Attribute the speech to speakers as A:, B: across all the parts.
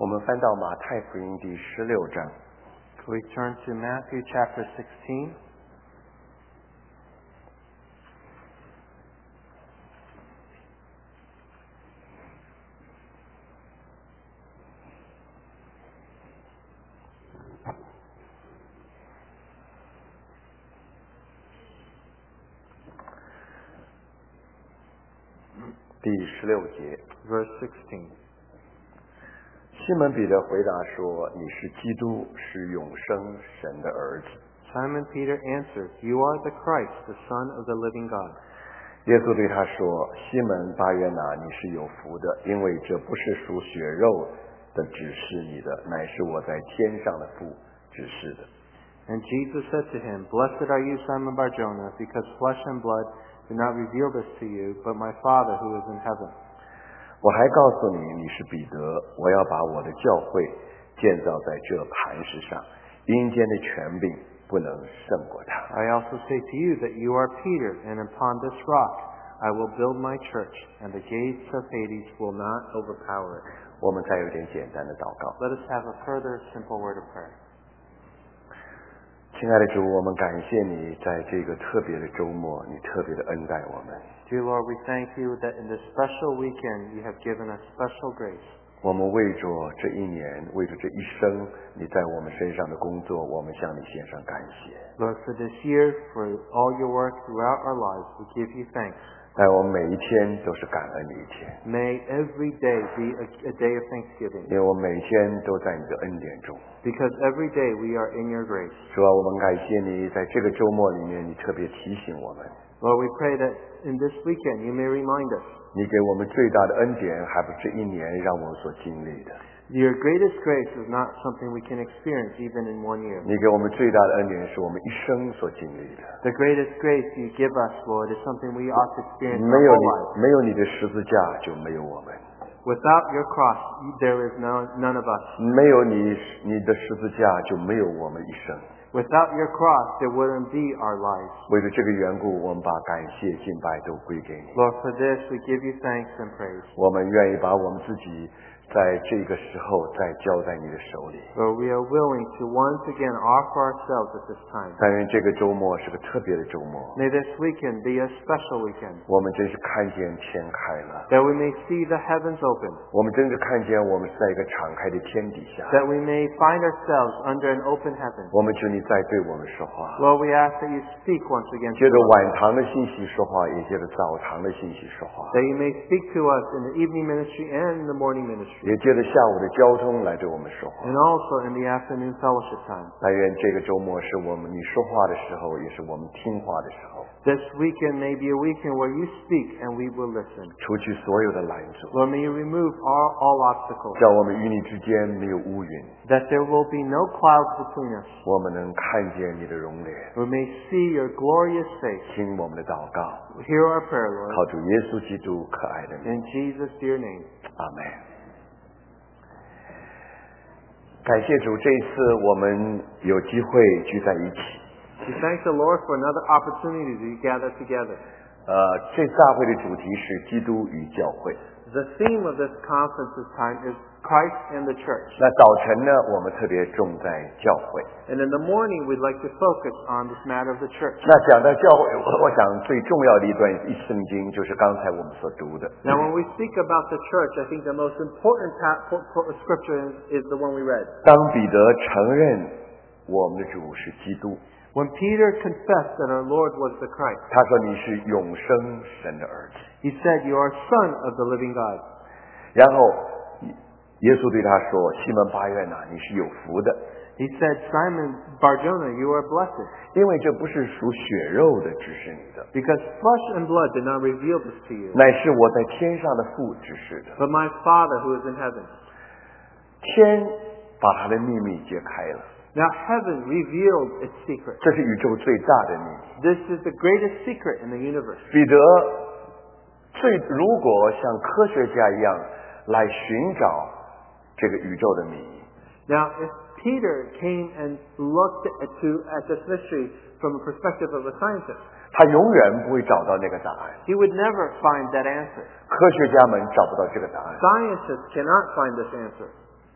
A: 们翻到马太福音第16章。
B: Can we turn to Matthew chapter 16?
A: 第16节
B: Verse 16.
A: 西门彼得回答说：“你是基督，是永生神的儿子。”
B: Simon Peter answered, You are the Christ, the Son of the living God.
A: 耶稣对他说：“西门巴约拿，你是有福的，因为这不是属血肉的指示你的，乃是我在天上的父指示的。”
B: And Jesus said to him, Blessed are you, Simon Bar-Jonah, because flesh and blood did not reveal this to you, but my Father who is in heaven.
A: 我还告诉你，你是彼得，我要把我的教会建造在这磐石上，阴间的权柄不能胜过它。
B: I also say to you that you are Peter, and upon this rock I will build my church, and the gates of Hades will not overpower it.
A: 我们再有点简单的祷告。
B: Let us have a further simple word of prayer.
A: 亲爱的主，我们感谢你在这个特别的周末，你特别的恩待我们。
B: Dear Lord, we thank you that in this special weekend you have given us special grace.
A: 我们为着这一年，为着这一生，你在我们身上的工作，我们向你献上感谢。
B: Lord, for this year, for all your work throughout our lives, we give you thanks.
A: 在我们每一天都是感恩的一天，
B: May every day be a day of thanksgiving,
A: 因为我们每天都在你的恩典中。
B: because every day we are in your grace.
A: 主啊，我们感谢你在这个周末里面，你特别提醒我们，
B: Lord, we pray that in this weekend you may remind us
A: 你给我们最大的恩典，还不是一年让我们所经历的。
B: your greatest grace is not something we can experience even in 1 year.
A: 你给我们最大的恩典，是我们一生所经历的。
B: The greatest grace you give us, Lord, is something we ought to experience
A: 没
B: our
A: 有
B: whole
A: 你，
B: lives.
A: 没有你的十字架，就没有我们；
B: Without your cross, there is none of us.
A: 没有你的十字架，就没有我们一生。
B: Without your cross, there wouldn't be our lives.
A: 为了这个缘故，我们把感谢、敬拜都归给你。
B: Lord, for this we give you thanks and praise.
A: 我们愿意把我们自己在这个时候再交在你的手里。
B: Lord, we are willing to once again offer ourselves at this time.
A: 但愿这个周末是个特别的周末，
B: May this weekend be a special weekend,
A: 我们真是看见天开了，
B: that we may see the heavens open,
A: 我们真是看见我们是在一个敞开的天底下。
B: that we may find ourselves under an open heaven.
A: 我们求你再对我们说话，
B: Lord, we ask that you speak once again
A: 借
B: to
A: 着
B: us,
A: 晚堂的信息说话，也借着早堂的信息说话，
B: that you may speak to us in the evening ministry and in the morning ministry,
A: 也借着下午的交通来对我们说话。
B: and also in the afternoon fellowship time.
A: 但愿这个周末是我们你说话的时候，也是我们听话的时候，
B: This weekend may be a weekend where you speak and we will listen.
A: 除去所有的拦阻，
B: Lord, may you remove all obstacles,
A: 叫我们与你之间没有乌云，
B: that there will be no clouds between us.
A: 我们能看见你的容脸，
B: We may see your glorious face.
A: 听我们的祷告，
B: Hear our prayer, Lord.
A: 靠主耶稣基督可爱的名，
B: In Jesus' dear name.
A: 阿门。感谢主，这一次我们有机会聚在一起。
B: We thank the Lord for another opportunity to gather together.
A: 这次大会的主题是基督与教会。
B: The theme of this conference this time is Christ and the church.
A: 那早晨呢，我们特别重在教会。
B: And in the morning, we'd like to focus on this matter of the church.
A: 那讲到教会，我想最重要的一段圣经就是刚才我们所读的。
B: Now, when we speak about the church, I think the most important scripture is the one we read.
A: 当彼得承认我们的主是基督，
B: When Peter confessed that our Lord was the Christ,
A: 他说你是永生神的儿子。
B: he said, You are son of the living God.
A: 然后耶稣对他说：“西门巴约拿，你是有福的，
B: He said, Simon Bar-Jonah, you are blessed,
A: 因为这不是属血肉的指示你的，
B: because flesh and blood did not reveal this to you,
A: 乃是我在天上的父指示的。
B: but my Father who is in heaven.
A: 天把他的秘密揭开了，
B: Now heaven revealed its secret.
A: 这是宇宙最大的秘密。
B: This is the greatest secret in the universe.
A: 彼得如果像科学家一样来寻找这个宇宙的秘密，
B: Now, if Peter came and looked at this mystery from a perspective of a scientist,
A: 他永远不会找到那个答案。
B: he would never find that answer.
A: 科学家们找不到这个答案，
B: Scientists cannot find this answer.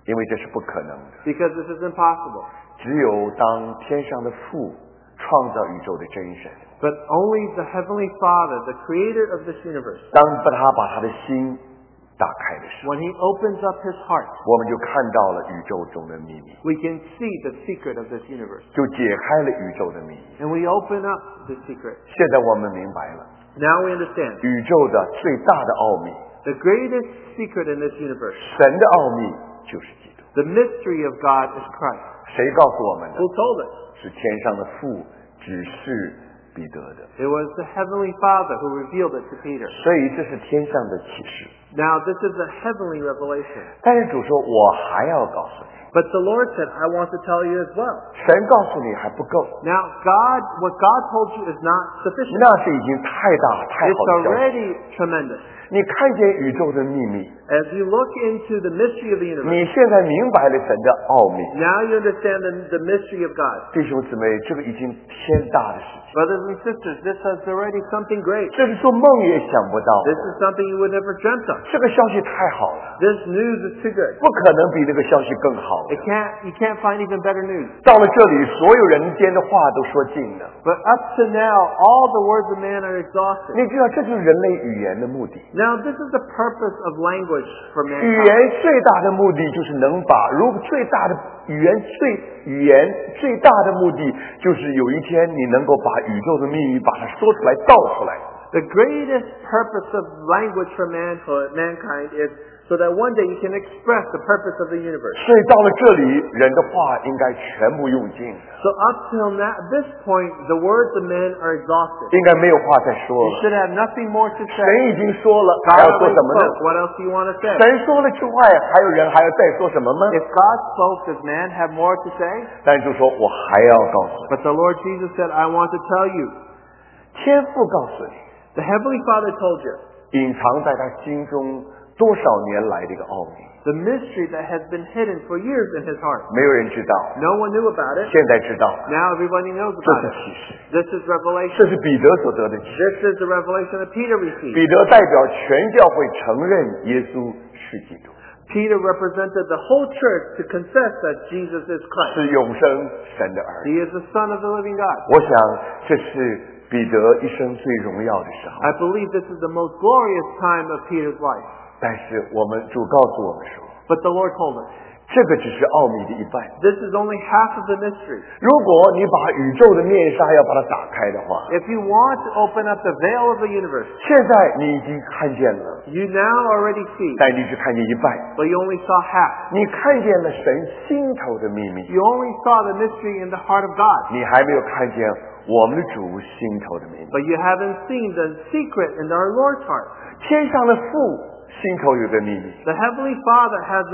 A: 因为这是不可能的。
B: because this is impossible.
A: 只有当天上的父创造宇宙的真神，
B: But only the Heavenly Father, the creator of this universe,
A: 当他把他的心打开的时候，
B: when He opens up His heart,
A: 我们就看到了宇宙中的秘密，
B: we can see the secret of this universe.
A: 就解开了宇宙的秘密。
B: And we open up the secret.
A: 现在我们明白了，
B: Now we understand.
A: 宇宙的最大的奥秘，
B: The greatest secret in this universe,
A: 神的奥秘就是基督。
B: the mystery of God is Christ.
A: 谁告诉我们的？
B: Who told us?
A: 是天上的父指示彼得的。
B: It was the Heavenly Father who revealed it to Peter.
A: 所以这是天上的启示。
B: Now this is a heavenly revelation.
A: 但是主说，我还要告诉你，
B: But the Lord said, I want to tell you as well.
A: 神告诉你还不够，
B: Now what God told you is not sufficient.
A: 那是已经太大太
B: It's
A: 好的消息。
B: already tremendous.
A: 你看见宇宙的秘密，
B: As you look into the mystery of the universe,
A: 你现在明白了神的奥秘。
B: now you understand the mystery of God.
A: 弟兄姊妹，这个已经天大的事情，
B: Brothers and sisters, this is already something great.
A: 这是做梦也想不到
B: This
A: 的。
B: is something you would never dreamt of.
A: 这个消息太好了，
B: This news is too good.
A: 不可能比那个消息更好的。
B: You can't find even better news.
A: 到了这里，所有人间的话都说尽了。
B: But up to now, all the words of man are exhausted.
A: 你知道，这就是人类语言的目的。
B: Now, this is the purpose of language for
A: 语
B: mankind.
A: 言最大的目的就是能把，如果最大的语言最大的目的就是有一天你能够把宇宙的秘密把它说出来道出来。
B: The greatest purpose of language for mankind is so that one day you can express the purpose of the universe.
A: 所以到了这里，人的话应该全部用尽，
B: So up till this point, the words of men are exhausted.
A: 应该没有话再说
B: You
A: 了。
B: should have nothing more to
A: 神
B: say.
A: 已经说了，还
B: God
A: 要说
B: already
A: 什么呢？
B: spoke. What else do you want to say?
A: 神说了之外，还有人还要再说什么吗？
B: If God spoke, does man have more to say?
A: 但是就说我还要告诉你，
B: But the Lord Jesus said, I want to tell you.
A: 天父告诉你，
B: The Heavenly Father told you.
A: 隐藏在他心中多少年来的一个奥秘，
B: The mystery that has been hidden for years in his heart.
A: 没有人知道，
B: No one knew about it.
A: 现在知道了。
B: Now everybody knows
A: 这
B: about
A: 是
B: it.
A: 启示，
B: This is revelation.
A: 这是彼得所得的启示。
B: This is the revelation that Peter received.
A: 彼得代表全教会承认耶稣是基督，
B: Peter represented the whole church to confess that Jesus is Christ.
A: 是永生神的儿
B: He
A: 子。
B: is the Son of the living God.
A: 我想这是彼得一生最荣耀的时候。
B: I believe this is the most glorious time of Peter's life.
A: 但是我们主告诉我们说，
B: But the Lord told us,
A: 这个只是奥秘的一半。
B: this is only half of the mystery.
A: 如果你把宇宙的面纱要把它打开的话，
B: If you want to open up the veil of the universe,
A: 现在你已经看见了，
B: you now already see,
A: 但你只看见一半。
B: but you only saw half.
A: 你看见了神心头的秘密，
B: You only saw the mystery in the heart of God,
A: 你还没有看见我们的主心头的秘密。
B: but you haven't seen the secret in our Lord's heart.
A: 天上的父心头有个秘密，
B: The Heavenly Father has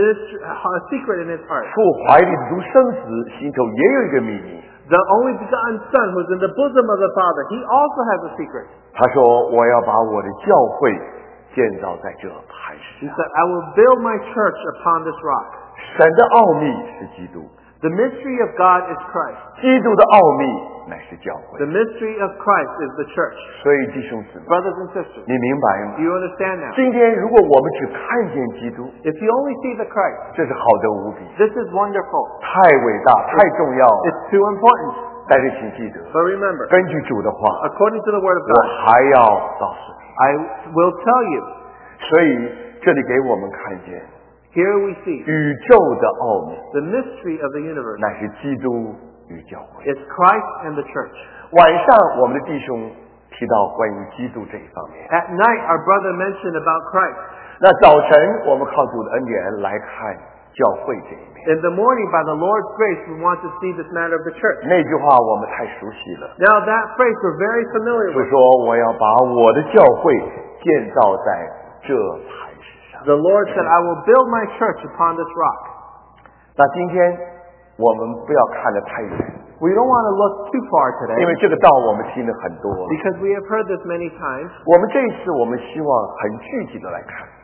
B: a secret in His heart.
A: 父怀里的独生子心头也有一个秘密。
B: The only begotten Son who's in the bosom of the Father, He also has a secret.
A: 他说：“我要把我的教会建造在这磐石
B: He
A: 上。
B: said, I will build my church upon this rock. ”
A: 神的奥秘是基督，
B: The mystery of God is Christ.
A: 基督的奥秘乃是教会
B: The。mystery of Christ is the church.
A: 所以弟兄姊妹，
B: Brothers and sisters,
A: 你明白吗
B: do？you understand now?
A: 今天如果我们只看见基督，
B: If you only see the Christ,
A: 这是好的无比，
B: this is wonderful.
A: 太伟大，太重要了。
B: It's too important.
A: 但是请记得，
B: But remember,
A: 根据主的话，
B: according to the Word of
A: 我
B: God,
A: 还要告诉你。
B: I will tell you.
A: 所以这里给我们看见
B: Here we see
A: 宇宙的奥秘，
B: the mystery of the universe.
A: 乃是基督与教会。
B: It's Christ and the church.
A: 晚上我们的弟兄提到关于基督这一方面，
B: At night, our brother mentioned about Christ.
A: 那早晨我们靠主的恩典来看教会这一面。
B: In the morning, by the Lord's grace, we want to see this matter of the church.
A: 那句话我们太熟悉了，
B: Now, that phrase we're very familiar
A: 是
B: with.
A: 说我要把我的教会建造在这磐石上。
B: The Lord said, I will build my church upon this rock.
A: 那今天我们不要看得太远，
B: We don't want to look too far
A: 因为
B: today
A: 这个道我们听了很多了。
B: because we have heard this many times.
A: 我们这一次我们希望很具体的来看，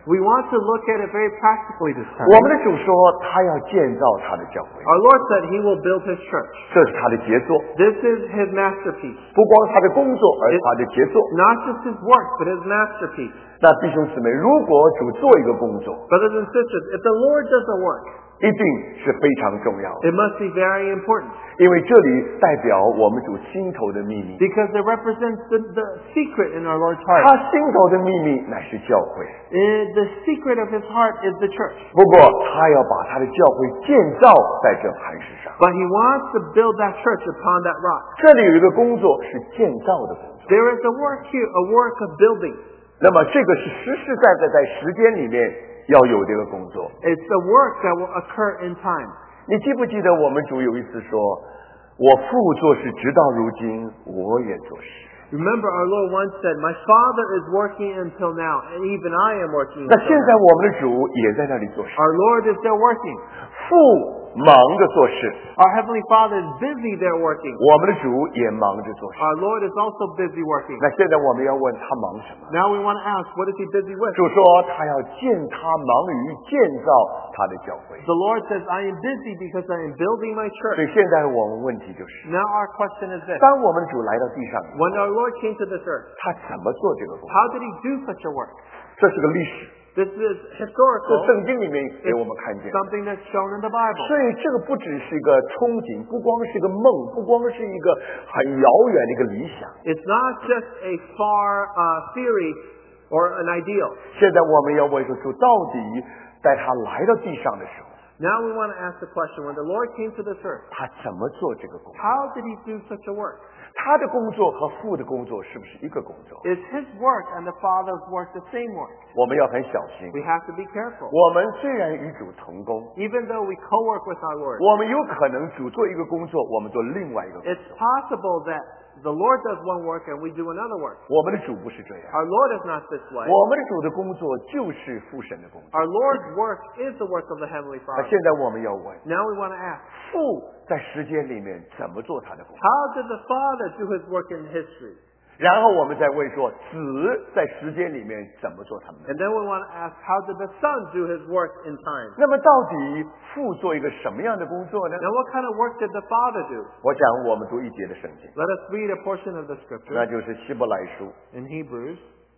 B: We want to look at it very practically this time.
A: 我们的主说他要建造他的教会，
B: Our Lord said He will build His church.
A: 这是他的杰作，
B: This is His masterpiece.
A: 不光是他的工作，而是他的杰作。
B: Not just His work, but His masterpiece.
A: 那弟兄姊妹，如果主做一个工作，
B: Brothers and sisters, if the Lord does a work,
A: 一定是非常重要的，
B: it must be very important
A: 因为这里代表我们主心头的秘密。
B: because it represents the secret in our Lord's
A: 他
B: heart.
A: 心头的秘密乃是教会，
B: The secret of His heart is the church.
A: 不过他要把他的教会建造在这磐石上。
B: But He wants to build that church upon that rock.
A: 这里有一个工作是建造的工作，
B: There is a work here, a work of building.
A: 那么这个是实实在在在时间里面要有这个工作。
B: It's the work that will occur in time.
A: 你记不记得我们主有一次说，我父做事直到如今，我也做事。
B: Remember, our Lord once said, "My Father is working until now, and even I am working
A: 那
B: until
A: 现在
B: now."
A: 我们的主也在那里做事，
B: Our Lord is still working.
A: 父忙着做事，
B: Our Heavenly Father is busy there working.
A: 我们的主也忙着做事。
B: Our Lord is also busy working.
A: 那现在我们要问他忙什么？
B: Now we want to ask, what is He busy with?
A: 主说他要他忙于建造他的教会。
B: The Lord says, "I am busy because I am building my
A: 所
B: church."
A: 以现在我们问题就是，
B: Now our question is this.
A: 当我们的主来到地上，
B: When our Lord came to this earth,
A: 他怎么做这个工作？
B: how did He do such a work?
A: 这是个历史，
B: This is
A: 这
B: historical.
A: 圣经里面给我们看见。
B: Something that's shown in the Bible.
A: 所以这个不只是一个憧憬，不光是一个梦，不光是一个很遥远的一个理想。
B: It's not just a far theory or an ideal.
A: 现在我们要问说，主到底在他来到地上的时候，
B: Now we want to ask the question, when the Lord came to this earth,
A: 他怎么做这个工作？
B: how did He do such a work?
A: 他的工作和父的工作是不是一个工作？
B: Is His work and the Father's work the same work?
A: 我们要很小心。
B: We have to be careful.
A: 我们虽然与主同工，
B: Even though we co-work with our Lord,
A: 我们有可能主做一个工作，我们做另外一个工
B: it's
A: 作。
B: possible that the Lord does one work and we do another work.
A: 我们的主不是这样，
B: Our Lord is not this way.
A: 我们的主的工作就是父神的工作。
B: Our Lord's work is the work of the Heavenly
A: 那
B: Father.
A: 现在我们要问，
B: Now we want to ask,
A: 父在时间里面怎么做他的工作？
B: how did the Father do His work in history?
A: 然后我们再问说，子在时间里面怎么做他们的？
B: And then we want to ask, how did the Son do His work in time?
A: 那么到底父做一个什么样的工作呢？
B: Now what kind of work did the Father do?
A: 我想我们读一节的圣经，
B: Let us read a portion of the
A: 那
B: scripture
A: 就是希伯来书
B: in Hebrews,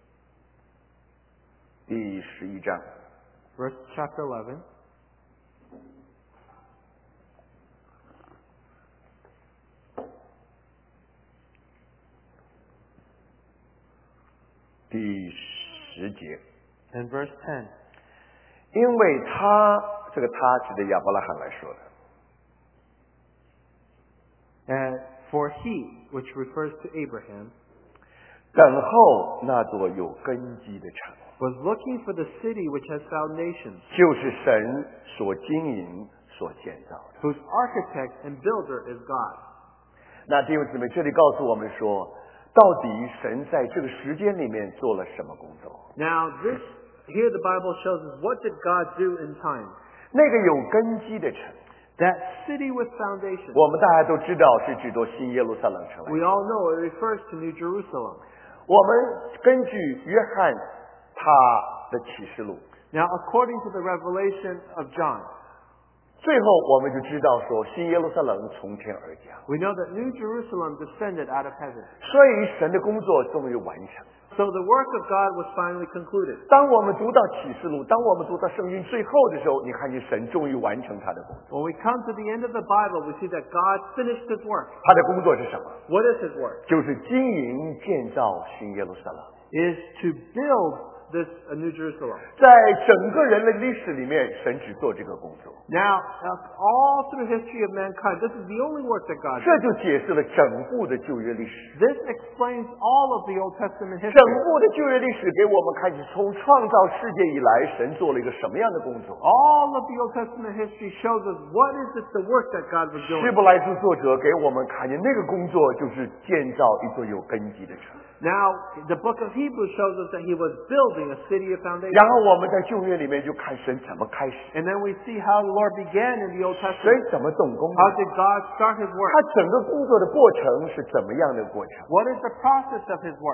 A: 第11章。
B: verse chapter 11.
A: 第10节，
B: And verse 10.
A: 因为他这个他指的亚伯拉罕来说的，
B: And for he, which refers to Abraham,
A: 等候那座有根基的城，
B: was looking for the city which has foundations,
A: 就是神所经营、所建造的。
B: whose architect and builder is God.
A: 那弟兄姊妹，这里告诉我们说，到底神在这个时间里面做了什么工作？
B: Now here the Bible shows us, what did God do in time?
A: 那个有根基的城，
B: That city with foundations.
A: 我们大家都知道是指着新耶路撒冷城来
B: We all know it refers to New Jerusalem.
A: 我们根据约翰他的启示录，
B: Now according to the revelation of John,
A: 最后我们就知道说，新耶路撒冷从天而降，
B: we know that New Jerusalem descended out of heaven.
A: 所以神的工作终于完成。
B: So the work of God was finally concluded.
A: 当我们读到启示录，当我们读到圣经最后的时候，你看见神终于完成他的工作。
B: When we come to the end of the Bible, we see that God finished His work.
A: 他的工作是什么？
B: What is His work?
A: 就是经营建造新耶路撒冷。
B: Is to build this New Jerusalem.
A: 在整个人类历史里面，神只做这个工作，
B: Now, all through history of mankind, this is the only work that God
A: 这
B: did.
A: 就解释了整部的旧约历史。
B: This explains all of the Old Testament
A: 整
B: history.
A: 部的旧约历史给我们看见，从创造世界以来，神做了一个什么样的工作。
B: All of the Old Testament history shows us what is it the work that God was
A: 希
B: doing.
A: 伯来书作者给我们看见，那个工作就是建造一座有根基的城。
B: Now, the book of Hebrews shows us that He was building a city of foundation.
A: 然后我们在旧约里面就看神怎么开始，
B: And then we see how the Lord began in the Old
A: 神
B: Testament.
A: 怎么动工的，
B: How did God start His
A: 他
B: work?
A: 整个工作的过程是怎么样的过程？
B: What is the process of His work?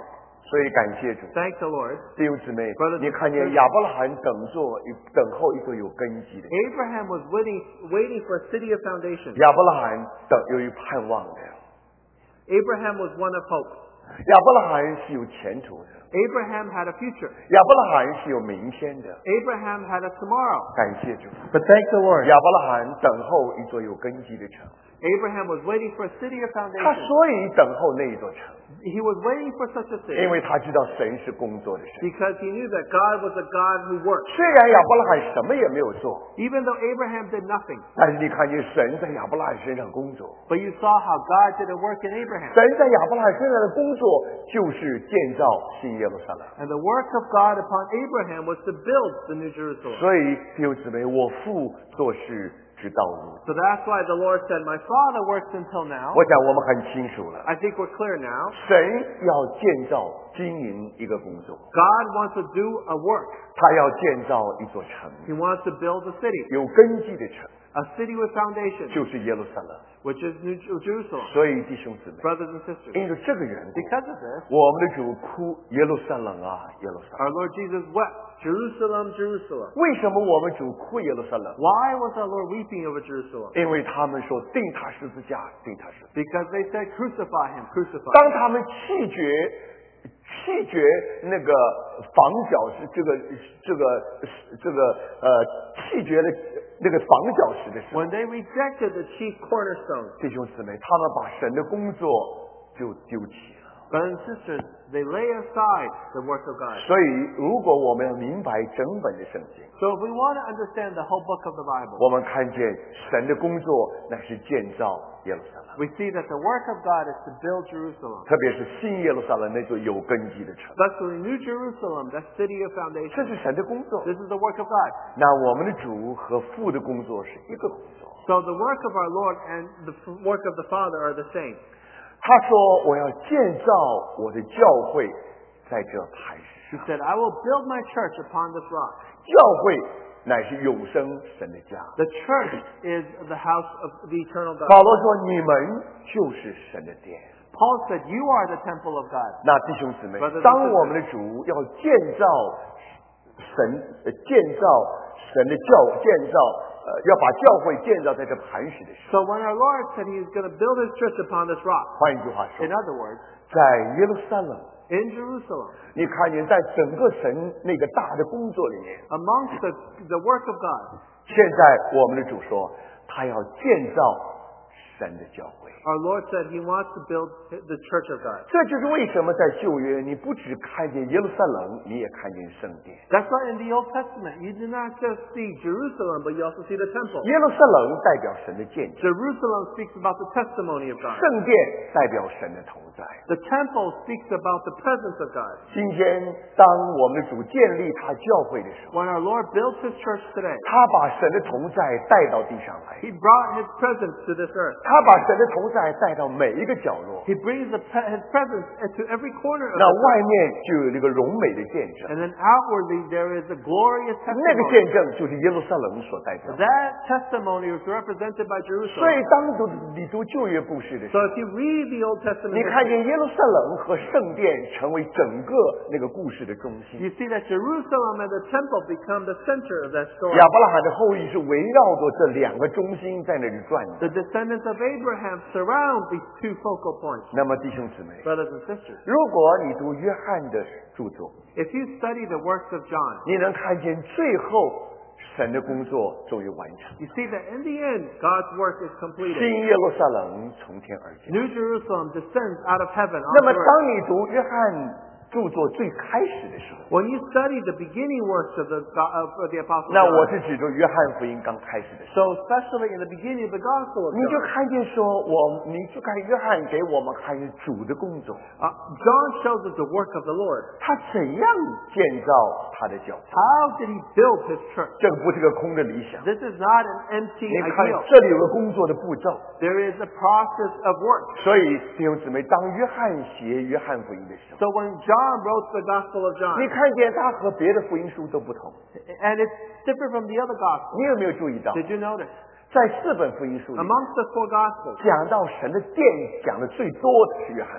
A: 所以感谢主。
B: Thank the Lord.
A: 弟兄姊妹
B: Brothers，
A: 你看见亚伯拉罕等候一座有根基的。
B: Abraham was waiting for a city of foundation.
A: 亚伯拉罕由于盼望的。
B: Abraham was one of hope.
A: 亚伯拉罕是有前途的。
B: Abraham had a future.
A: 亚伯拉罕是有明天的。
B: Abraham had a tomorrow.
A: 感谢主。
B: But thank the Lord.
A: 亚伯拉罕等候一座有根基的城。
B: Abraham was waiting for a city of
A: 他
B: foundation.
A: 所以等候那一座城，
B: He was waiting for such a
A: 因
B: city
A: 为他知道神是工作的神。
B: because he knew that God was a God who works.
A: 虽然亚伯拉罕什么也没有做，
B: Even though Abraham did nothing,
A: 但是你看见神在亚伯拉罕身上工作。
B: but you saw how God did a work in Abraham.
A: 神在亚伯拉罕身上的工作就是建造新耶路撒冷。
B: And the work of God upon Abraham was to build the New Jerusalem.
A: 所以弟兄姊妹，我父做事直到如今。
B: So that's why the Lord said, My Father works until now.
A: 我想我们很清楚了，
B: I think we're clear now.
A: 神要建造经营一个工作，
B: God wants to do a work.
A: 他要建造一座城，
B: He wants to build a city,
A: 有根基的城，
B: a city with foundation,
A: 就是耶路撒冷。
B: which is New Jerusalem.
A: 所以弟兄姊妹，
B: Brothers and sisters,
A: 因为这个缘故，
B: because of this,
A: 我们的主哭耶路撒冷啊，耶路撒冷。
B: our Lord Jesus wept, Jerusalem, Jerusalem.
A: 为什么我们主哭耶路撒冷？
B: Why was our Lord weeping over Jerusalem?
A: 因为他们说定他十字架，定他十字架。
B: Because they said, Crucify him, crucify him.
A: 当他们弃绝那个房角石，弃绝了那个房角石的时候，
B: When they rejected the chief cornerstone,
A: 弟兄姊妹，他们把神的工作就丢弃了。
B: brothers and sisters, they lay aside the work of God.
A: 所以，如果我们要明白整本的圣经，
B: So if we want to understand the whole book of the Bible,
A: 我们看见神的工作乃是建造耶路撒冷，
B: we see that the work of God is to build Jerusalem.
A: 特别是新耶路撒冷那座有根基的城，
B: Especially New Jerusalem, that city of
A: 这
B: foundation.
A: 是神的工作。
B: This is the work of God.
A: 那我们的主和父的工作是一个工作。
B: So the work of our Lord and the work of the Father are the same.
A: 他说：“我要建造我的教会，在这磐石
B: He
A: 上。
B: said, I will build my church upon this rock.
A: 教会乃是永生神的家。
B: The church is the house of the eternal God.
A: 保罗说：你们就是神的殿。
B: Paul said, You are the temple of God.
A: 那弟兄姊妹
B: Brothers and，
A: 当我们的主要建造要把教会建造在这磐石的时候，
B: So when our Lord said He is going to build His church upon this rock,
A: 换一句话说
B: in，other words,
A: 在耶路撒冷，
B: in Jerusalem,
A: 你看见在整个神那个大的工作里面，
B: amongst the work of God,
A: 现在我们的主说，他要建造神的教会。
B: our Lord said He wants to build the church of God.
A: 这就是为什么在旧约，你不只看见耶路撒冷，你也看见圣殿。
B: That's why in the Old Testament, you do not just see Jerusalem, but you also see the temple.
A: 耶路撒冷代表神的见证，
B: Jerusalem speaks about the testimony of God.
A: 圣殿代表神的同在。
B: The temple speaks about the presence of God.
A: 今天，当我们的主建立他教会的时候，
B: When our Lord built His church today,
A: 他把神的同在带到地上来，
B: He brought His presence to this earth.
A: 他把神的同在带到每一个角落。
B: He brings His presence into every corner of
A: 那
B: it.
A: 外面就有那个荣美的见证，
B: And then outwardly there is a glorious
A: 那个见
B: testimony.
A: 证就是耶路撒冷所代表的。
B: That testimony is represented by
A: 所以
B: Jerusalem.
A: 当你读旧约故事的时
B: So
A: 候，
B: if you read the Old Testament
A: 你看
B: history,
A: 见耶路撒冷和圣殿成为整个那个故事的中心。
B: you see that Jerusalem and the temple become the center of that story.
A: 亚伯拉罕的后裔是围绕着这两个中心在那里转的。
B: The descendants of Abraham surround these two focal points.
A: 那么弟兄姊妹，
B: Brothers and sisters,
A: 如果你读约翰的著作，
B: if you study the works of John,
A: 你能看见最后神的工作终于完成，
B: you see that in the end, God's work is
A: 新
B: completed.
A: 耶路撒冷从天而降。
B: New Jerusalem descends out of heaven
A: 那么
B: onto earth.
A: 当你读约翰著作最开始的时候，
B: When you study the beginning works of the Apostle
A: 那我
B: John,
A: 是指着约翰福音刚开始的时候，
B: so especially in the beginning of the Gospel of
A: 你就
B: John,
A: 看见说你就看约翰给我们看见主的工作，
B: John shows us the work of the Lord.
A: 他怎样建造他的教会。
B: How did he build his church?
A: 这个不是个空的理想。
B: This is not an empty
A: 你看
B: ideal.
A: 这里有个工作的步骤，
B: There is a process of work.
A: 所以弟兄姊妹，当约翰写约翰福音的时候，
B: So when John wrote the Gospel of
A: 你
B: John,
A: 看见他和别的福音书都不同。
B: and it's different from the other Gospels.
A: 你有没有注意到，
B: Did you notice?
A: 在4本福音书里，
B: Amongst the four Gospels,
A: 讲到神的殿讲的最多的是约翰福音。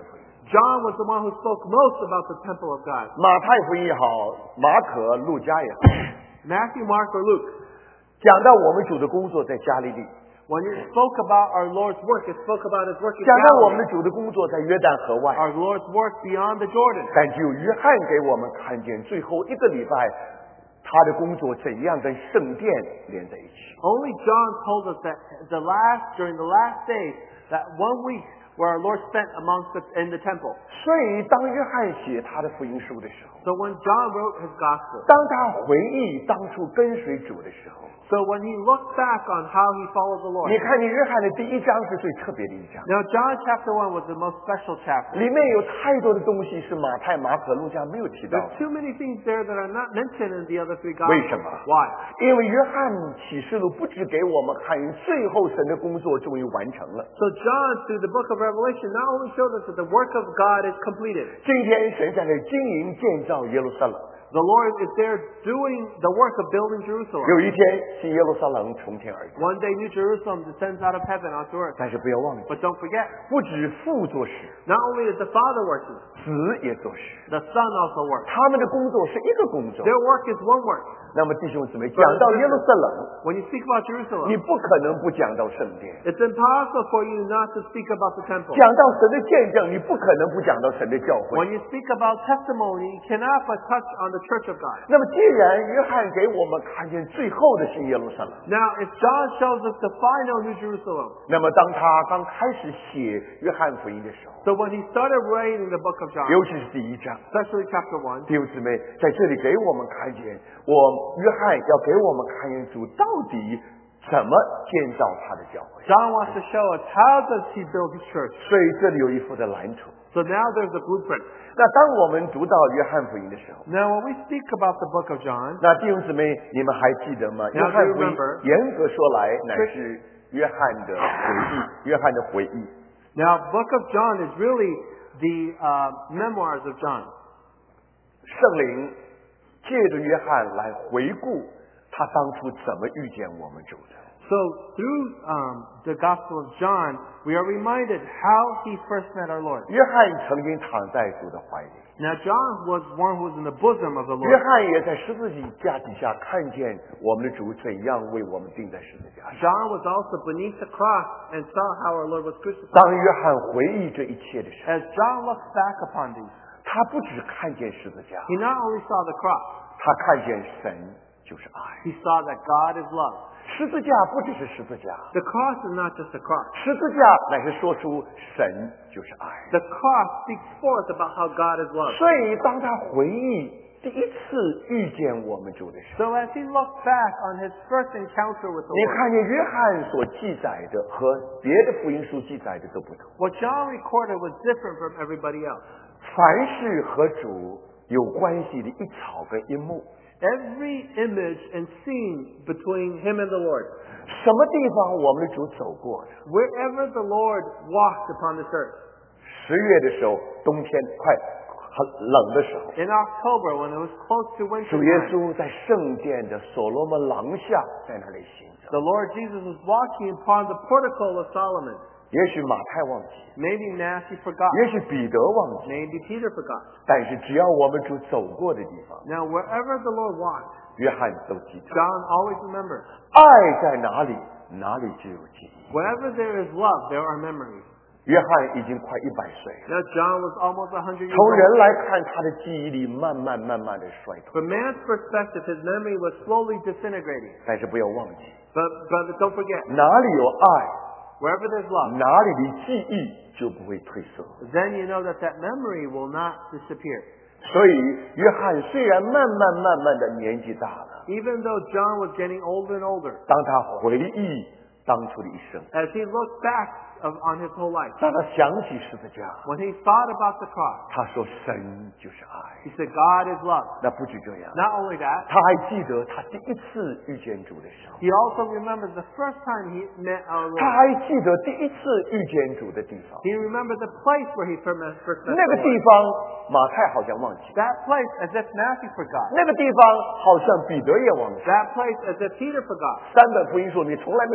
B: John was the one who spoke most about the temple of God.
A: 马太福音也好，马可、路加也好，
B: Matthew, Mark, or Luke,
A: 讲到我们主的工作在加利利，
B: when it spoke about our Lord's work, it spoke about His work in
A: 讲到我们的
B: Galilee,
A: 主的工作在约旦河外，
B: our Lord's work beyond the Jordan.
A: 但只有约翰给我们看见最后一个礼拜他的工作怎样跟圣殿连在一起。
B: Only John told us that during the last days, that 1 week where our Lord spent in the temple.
A: 所以当约翰写他的福音书的时候，
B: So when John wrote his gospel,
A: 当他回忆当初跟随主的时候，
B: so when he looked back on how he followed the Lord.
A: 你看见约翰的第一章是最特别的一章，
B: Now John chapter 1 was the most special chapter.
A: 里面有太多的东西是马太、马可、路加没有提到
B: There's
A: 的。
B: too many things there that are not mentioned in the other 3
A: 为
B: gospels.
A: 什么？
B: Why?
A: 因为约翰启示录不只给我们看见最后神的工作终于完成了，
B: So John, through the book of Revelation, not only showed us that the work of God is completed.
A: 今天神在那经营建造耶路撒冷。
B: The Lord is there doing the work of building Jerusalem.
A: 有一天新耶路撒冷从天而降，
B: One day New Jerusalem descends out of heaven onto earth.
A: 但是不要忘记，
B: But don't forget,
A: 不止父做事，
B: not only is the Father working,
A: 子也做事，
B: the Son also works.
A: 他们的工作是一个工作。
B: Their work is one work.
A: 那么弟兄姊妹，讲到耶路撒冷，
B: When you speak about Jerusalem,
A: 你不可能不讲到圣殿；
B: it's impossible for you not to speak about the temple.
A: 讲到神的见证，你不可能不讲到神的教会。
B: When you speak about testimony, you cannot but touch on the church of God.
A: 那么，既然约翰给我们看见最后的新耶路撒冷，
B: Now, if John shows us the final New Jerusalem,
A: 那么当他刚开始写约翰福音的时候，
B: so when he started writing the book of John,
A: 尤其是第一章，
B: especially chapter 1,
A: 弟兄姊妹在这里给我们看见，约翰要给我们看见主到底怎么建造他的教会。
B: John wants to show us how does he build his church.
A: 所以这里有一幅的蓝图。
B: So now there's a blueprint.
A: 那当我们读到约翰福音的时候，
B: Now when we speak about the book of John,
A: 那弟兄姊妹，你们还记得吗？
B: Now
A: 约翰福
B: do you
A: 音
B: remember?
A: 严格说来乃是约翰的回忆，约翰的回忆。
B: now book of John is really the memoirs of John.
A: 圣灵借着约翰来回顾他当初怎么遇见我们主的。
B: So through the Gospel of John, we are reminded how he first met our Lord.
A: 约翰曾经躺在主的怀里，
B: Now John was one who was in the bosom of the
A: 约
B: Lord.
A: 翰也在十字架底下看见我们的主怎样为我们钉在十字架上。
B: John was also beneath the cross and saw how our Lord was crucified.
A: 当约翰回忆这一切的时候，
B: As John looks back upon these,
A: 他不只看见十字架，
B: he not only saw the cross,
A: 他看见神就是爱。
B: he saw that God is love.
A: 十字架不只是十字架，
B: The cross is not just a cross.
A: 十字架乃是说出神就是爱。
B: The cross speaks forth about how God is love.
A: 所以当他回忆第一次遇见我们主的时候，
B: So as he looked back on his first encounter with the
A: 你
B: Lord,
A: 看见约翰所记载的和别的福音书记载的都不同。
B: what John recorded was different from everybody else.
A: 凡是和主有关系的一草跟一木，
B: Every image and scene between him and the Lord,
A: 什么地方我们的主走过的？
B: wherever the Lord walked upon this earth.
A: 10月的时候，冬天快很冷的时候，
B: In October, when it was close to winter
A: 主耶
B: time,
A: 稣在圣殿的所罗门廊下在那里行走。
B: the Lord Jesus was walking upon the portico of Solomon.
A: 也许马太忘记，
B: Maybe Matthew forgot.
A: 也许彼得忘记，
B: Maybe Peter forgot.
A: 但是只要我们主走过的地方，
B: Now, wherever the Lord walked,
A: 约翰都记得。
B: John always remembers.
A: 爱在哪里，哪里就有记忆。
B: Wherever there is love, there are memories.
A: 约翰已经快100岁了，
B: Now, John was almost 100 years
A: 从人
B: old.
A: 来看，他的记忆力慢慢的衰退。
B: From man's perspective, his memory was slowly disintegrating.
A: 但是不要忘记，
B: But don't forget,
A: 哪里有爱，
B: wherever there's love,
A: 哪里的记忆就不会褪色。
B: then you know that memory will not disappear.
A: 所以，约翰虽然慢慢的年纪大了，
B: Even though John was getting older and older,
A: 当他回忆当初的一生，
B: as he looked back on his whole life,
A: 当他想起十字架，
B: when he thought about the cross,
A: 他说神就是爱。
B: he said, God is love.
A: 那不止这样，
B: Not only that,
A: 他还记得他第一次遇见主的时候，
B: he also remembers the first time he met our
A: 他
B: Lord.
A: 还记得第一次遇见主的地方。
B: He remembered the place where he first met
A: 那个
B: the
A: 地
B: Lord.
A: 方马太好像忘记，
B: That place as if Matthew forgot.
A: 那个地方好像彼得也忘记。
B: That place as if Peter forgot.
A: 3本福音书里从来没有提过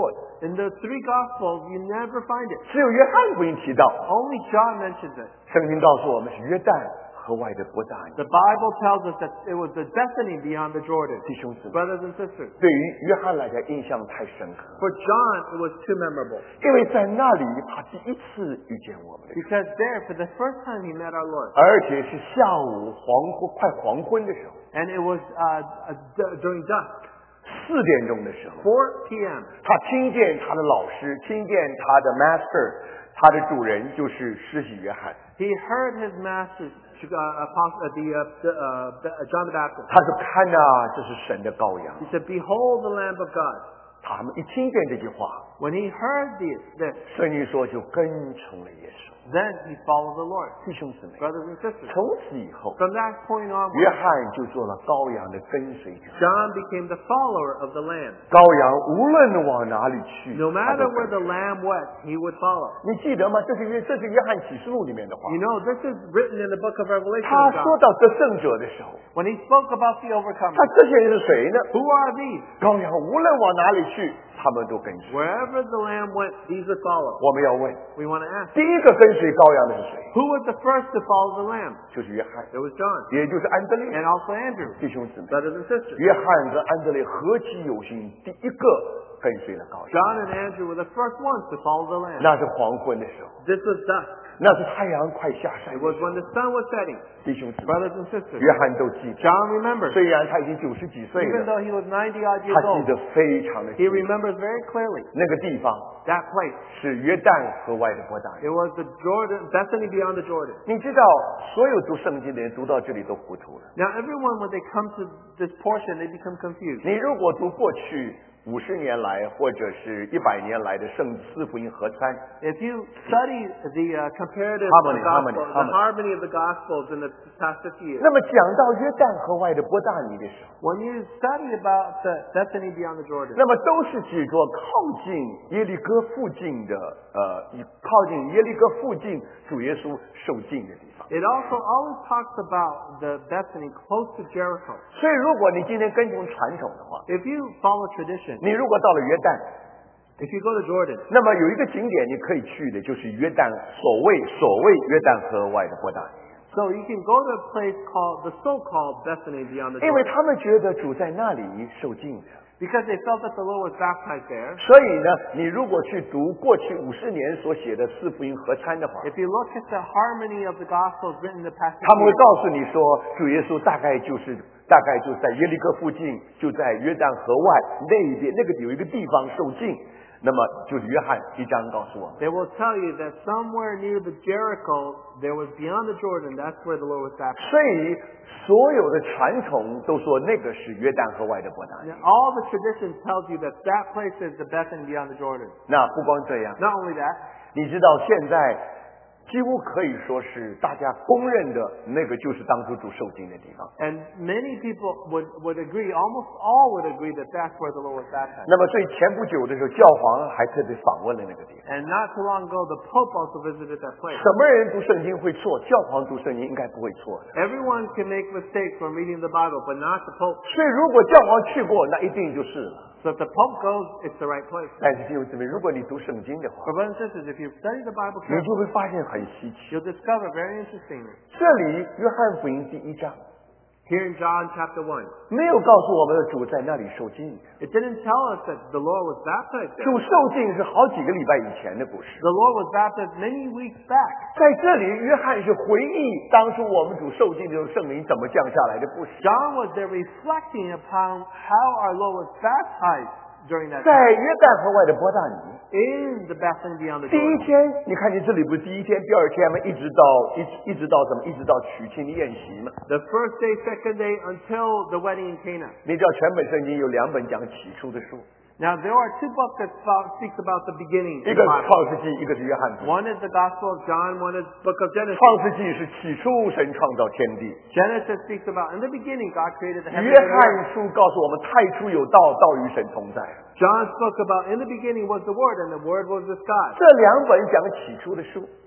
A: 过的，
B: In the three Gospels, you never find it.
A: 只有约翰福音提到。
B: Only John mentions it.
A: 圣经告诉我们是约旦河外的伯大尼。
B: The Bible tells us that it was the Bethany beyond the Jordan.
A: 弟兄姊妹，
B: Brothers and sisters.
A: 对于约翰来讲印象太深刻，
B: For John, it was too memorable.
A: 因为在那里他第一次遇见我们的，
B: Because there, for the first time, he met our Lord.
A: 而且是下午快黄昏的时候，
B: And it was during dusk,
A: 4点钟的时候，
B: 4 p.m.
A: 他听见他的老师，听见他的 master， 他的主人就是施洗约翰。
B: He heard his master, John the Baptist.
A: 他说：“看呐、这是神的羔羊。
B: He said, Behold the Lamb of God. ”
A: 他们一听见这句话，
B: When he heard this,
A: 圣经说就跟从了耶稣。
B: then he followed the Lord.
A: 弟兄姊妹，
B: Brothers and sisters.
A: 从此以后，
B: From that point
A: 约
B: onward,
A: 翰就做了羔羊的跟随者。
B: John became the follower of the Lamb.
A: 羔羊无论往哪里去，
B: No
A: 他
B: matter
A: 都
B: where
A: 跟
B: the Lamb went, he would follow.
A: 你记得吗？这是约翰启示录里面的话。
B: You know, this is written in the book of Revelation
A: 他
B: of
A: 说
B: God.
A: 到得胜者的时候，
B: When he spoke about the overcomer,
A: 他这些人是谁呢？
B: who are these?
A: 羔羊无论往哪里去，他们都跟随。
B: Wherever the Lamb went, these would follow.
A: 我们要问，
B: We want to ask,
A: 第一个跟随羔羊的是谁？
B: who was the first to follow the Lamb?
A: 就是约翰，
B: It was John.
A: 也就是安德烈。
B: And also Andrew.
A: 弟兄姊妹，
B: Brothers and sisters.
A: 约翰跟安德烈合其有心，第一个跟随了羔羊。
B: John and Andrew were the first ones to follow the Lamb.
A: 那是黄昏的时候，
B: This was dusk.
A: 那是太阳快下山
B: It
A: 的
B: was
A: 时候。
B: when the sun was setting.
A: 弟兄姊妹，
B: Brothers and sisters.
A: 约翰都记得，
B: John remembers.
A: 虽然他已经90几岁
B: Even
A: 了，
B: though he was 90-odd years
A: 他记
B: old,
A: 得非常的
B: he
A: 清楚。
B: remembers very clearly
A: 那个地方
B: that place.
A: 是约旦河外的伯大尼。
B: It was the Jordan, Bethany beyond the Jordan.
A: 你知道，所有读圣经的人读到这里都糊涂了。
B: Now everyone, when they come to this portion, they become confused.
A: 你如果读过去50年来或者是100年来的圣四福音合参，
B: If you study the comparative
A: Harmony,
B: gospel,
A: harmony,
B: the harmony of the Gospels in the past 50 years,
A: 那么讲到约旦河外的伯大尼的时候，
B: when you study about the Bethany beyond the Jordan,
A: 那么都是指着靠近耶利哥附近的靠近耶利哥附近主耶稣受尽的地方。
B: it also always talks about the Bethany close to Jericho.
A: 所以，如果你今天跟从传统的话，
B: If you follow tradition,
A: 你如果到了约旦，
B: if you go to Jordan,
A: 那么有一个景点你可以去的，就是约旦所谓约旦河外的伯大尼。
B: so you can go to a place called the so-called Bethany beyond the
A: 因为
B: Jordan,
A: 他们觉得主在那里受尽的，
B: because they felt that the Lord was baptized there.
A: 所以呢，你如果去读过去50年所写的四福音合参的话，
B: If you look at the harmony of the Gospels written in the past
A: 他们会
B: years,
A: 告诉你说，主耶稣大概就在耶利哥附近，就在约旦河外那一边，那个有一个地方受尽。那么就是约翰1章告诉我们，
B: they will tell you that somewhere near the Jericho, there was beyond the Jordan, that's where the Lord was baptized.
A: 所以所有的传统都说那个是约旦河外的伯大尼。
B: Now, all the tradition tells you that that place is the Bethany beyond the Jordan.
A: 那不光这样，
B: Not only that,
A: 你知道现在几乎可以说是大家公认的那个就是当初主受尽的地方。
B: and many people would agree, almost all would agree that that's where the Lord was baptized.
A: 那么所以前不久的时候，教皇还特别访问了那个地方。
B: And not too long ago, the Pope also visited that place.
A: 什么人读圣经会错？教皇读圣经应该不会错的。
B: Everyone can make mistakes when reading the Bible, but not the Pope.
A: 所以如果教皇去过，那一定就是了。
B: So if the Pope goes, it's the right place.
A: 但是弟兄姊妹，如果你读圣经的话
B: But，brothers and sisters, if you study the Bible
A: 你就
B: carefully,
A: 会发现很稀奇。
B: you'll discover very interestingly,
A: 这里约翰福音第1章
B: here in John chapter 1,
A: 没有告诉我们的主在那里受尽，
B: it didn't tell us that the Lord was baptized there.
A: 主受尽是好几个礼拜以前的故事。
B: The Lord was baptized many weeks back.
A: 在这里，约翰是回忆当初我们主受尽的时候，圣灵怎么降下来的故事。
B: John was there reflecting upon how our Lord was baptized during that
A: 在
B: time
A: 约旦河外的伯大尼，
B: in the Bethany beyond the
A: 第一
B: Jordan.
A: 天，你看你这里不是第一天，第二天吗？一直到什么？一直到娶亲的宴席嘛。
B: The first day, second day, until the wedding in Cana.
A: 你知道全本圣经有2本讲起初的书，
B: Now there are two books that speaks about the beginning
A: 一
B: in
A: 个
B: the
A: 是
B: Bible.
A: 创世纪，一个是约翰福音。
B: One is the Gospel of John, one is the book of Genesis.
A: 创世纪是起初神创造天地，
B: Genesis speaks about in the beginning God created the heavens
A: 约
B: and the earth.
A: 翰书告诉我们太初有道，道与神同在。
B: John spoke about in the beginning was the Word, and the Word was with God.
A: 这2本讲起初的书，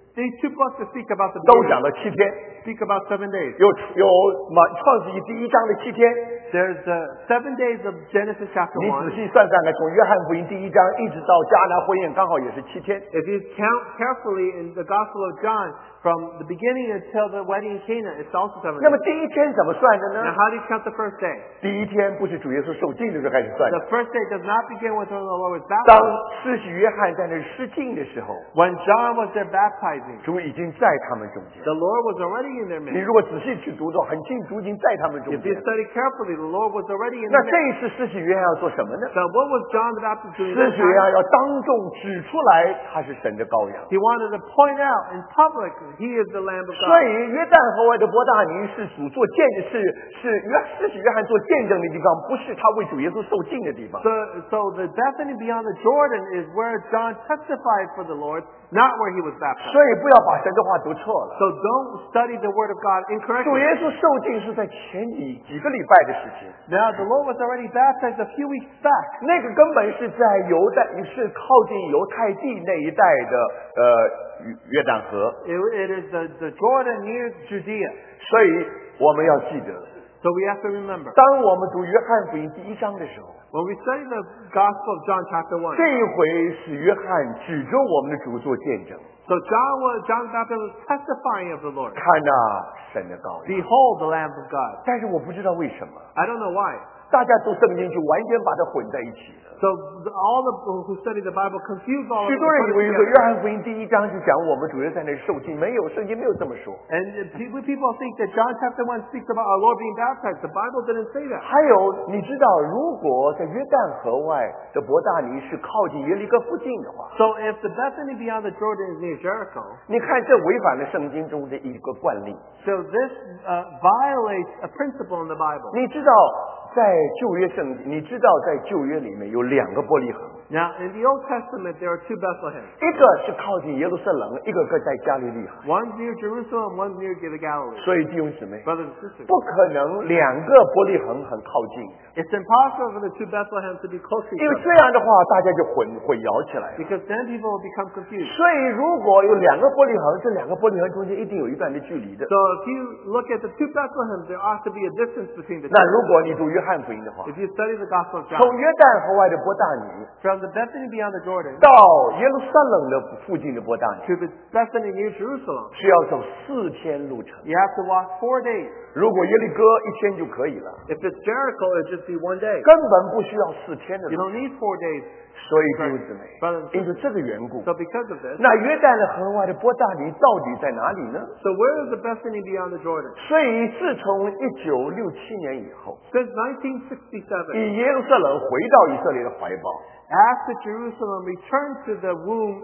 B: these two books that speak about the
A: 都
B: beginning
A: 讲了7天，
B: speak about 7 days.
A: 有创世纪第1章的7天，
B: There's the 7 days of Genesis chapter
A: 你仔
B: 1.
A: 细算算看，从约翰福音第1章一直到迦南婚宴，刚好也是7天。
B: If you count carefully in the Gospel of John, from the beginning until the wedding in Cana, it's also 7 days.
A: 那么第1天怎么算的
B: Now,
A: 呢？
B: how do you count the first day?
A: 第1天不是主耶稣受浸的时候开始算
B: The
A: 的，
B: first day does not begin with when the Lord was
A: 当
B: baptized.
A: 施洗约翰在那施浸的时候，
B: When John was there baptizing,
A: 主已经在他们中间。
B: the Lord was already in their
A: 你
B: midst.
A: 如果仔细去读的话，很清楚，主已经在他们中
B: If you
A: 间。
B: study carefully, the Lord was already in
A: 那
B: their
A: 这
B: midst.
A: 一次施洗约翰要做什么呢？
B: So what was John the Baptist doing
A: 施
B: this
A: 洗约翰
B: time?
A: 要当众指出来，他是神的羔羊。
B: He wanted to point out in public he is the Lamb of
A: 所
B: God.
A: 以约旦河外的伯大尼是主做见施洗约翰做见证的地方，不是他为主耶稣受浸的地方。
B: So the Bethany beyond the Jordan is where John testified for the Lord, not where he was baptized.
A: 所以不要把神的话读错了。
B: So don't study the Word of God
A: 主
B: incorrectly.
A: 耶稣受浸是在前几个礼拜的事情，
B: Now the Lord was already baptized a few weeks back.
A: 那个根本是在是靠近犹太地那一带的约旦河，
B: It is the Jordan near Judea.
A: 所以我们要记得，
B: So we have to remember.
A: 当我们读约翰福音第1章的时候，
B: When we study the Gospel of John chapter 1,
A: 这一回是约翰指着我们的主做见证，
B: so John the Baptist was testifying of the Lord.
A: 看那神的羔羊。
B: Behold the Lamb of God.
A: 但是我不知道为什么，
B: I don't know why.
A: 大家读圣经就完全把它混在一起了。
B: So all the people who study the Bible confuse all of
A: 许
B: it.
A: 多人以
B: and put it
A: 为说
B: together.
A: 约翰福音第1章就讲我们主耶稣在那里受浸，没有，圣经没有这么说。
B: And people think that John chapter 1 speaks about our Lord being baptized. The Bible didn't say that.
A: 还有，你知道，如果在约旦河外的伯大尼是靠近耶利哥附近的话，
B: So if the Bethany beyond the Jordan is near Jericho,
A: 你看这违反了圣经中的一个惯例。
B: so this violates a principle in the Bible.
A: 你知道，在旧约圣经，你知道在旧约里面有2个伯利恒，
B: Now, in the Old Testament, there are 2 Bethlehems.
A: 一个是靠近耶路撒冷，一个在加利利海。
B: One's near Jerusalem, one's near the Galilee.
A: 所以弟兄姊妹，
B: Brothers and sisters,
A: 不可能2个伯利恒很靠近，
B: it's impossible for the 2 Bethlehems to be close to
A: 因
B: each
A: 为
B: other
A: 这样的话大家就混淆起来了。
B: because then people will become confused.
A: 所以如果有2个伯利恒，这2个伯利恒中间一定有一段的距离的。
B: So if you look at the 2 Bethlehems, there ought to be a distance between the
A: 那
B: two.
A: 如果你读约翰福音的话，
B: If you study the Gospel of
A: 从
B: John,
A: 约旦河外的伯大尼
B: from the Bethany beyond the Jordan
A: 到耶路撒冷的附近的伯大尼，
B: to the Bethany near Jerusalem,
A: 是要走4天路程。
B: you have to walk 4 days.
A: 如果耶利哥1天就可以了，
B: If it's Jericho, it'd just be 1 day.
A: 根本不需要4天的
B: You
A: 路。
B: don't need 4 days.
A: 所以弟兄姊妹
B: Brothers and，
A: 因为这个缘故，
B: So because of this,
A: 那约旦的河外的伯大尼到底在哪里呢？
B: so where is the Bethany beyond the Jordan?
A: 所以自从1967年以后，
B: Since 1967,
A: 以耶路撒冷回到以色列的怀抱，
B: after Jerusalem returned to the womb,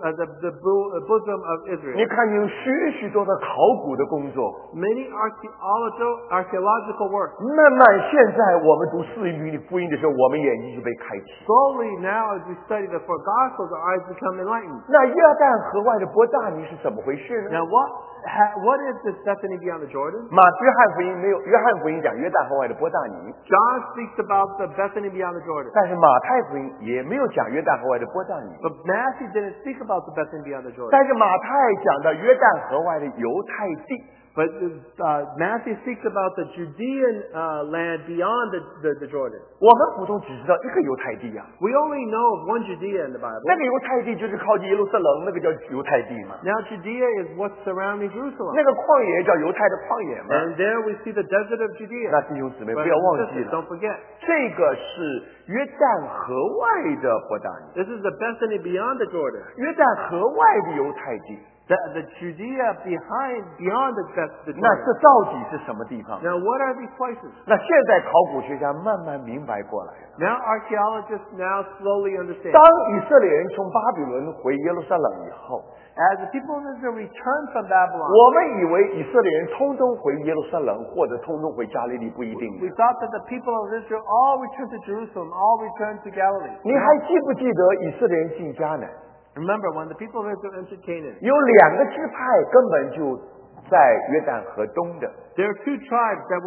B: bosom of
A: 你
B: Israel,
A: 看有许多的考古的工作，
B: many archaeological work.
A: 慢慢现在我们读四律福音的时候，我们眼睛就被开启。
B: Slowly now, as we study the 4 Gospels, our eyes become enlightened.
A: 那约旦河外的伯大尼是怎么回事呢？
B: Now, what is this Bethany beyond the Jordan?
A: 约翰福音没有，约翰福音讲约旦河外的伯大尼，
B: John speaks about the Bethany beyond the Jordan.
A: 但是马太福音也没有讲约旦河外的伯大尼。
B: But Matthew didn't speak about the Bethany beyond the Jordan.
A: 但是马太讲的约旦河外的犹太地，
B: But Matthew speaks about the Judean land beyond the Jordan.
A: 我们普通只知道一个犹太地啊，
B: We only know of one Judea in the Bible.
A: 那个犹太地就是靠近耶路撒冷，那个叫犹太地嘛。
B: Now Judea is what's surrounding Jerusalem.
A: 那个旷野叫犹太的旷野嘛。
B: And there we see the desert of Judea.
A: 那弟兄姊妹不
B: Brothers
A: 要
B: and
A: 忘记
B: sisters,
A: 了，
B: don't forget.
A: 这个是约旦河外的伯大尼，
B: This is the Bethany beyond the Jordan.
A: 约旦河外的犹太地。
B: The Judea beyond the
A: 那
B: Jordan.
A: 这到底是什么地方？
B: Now what are these places?
A: 那现在考古学家慢慢明白过来了。
B: Now archaeologists now slowly understand.
A: 当以色列人从巴比伦回耶路撒冷以后，
B: As the people of Israel returned from Babylon,
A: 我们以为以色列人通通回耶路撒冷，或者通通回加利利，不一定
B: we
A: 的。
B: thought that the people of Israel all returned to Jerusalem, all returned to Galilee.
A: 你还记不记得以色列人进迦南，
B: Remember, when the people of Israel entered Canaan,
A: 有2个支派根本就在约旦河东的，
B: there are 2 tribes that were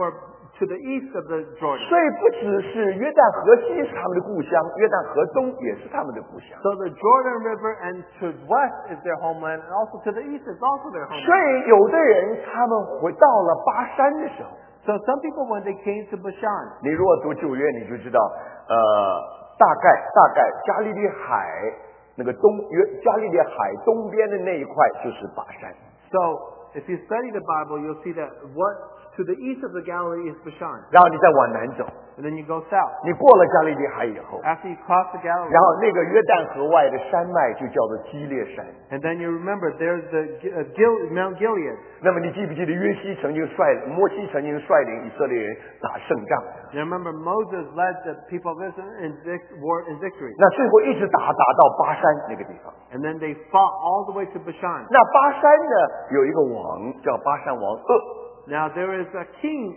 B: to the east of the Jordan.
A: 所以不只是约旦河西是他们的故乡，约旦河东也是他们的故乡。
B: So the Jordan River and to west is their homeland, and also to the east is also their
A: 所
B: homeland.
A: 以有的人他们回到了巴山的时候，
B: So some people, when they came to Bashan,
A: 你如果读旧约，你就知道，大概加利利海那个加利利海东边的那一块就是巴山。
B: so if you study the Bible, you'll see that what to the east of the Galilee is Bashan,
A: 然后你再往南走，
B: and then you go south.
A: 你过了加利利海以后，
B: After you cross the Galilee,
A: 然后那个约旦河外的山脉就叫做基列山。
B: and then you remember there's the Mount Gilead.
A: 那么你记不记得摩西曾经率领以色列人打胜仗？
B: You remember Moses led the people of Israel in war in victory,
A: 那最后一直打到巴山那个地方。
B: and then they fought all the way to Bashan.
A: 那巴山呢有一个王叫巴山王噩。
B: Now there is a king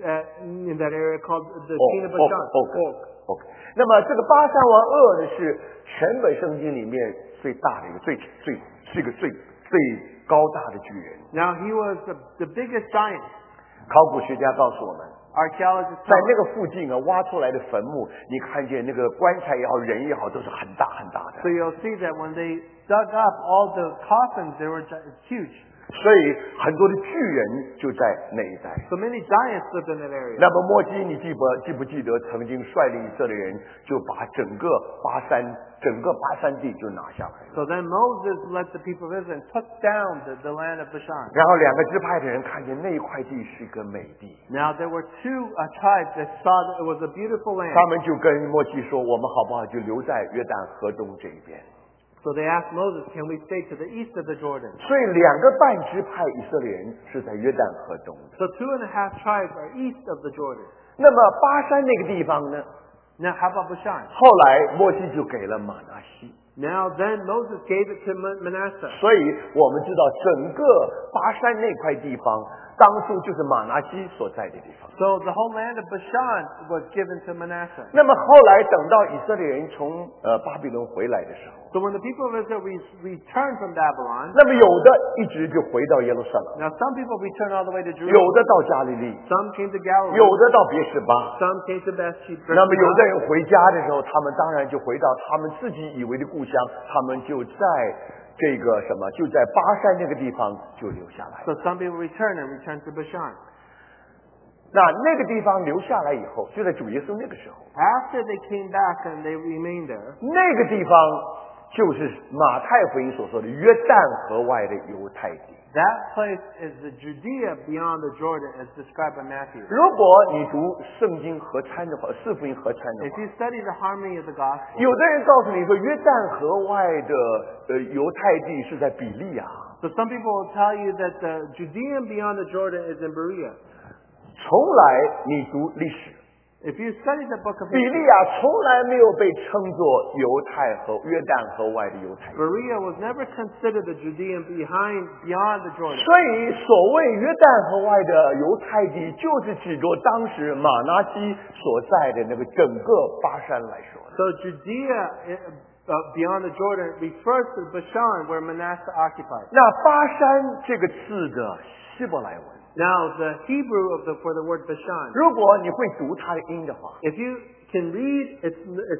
B: in that area called the king of Bashan.
A: OK。那么这个巴山王噩呢是全本圣经里面最大的一个最高大的巨人。
B: Now he was the biggest giant.
A: 考古学家告诉我们，
B: Archaeologists
A: 在
B: tell
A: 那个附近啊挖出来的坟墓，你看见那个棺材也好，人也好，都是很大很大的
B: So。you'll see that when they dug up all the coffins, they were huge.
A: 所以很多的巨人就在那一带。
B: So many giants lived in that area.
A: 那么摩西，你记不记得曾经率领以色列人就把整个巴山地就拿下来了？
B: So then Moses led the people of Israel and took down the land of Bashan.
A: 然后两个支派的人看见那一块地是一个美地，
B: Now there were two tribes that saw that it was a beautiful land.
A: 他们就跟摩西说：“我们好不好就留在约旦河东这一边？”
B: So they asked Moses, can we stay to the east of the Jordan?
A: 所以两个半支派以色列人是在约旦河东的。
B: So 2.5 tribes are east of the Jordan.
A: 那么巴山那个地方呢？
B: Now how about Bashan?
A: 后来摩西就给了马拿西。
B: Now then Moses gave it to Manasseh.
A: 所以我们知道整个巴山那块地方，当初就是马拿西所在的地方。
B: So the whole land of Bashan was given to Manasseh.
A: 那么后来等到以色列人从巴比伦回来的时候，
B: So when the people of Israel returned from Babylon,
A: 那么有的一直就回到耶路撒冷，
B: now some people returned all the way to
A: 有
B: Jerusalem.
A: 的到加利利，
B: Some came to Galilee.
A: 有的到别是巴。
B: Some came to Bathsheba.
A: 那么有的人回家的时候，他们当然就回到他们自己以为的故乡，他们就在这个就在巴山那个地方就留下来。
B: So some people returned to Bashan.
A: 那个地方留下来以后，就在主耶稣那个时候，
B: After they came back and they remained there,
A: 那个地方就是马太福音所说的约旦河外的犹太地。
B: that place is the Judea beyond the Jordan as described by Matthew.
A: 如果你读圣经合参的话，四福音合参的
B: If
A: 话，
B: you study the harmony of the gospel,
A: 有的人告诉你说，约旦河外的犹太地是在比利亚。
B: so some people will tell you that the Judean beyond the Jordan is in Berea.
A: 从来你读历史，
B: If you study the book of
A: 比利
B: history,
A: 亚从来没有被称作犹太和约旦河外的犹太地。
B: Berea was never considered the Judean beyond the Jordan.
A: 所以，所谓约旦河外的犹太地，就是指着当时马拿西所在的那个整个巴山来说的。
B: So Judea beyond the Jordan refers to Bashan where Manasseh occupied.
A: 那巴山这个字的希伯来文，
B: Now the Hebrew for the word Bashan,
A: 如果你会读它的音的话，
B: if you can read its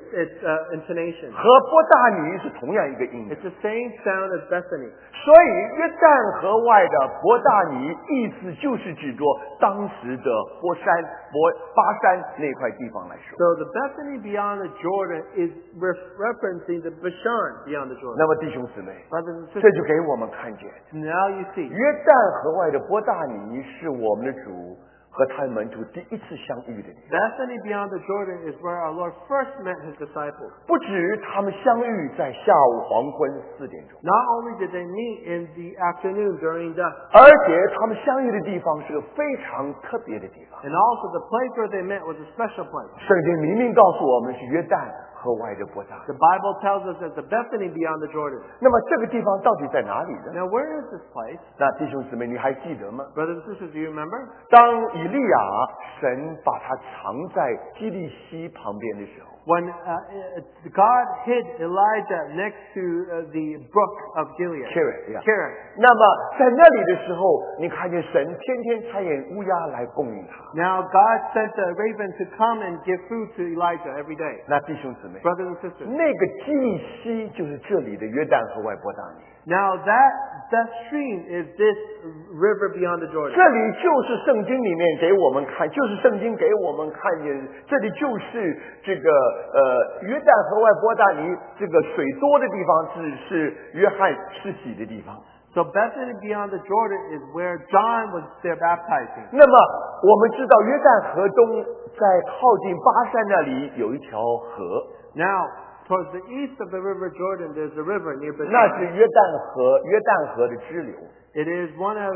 B: intonation,
A: 和波大尼是同样一个音的
B: it's。the same sound as Bethany.
A: 所以约旦河外的伯大尼，意思就是指着当时的巴山那块地方来说。
B: So the Bethany beyond the Jordan is referencing the Bashan beyond the Jordan.
A: 那么弟兄姊妹，
B: Brothers and
A: 这
B: sisters,
A: 就给我们看见，
B: now you see,
A: 约旦河外的伯大尼是我们的主和他的门徒第一次相遇的地方。
B: Bethany beyond the Jordan is where our Lord first met his disciples.
A: 不止他们相遇在下午黄昏4点钟，
B: Not only did they meet in the afternoon during dusk,
A: 而且他们相遇的地方是个非常特别的地方。
B: and also the place where they met was a special place.
A: 圣经明明告诉我们是约旦河外的伯大尼。
B: The Bible tells us that the Bethany beyond the Jordan.
A: 那么这个地方到底在哪里呢？
B: Now where is this place?
A: 那弟兄姊妹，你还记得吗？
B: Brothers and sisters, do you remember?
A: 当以利亚神把他藏在基利溪旁边的时候，
B: when God hid Elijah next to the brook of Gilead.
A: Cherith，
B: Cherith.
A: 那么在那里的时候，你看见神天天差遣乌鸦来供应他。
B: Now God sent a raven to come and give food to Elijah every day.
A: 那弟兄姊妹，
B: Brothers and sisters.
A: 那个基西就是这里的约旦河外伯大尼。
B: Now that stream is this river beyond the Jordan.
A: 这里就是圣经里面给我们看，就是圣经给我们看见，这里就是这个约旦河外伯大尼这个水多的地方，只是约翰施洗的地方。
B: So Bethany beyond the Jordan is where John was there baptizing.
A: 那么我们知道约旦河东在靠近巴山那里有一条河，
B: Now, towards the east of the river Jordan, there's a river near
A: 那是
B: Bethany.
A: 约旦河的支流。
B: It is one of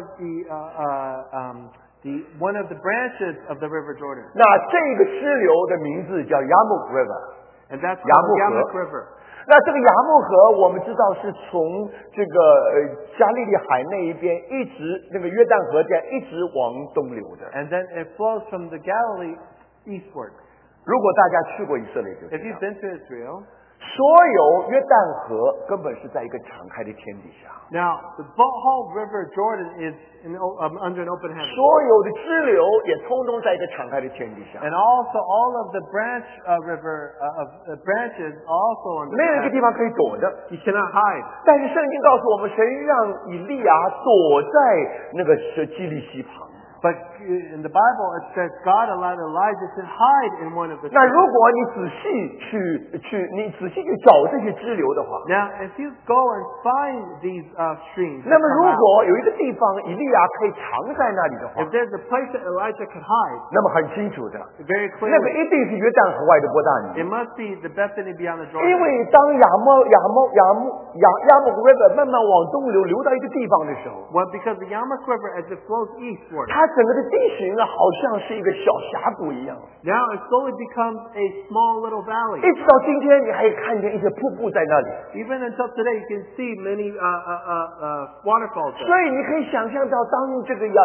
B: the branches of the river Jordan,
A: 那这个支流的名字叫 Yarmuk River。
B: and that's called the
A: Yarmuk
B: Yarmuk River.
A: 那这个雅木河，我们知道是从这个加利利海那一边一直那个约旦河这样一直往东流的。
B: And then it flows from the Galilee eastward.
A: 如果大家去过以色列就
B: If
A: 知
B: you've
A: 道，
B: been to Israel,
A: 所有约旦河根本是在一个敞开的天底下，
B: now the whole river Jordan is under an open heaven.
A: 所有的支流也通通在一个敞开的天底下，
B: And also all of the branches are also under
A: 没有一个
B: the
A: 地
B: heaven.
A: 方可以躲的。
B: You cannot hide.
A: 但是圣经告诉我们，神让以利亚躲在那个基利溪旁。
B: But in the Bible it says God allowed Elijah to hide in one of the
A: 那
B: streams.
A: 如果你仔细去找这些支流的话，
B: Now, if you go and find these streams,
A: 那么
B: that
A: 如
B: come out,
A: 果有一个地方以利亚可以藏在那里的话，
B: if there's a place that Elijah could hide,
A: 那么很清楚的，
B: very
A: 那个
B: clearly,
A: 一定是约旦河外的伯大尼。
B: it must be the Bethany beyond the
A: 因
B: Jordan.
A: 为当亚木 river 慢慢往东流，流到一个地方的时候，
B: Well, because the Yarmuk River, as it flows eastward,
A: 它整个的地形啊，好像是一个小峡谷一样。
B: now it slowly becomes a small little valley.
A: 一直到今天，你还看见一些瀑布在那里。
B: Even until today, you can see many waterfalls
A: 所
B: there.
A: 以你可以想象到，当这个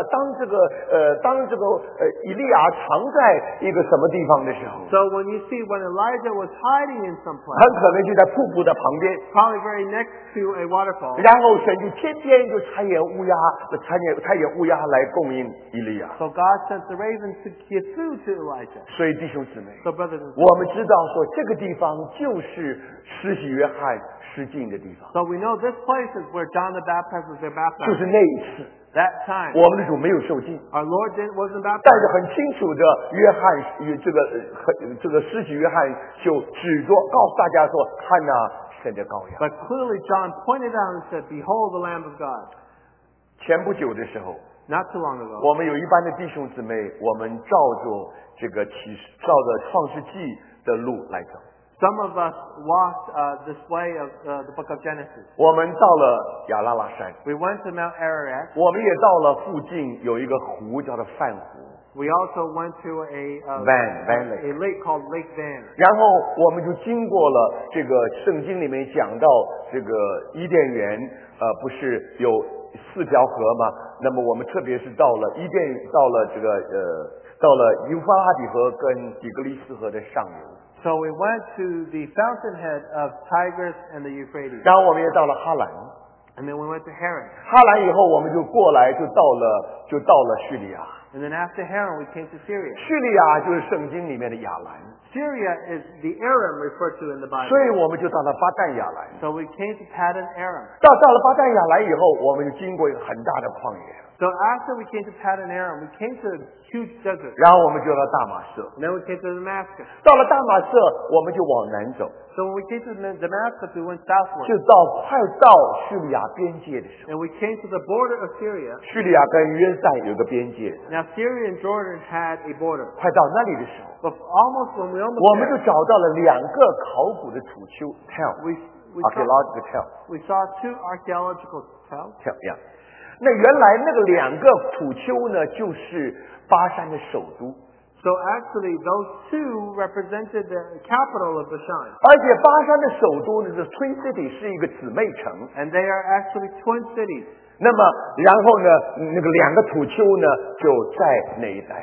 A: 以利亚藏在一个什么地方的时候，
B: So when you see when Elijah was hiding in some
A: 很
B: place,
A: 可能就在瀑布的旁边。
B: probably very next to a waterfall,
A: 然后神就天天就差遣乌鸦来供应以利亚。
B: so God sent the ravens to give food to Elijah.
A: 所以弟兄姊妹，
B: So brothers and
A: 我们知道说这个地方就是施洗约翰施浸的地方，
B: So we know this place is where John the Baptist was there
A: 就是
B: baptized.
A: 那一次
B: That time,
A: 我们的主没有受浸，
B: our Lord wasn't
A: 但
B: baptized.
A: 是很清楚的，约翰这个施洗约翰就指着告诉大家说：“看呐、神的羔羊。
B: But clearly John pointed out and said, Behold the Lamb of God. ”
A: 前不久的时候，
B: Not too long ago,
A: 我们有一班的弟兄姊妹，我们照着这个照着创世纪的路来走。
B: some of us walked this way of the book of Genesis.
A: 我们到了亚拉拉山，
B: We went to Mount Ararat.
A: 我们也到了附近有一个湖叫做泛湖。
B: We also went to a
A: Van Lake.
B: lake called Lake Van.
A: 然后我们就经过了这个圣经里面讲到这个伊甸园，不是有4条河吗？那么我们特别是到了到了幼发拉底河跟底格里斯河的上游，
B: So we went to the fountainhead of Tigris and the Euphrates.
A: 然后我们也到了哈兰，
B: And then we went to Haran.
A: 哈兰以后我们就过来就到了叙利亚，
B: And then after Haran, we came to Syria.
A: 叙利亚就是圣经里面的亚兰，
B: Syria is the Aram referred to in the Bible.
A: 所以我们就到了巴旦亚兰。
B: So we came to Paddan Aram.
A: 到了巴旦亚兰以后，我们就经过一个很大的旷野，
B: So after we came to Paddan Aram, we came to a huge desert.
A: 然后我们就到大马色。
B: And then we came to Damascus.
A: 到了大马色，我们就往南走，
B: So when we came to Damascus, we went southward.
A: 就快到叙利亚边界的时候，
B: And we came to the border of Syria.
A: 叙利亚跟约旦有个边界，
B: Now Syria and Jordan had a border.
A: 快到那里的时候，
B: But when we
A: 我
B: almost
A: 们就
B: there,
A: 找到了2个考古的土丘
B: we
A: archaeological
B: we saw two archaeological tells.
A: tell 呀。那原来那个2个土丘呢，就是巴山的首都，
B: So actually, those two represented the capital of Bashan.
A: 而且巴山的首都呢是 Twin City， 是一个姊妹城。
B: And they are actually twin cities.
A: 那么，然后呢，那个2个土丘呢就在那一带。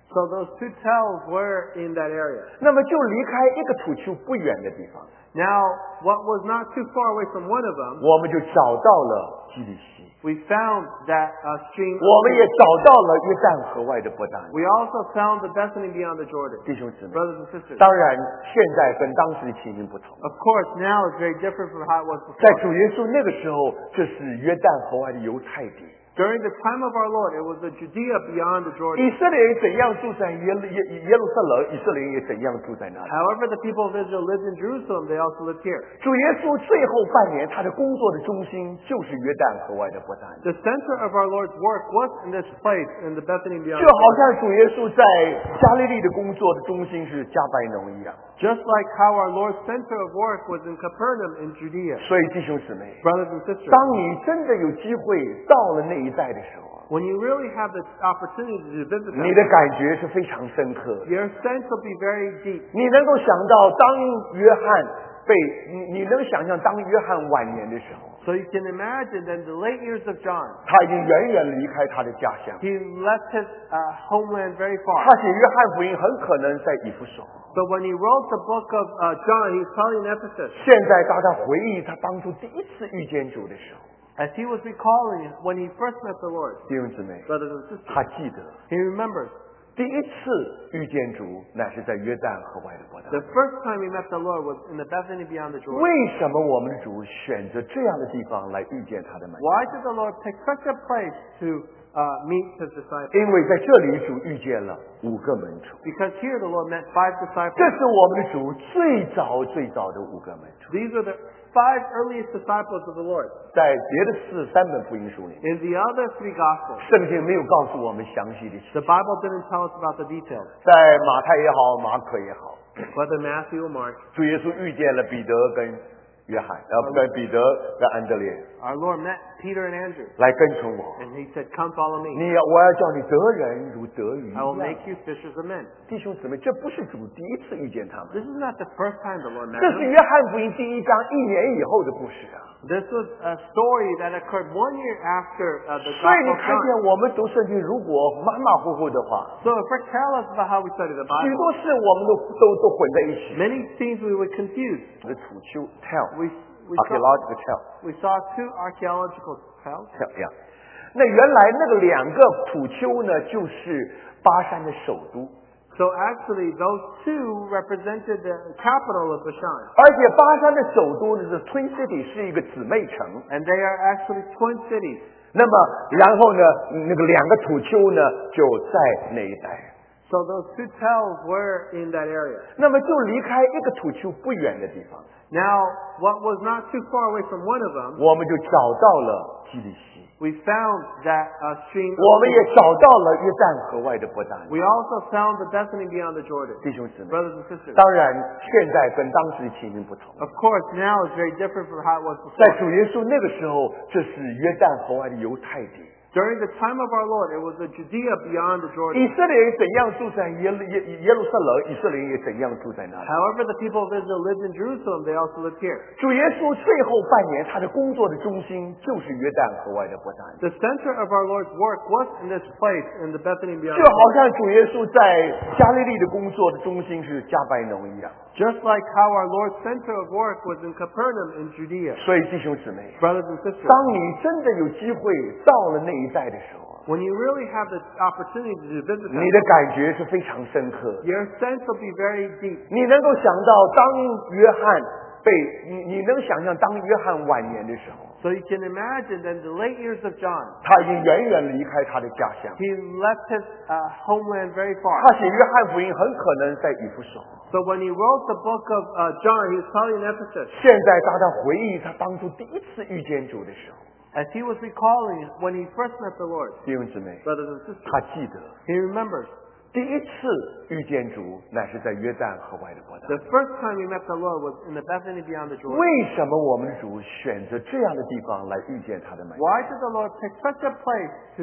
B: So those two tells were in that area.
A: 那么就离开一个土丘不远的地方，
B: Now, what was not too far away from one of them,
A: 我们就找到了基利西，
B: we found that stream.
A: 我们也找到了约旦河外的伯大尼。
B: We also found the Bethany beyond the Jordan.
A: 弟兄姊妹，
B: Brothers and sisters.
A: 当然现在跟当时的情形不同。
B: Of course, now it's very different from how it was
A: 在
B: before.
A: 主耶稣那个时候，这是约旦河外的犹太地。
B: During the time of our Lord, it was the Judea beyond the Jordan.
A: 以色列人怎样住在耶路撒冷，以色列人也怎样住在那里。
B: However, the people of Israel lived in Jerusalem, they also lived here.
A: 主耶稣最后半年他的工作的中心就是约旦河外的伯大尼。
B: The center of our Lord's work was in this place, in the Bethany beyond
A: 就
B: the
A: 好
B: Jordan.
A: 像主耶稣在加利利的工作的中心是加百农一样。
B: Just like how our Lord's center of work was in Capernaum in Judea.
A: 所以弟兄姊妹，
B: Brothers and sisters,
A: 当你真的有机会到了那一带的时候，
B: when you really have the opportunity to visit
A: 你
B: them,
A: 的感觉是非常深刻的。
B: your sense will be very deep.
A: 你能够想到，当约翰你能想象当约翰晚年的时候，
B: So you can imagine that in the late years of John,
A: 他已经远远离开他的家乡。
B: he left his homeland very far.
A: 他写约翰福音很可能在以弗所。
B: So when he wrote the book of John, he was probably in Ephesus.
A: 现在当他回忆他当初第一次遇见主的时候，
B: As he was recalling when he first met the Lord,
A: 弟兄姊妹，
B: brothers and sisters,
A: 他记得
B: he remembers
A: 第一次遇见主乃是在约旦河外的伯大
B: the
A: 尼。
B: first time he met the Lord was in the Bethany beyond the Jordan.
A: 为什么我们的主选择这样的地方来遇见他的门徒？
B: Why did the Lord pick such a place to meet his disciples?
A: 因为在这里主遇见了5个门徒，
B: Because here the Lord met 5 disciples.
A: 这是我们的主最早的5个门徒。
B: These are the 5 earliest disciples of the Lord.
A: 在别的3本福音书里，
B: In the other 3 Gospels,
A: 圣经没有告诉我们详细的细
B: the
A: 节。
B: Bible didn't tell us about the details.
A: 在马太也好，马可也好，
B: Whether Matthew or Mark,
A: 主耶稣遇见了彼得跟约翰，跟彼得跟安德烈，
B: our Lord met Peter and Andrew.
A: 来跟从我。
B: And he said, come follow me.
A: 我要叫你得人如得鱼一
B: I will
A: 样。
B: make you fishers of men.
A: 弟兄姊妹，这不是主第一次遇见他们，
B: This is not the first time the Lord met
A: 这是
B: them.
A: 约翰福音第1章1年以后的故事啊。
B: This was a story that occurred 1 year after the
A: 所以
B: Gospel
A: 你
B: of
A: 看
B: John.
A: 见我们读圣经，如果马马虎虎的话，
B: So if we're careless about how we study the
A: 许
B: Bible,
A: 多事我们都混在一起。
B: many things we would confuse.
A: 这个土丘 tell
B: We
A: archaeological tell
B: we saw 2 archaeological tells.
A: tell 呀。那原来那个2个土丘呢，就是巴山的首都，
B: So actually, those 2 represented the capital of Bashan.
A: 而且巴山的首都呢是 Twin City， 是一个姊妹城。
B: And they are actually twin cities.
A: 那么然后呢，那个2个土丘呢就在那一带。
B: So those 2 tells were in that area.
A: 那么就离开一个土丘不远的地方，
B: Now, what was not too far away from one of them,
A: 我们就找到了基利西，
B: we found that stream.
A: 我们也找到了约旦河外的伯大尼。
B: We also found the Bethany beyond the Jordan.
A: 弟兄姊妹，
B: Brothers and sisters.
A: 当然现在跟当时的情形不同。
B: Of course, now it's very different from how it was
A: 在
B: before.
A: 主耶稣那个时候，这是约旦河外的犹太地。
B: During the time of our Lord, it was the Judea beyond the Jordan.
A: 以色列人怎样住在耶路撒冷，以色列人也怎样住在那里。
B: However, the people of Israel lived in Jerusalem, they also lived here.
A: 主耶稣最后半年他的工作的中心就是约旦河外的伯大尼。
B: The center of our Lord's work was in this place, in the Bethany beyond
A: 就
B: the
A: 好
B: Jordan.
A: 像主耶稣在加利利的工作的中心是加百农一样。
B: Just like how our Lord's center of work was in Capernaum in Judea.
A: 所以弟兄姊妹，
B: Brothers and sisters,
A: 当你真的有机会到了那一带的时候，
B: when you really have the opportunity to visit
A: 你
B: them,
A: 的感觉是非常深刻。
B: your sense will be very deep.
A: 你能够想到，当约翰你能想象当约翰晚年的时候，
B: So you can imagine that in the late years of John,
A: 他已经远远离开他的家乡。
B: he left his homeland very far.
A: 他写约翰福音很可能在以弗所。
B: So when he wrote the book of John, he was probably in Ephesus.
A: 现在当他回忆他当初第一次遇见主的时候，
B: As he was recalling when he first met the Lord,
A: 弟兄姊妹，
B: brothers and sisters,
A: 他记得
B: he remembers
A: 第一次遇见主乃是在约旦河外的伯大尼。
B: the first time he met the Lord was in the Bethany beyond the Jordan.
A: 为什么我们的主选择这样的地方来遇见他的门徒？
B: Why did the Lord pick such a place to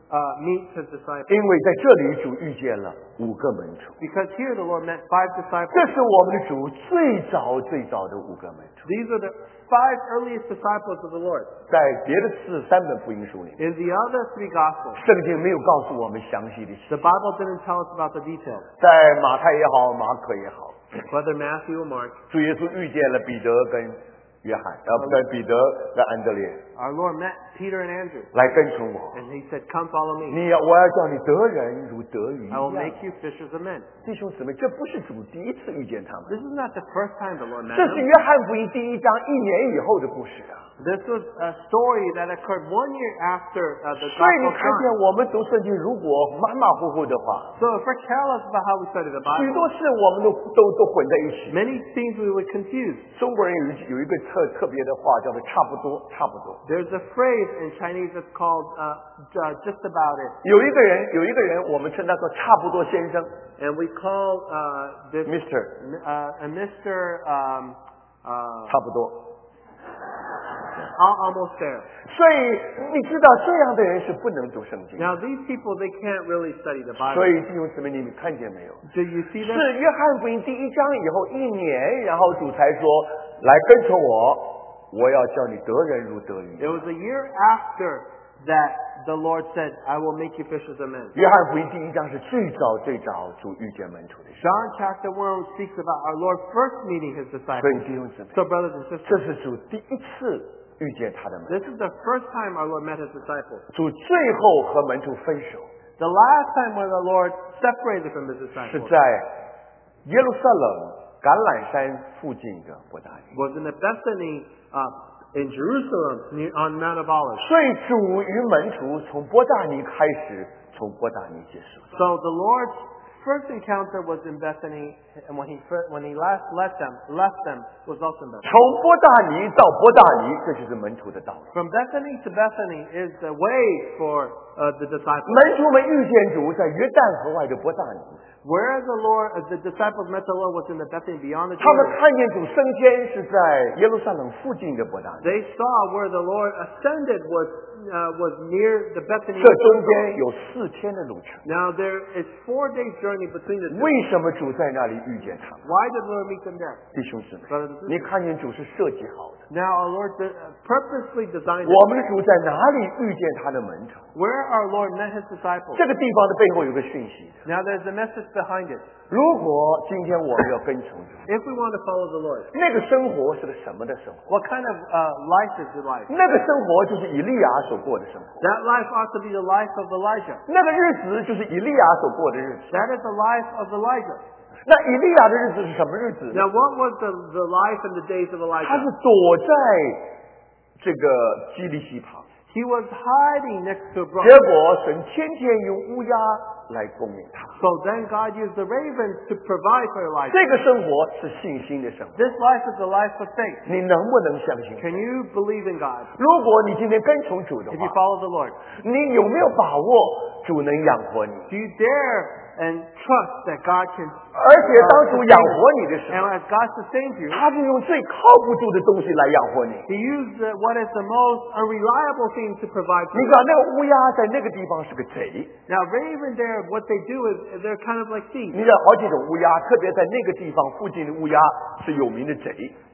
B: meet his disciples.
A: 因为在这里主遇见了5个门徒，
B: Because here the Lord met 5 disciples.
A: 这是我们的主最早的5个门徒。
B: These are the 5 earliest disciples of the Lord.
A: 在别的3本福音书里面，
B: In the other 3 Gospels,
A: 圣经没有告诉我们详细的细节
B: the Bible didn't tell us about the details.
A: 在马太也好，马可也好，
B: Whether Matthew or Mark,
A: 主耶稣遇见了彼得跟约翰，跟彼得跟安德烈，
B: our Lord met Peter and Andrew.
A: 来跟从我。
B: And he said, come follow me.
A: 我要叫你得人如得鱼一
B: I will
A: 样。
B: make you fishers of men.
A: 弟兄姊妹，这不是主第一次遇见他
B: This
A: 们，
B: is not the first time the Lord met
A: 这是
B: them.
A: 约翰福音第1章1年以后的故事啊。
B: This was a story that occurred 1 year after the
A: 所以你
B: Gospel of
A: 看见
B: John.
A: 我们读圣经，如果马马虎虎的话，
B: So if we're careless about how we study the
A: 许
B: Bible,
A: 多事我们都混在一起。
B: many things we would confuse.
A: 中国人有一个特别的话，叫做差不多，差不多。
B: There's a phrase in Chinese that's called just about it.
A: 有一个人，我们称他做差不多先生
B: And we call this
A: ，Mr.
B: Mr.
A: 差不多。
B: almost there.
A: 所以你知道这样的人是不能读圣经的。
B: Now these people, they can't really study the
A: 所
B: Bible.
A: 以弟兄姊妹，你们看见没有？
B: Do you see
A: 是
B: this?
A: 约翰福音第1章以后1年，然后主才说：“来跟从我，我要叫你得人如得鱼。
B: It was a year after that the Lord said, I will make you fishers of men. ”
A: 约翰福音第1章是最早主遇见门徒的事。
B: John chapter 1 speaks about our Lord first meeting his
A: 所以
B: disciples.
A: 弟兄姊妹，
B: So brothers and
A: 这
B: sisters,
A: 是主第1次遇见他的门徒。
B: this is the first time our Lord met his disciples.
A: 主最后和门徒分手
B: The last time when the Lord separated from his
A: 是
B: disciples
A: 在耶路撒冷橄榄山附近的伯大尼。
B: was in the Bethany in Jerusalem on Mount of Olives.
A: 所以主与门徒从伯大尼开始，从伯大尼结束。
B: So the Lord's first encounter was in Bethany, and when he last left them was also in Bethany.
A: 从伯大尼到伯大尼，这就是门徒的道路。
B: From Bethany to Bethany is the way for the disciples.
A: 门徒们遇见主在约旦河外的伯大尼，
B: Where the disciples met the Lord was in the Bethany beyond the
A: 他们
B: Jordan.
A: 看见主升天是在耶路撒冷附近的伯大尼，
B: They saw where the Lord ascended was near the Bethany.
A: 这中间有4天的路程。
B: Now there is 4 days journey between the two.
A: 为什么主在那里遇见他们？
B: Why did the Lord meet them there?
A: 弟兄姊妹，
B: Brothers and sisters.
A: 你看见主是设计好的。
B: Now our Lord purposely designed
A: 我
B: it.
A: 们的主在哪里遇见他的门徒？
B: Where our Lord met his disciples.
A: 这个地方的背后有个讯息。
B: Now there's a message behind it.
A: 如果今天我们要跟从主，
B: If we want to follow the Lord,
A: 那个生活是个什么的生活？
B: what kind of life is the life?
A: 那个生活就是以利亚所过的生活，
B: That life ought to be the life of Elijah.
A: 那个日子就是以利亚所过的日子。
B: That is the life of Elijah.
A: 那以利亚的日子是什么日子呢？
B: Now what was the life and the days of
A: 他是
B: Elijah?
A: 躲在这个基利溪旁，
B: He was hiding next to a brook.
A: 结果神天天用乌鸦来供应他。
B: So then God used the ravens to provide for Elijah.
A: 这个生活是信心的生活，
B: This life is the life of faith.
A: 你能不能相信？
B: Can you believe in God?
A: 如果你今天跟从主的
B: If you
A: 话，
B: follow the Lord,
A: 你有没有把握主能养活你？
B: do you dare and trust that God can
A: 而且当主养活你的时
B: and
A: 候，
B: as God sustains you,
A: 他是用最靠不住的东西来养活你。
B: He used what is the most unreliable thing to provide for
A: 你
B: you.
A: 知道那个乌鸦在那个地方是个贼，
B: Now raven there, what they do is they're kind of like thieves.
A: 你知道好几种乌鸦，特别在那个地方附近的乌鸦是有名的贼。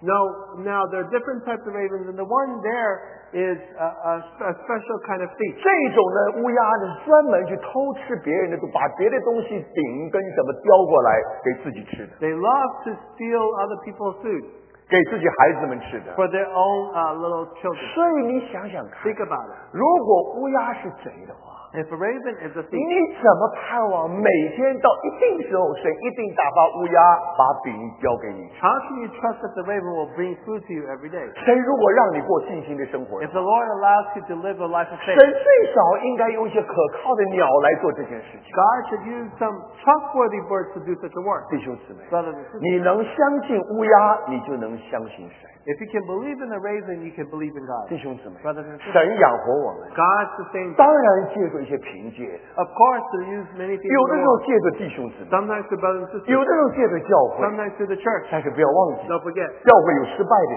B: Now there are different types of ravens, and the one there is a special kind of thief.
A: 这种呢乌鸦呢专门去偷吃别人的，把别的东西饼跟什么叼过来给自己吃的，
B: They love to steal other people's food
A: 给自己孩子们吃的。
B: for their own little children.
A: 所以你想想看，
B: Think about it.
A: 如果乌鸦是贼的话，
B: If a raven is a
A: 你
B: thief,
A: 怎么盼望每天到一定时候，神一定打发乌鸦把饼交给你吃？
B: how can you trust that the raven will bring food to you every day?
A: 神如果让你过信心的生活，
B: If the Lord allows you to live a life of
A: 神
B: faith,
A: 最少应该用一些可靠的鸟来做这件事情。
B: God should use some trustworthy birds to do such a work.
A: 弟兄姊妹，
B: Brothers and sisters,
A: 你能相信乌鸦，你就能相信神。
B: if you can believe in the raven, you can believe in God.
A: 弟兄姊妹，
B: Brothers and sisters,
A: 神养活我们，
B: God sustains.
A: 当然借助一些凭借，
B: Of course, to use many things.
A: 有的
B: in
A: 时
B: the
A: 候
B: world.
A: 借着弟兄姊妹，
B: Sometimes to brothers and
A: 有
B: sisters.
A: 的时候借着教会，
B: Sometimes to the church.
A: 但是不要忘记，
B: Don't forget,
A: 教会有失败的时候，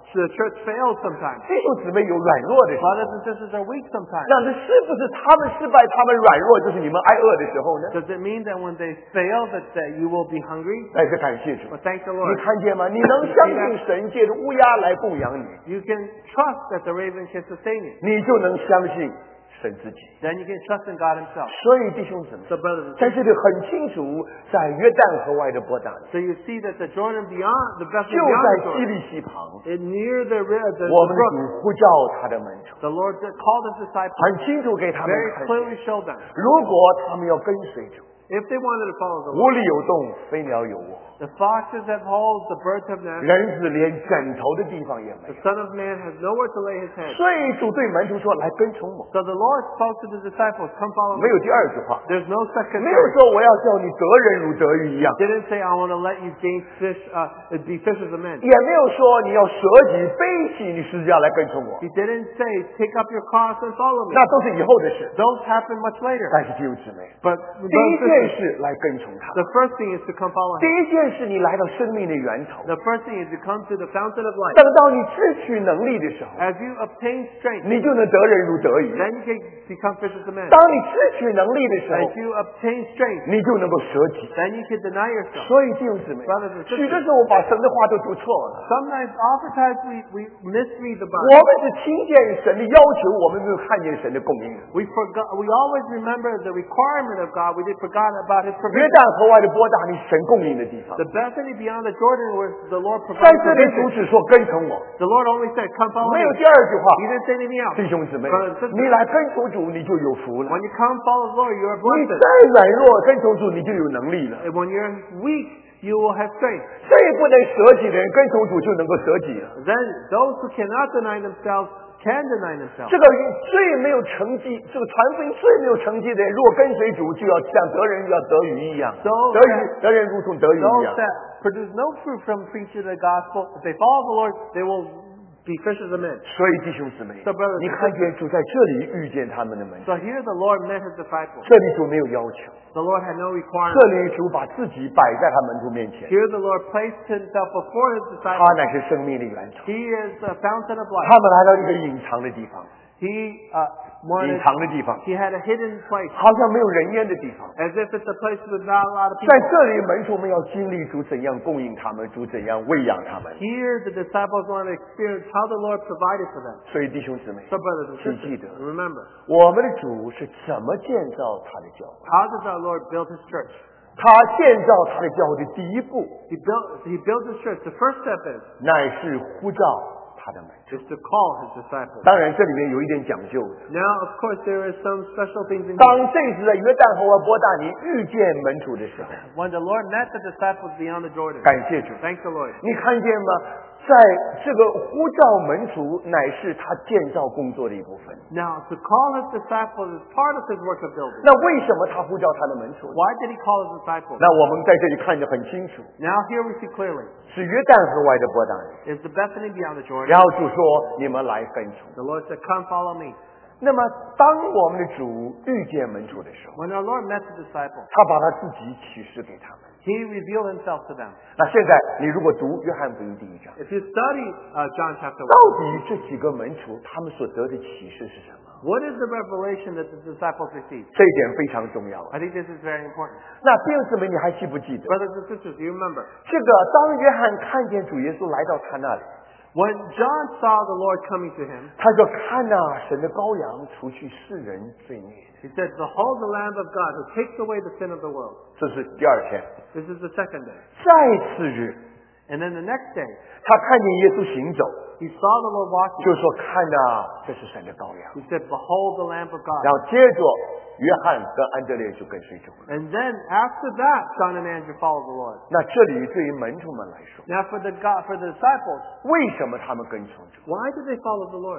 B: the church fails sometimes.
A: 弟兄姊妹有软弱的时候，
B: Brothers and sisters are weak sometimes.
A: 那这是不是他们失败，他们软弱，就是你们挨饿的时候呢？
B: Does it mean that when they fail that you will be hungry?
A: 但是感谢主，
B: Well, thank the
A: 你
B: Lord.
A: 看见吗？你能相信神借着乌鸦来供养你，
B: You can trust that the raven can sustain you.
A: 你就能相信神自己。
B: Then you can trust in God himself.
A: 所以弟兄姊妹，
B: So brothers and
A: 在
B: sisters,
A: 这里很清楚，在约旦河外的波大尼，
B: so you see that the Jordan beyond, the vessel
A: 就
B: beyond
A: 在
B: the
A: 基
B: Jordan,
A: 利溪旁，
B: near the
A: 我们的
B: brook,
A: 主呼叫他的门徒，
B: the Lord called his disciples,
A: 很清楚给他们
B: very
A: 看见，
B: clearly showed them.
A: 如果他们要跟随主，
B: If they wanted to follow the Lord,
A: 屋里有洞，飞鸟有窝，
B: the foxes have holes, the birds have nests,
A: 人子连枕头的地方也没
B: the
A: 有。
B: Son of Man has nowhere to lay his head.
A: 所以主对门徒说：“来跟从我。
B: So the Lord spoke to the disciples, come follow ”
A: 没
B: me.
A: 有第二句话，
B: There's no second
A: 没有
B: word.
A: 说我要叫你得人如得鱼一样，
B: Didn't say I want to let you gain fish, be fishers of men.
A: 也没有说你要舍己背起你十字架来跟从我，
B: He didn't say take up your cross and follow me.
A: 那都是以后的事。
B: Those happen much later.
A: 但是弟兄姊妹，
B: But
A: 第一件事来跟从他。
B: the first thing is to come follow
A: 第
B: him.
A: 一件事，你来到生命的源头。
B: The first thing is to come to the fountain of life.
A: 等到你支取能力的时候，
B: As you obtain strength,
A: 你就能得人如得鱼。
B: then you can become fishers of men.
A: 当你支取能力的时候
B: As，you obtain strength,
A: 你就能够舍己。
B: then you can deny yourself.
A: 所以弟兄姊妹，
B: Brothers and sisters
A: 许多时候我把神的话都读错了。
B: Oftentimes we misread the
A: 我
B: Bible.
A: 们只听见神的要求，我们没有看见神的供应。
B: We always remember the requirement of God. We forgot about his
A: 约
B: provision.
A: 旦河外的波大尼，神供应的地方。
B: The Bethany beyond the Jordan was the Lord
A: 在
B: provided
A: 这里主
B: provision.
A: 只说跟从我，
B: The Lord only said, come follow
A: 没
B: me.
A: 有第二句话。
B: He didn't say anything else.
A: 弟兄姊妹
B: Brothers and，sisters
A: 你来跟从主，你就有福了。
B: When you come follow the Lord, you are
A: 你
B: blessed.
A: 再软弱，跟从主你就有能力了。
B: And when you're weak, you will have strength.
A: 最不能舍己的人，跟从主就能够舍己了。
B: Then those who cannot deny themselves can deny themselves.
A: 这个最没有成绩，这个传福音最没有成绩的人，如果跟随主，就要像得人要得鱼一样，
B: So
A: 得人如同得鱼一
B: Those
A: 样。
B: that produce no fruit from preaching the gospel, if they follow the Lord, they will be fishers of men.
A: 所以弟兄姊妹
B: So brothers，
A: 你看见主在这里遇见他们的门徒，
B: So here the Lord met his disciples.
A: 这里主没有要求，
B: The Lord had no
A: 这
B: requirement.
A: 里主把自己摆在他门徒面前，
B: Here the Lord placed himself before his
A: 他
B: disciples.
A: 乃是生命的源头。
B: He is the fountain of
A: 他
B: life.
A: 们来到一个隐藏的地方，
B: He
A: 隐
B: wanted.
A: 藏的地方，
B: He had a hidden place,
A: 好像没有人烟的地方。
B: as if it's a place with not a lot of
A: 在
B: people.
A: 这里，门徒们要经历主怎样供应他们，主怎样喂养他们。
B: Here the disciples want to experience how the Lord provided for them.
A: 所以弟兄姊妹，
B: So brothers and
A: 请记
B: sisters,
A: 得，
B: remember,
A: 我们的主是怎么建造他的教会？
B: how does our Lord build his church?
A: 他建造他的教会的第一步，
B: He built his church. The first step
A: 乃是呼召他的门徒。
B: is to call his disciples.
A: 当然，这里面有一点讲究的。
B: Now, of course, there is some special things in
A: 当
B: here.
A: 这次在约旦河和波大尼遇见门徒的时候，
B: When the Lord met the disciples beyond the Jordan,
A: 感谢主，
B: thank the Lord.
A: 你看见吗？在这个呼召门徒，乃是他建造工作的一部分。
B: Now, to call his disciples is part of his work of building.
A: 那为什么他呼召他的门徒呢？
B: Why did he call his disciples?
A: 那我们在这里看得很清楚，
B: Now, here we see clearly.
A: 是约旦河外的波大尼。
B: Is the Bethany beyond the Jordan?
A: 然后主说：“你们来跟从。
B: The Lord said, come follow me. ”
A: 那么，当我们的主遇见门徒的时候，
B: When our Lord met the disciples,
A: 他把他自己启示给他们。
B: he revealed himself to them.
A: 那现在，你如果读约翰福音第1章，
B: If you study John chapter
A: 到
B: 1,
A: 底这几个门徒他们所得的启示是什么？
B: what is the revelation that the disciples received?
A: 这一点非常重要。
B: I think this is very important.
A: 那弟兄姊妹，你还记不记得？
B: Brothers and sisters, do you remember?
A: 这个当约翰看见主耶稣来到他那里，
B: When John saw the Lord coming to him,
A: 他就看呐、神的羔羊除去世人罪孽的。
B: he said, behold the Lamb of God who takes away the sin of the world.
A: 这是第二天，
B: This is the second day.
A: 再次日，
B: And then the next day,
A: 他看见耶稣行走，
B: he saw the Lord walking.
A: 就说：“看呐、这是神的羔羊。
B: He said, behold the Lamb of ” God.
A: 然后接着，约翰跟安德烈就跟随主了。
B: And then after that, John and Andrew followed the Lord.
A: 那这里对于门徒们来说，
B: Now for the disciples,
A: 为什么他们跟从主？
B: why did they follow the Lord?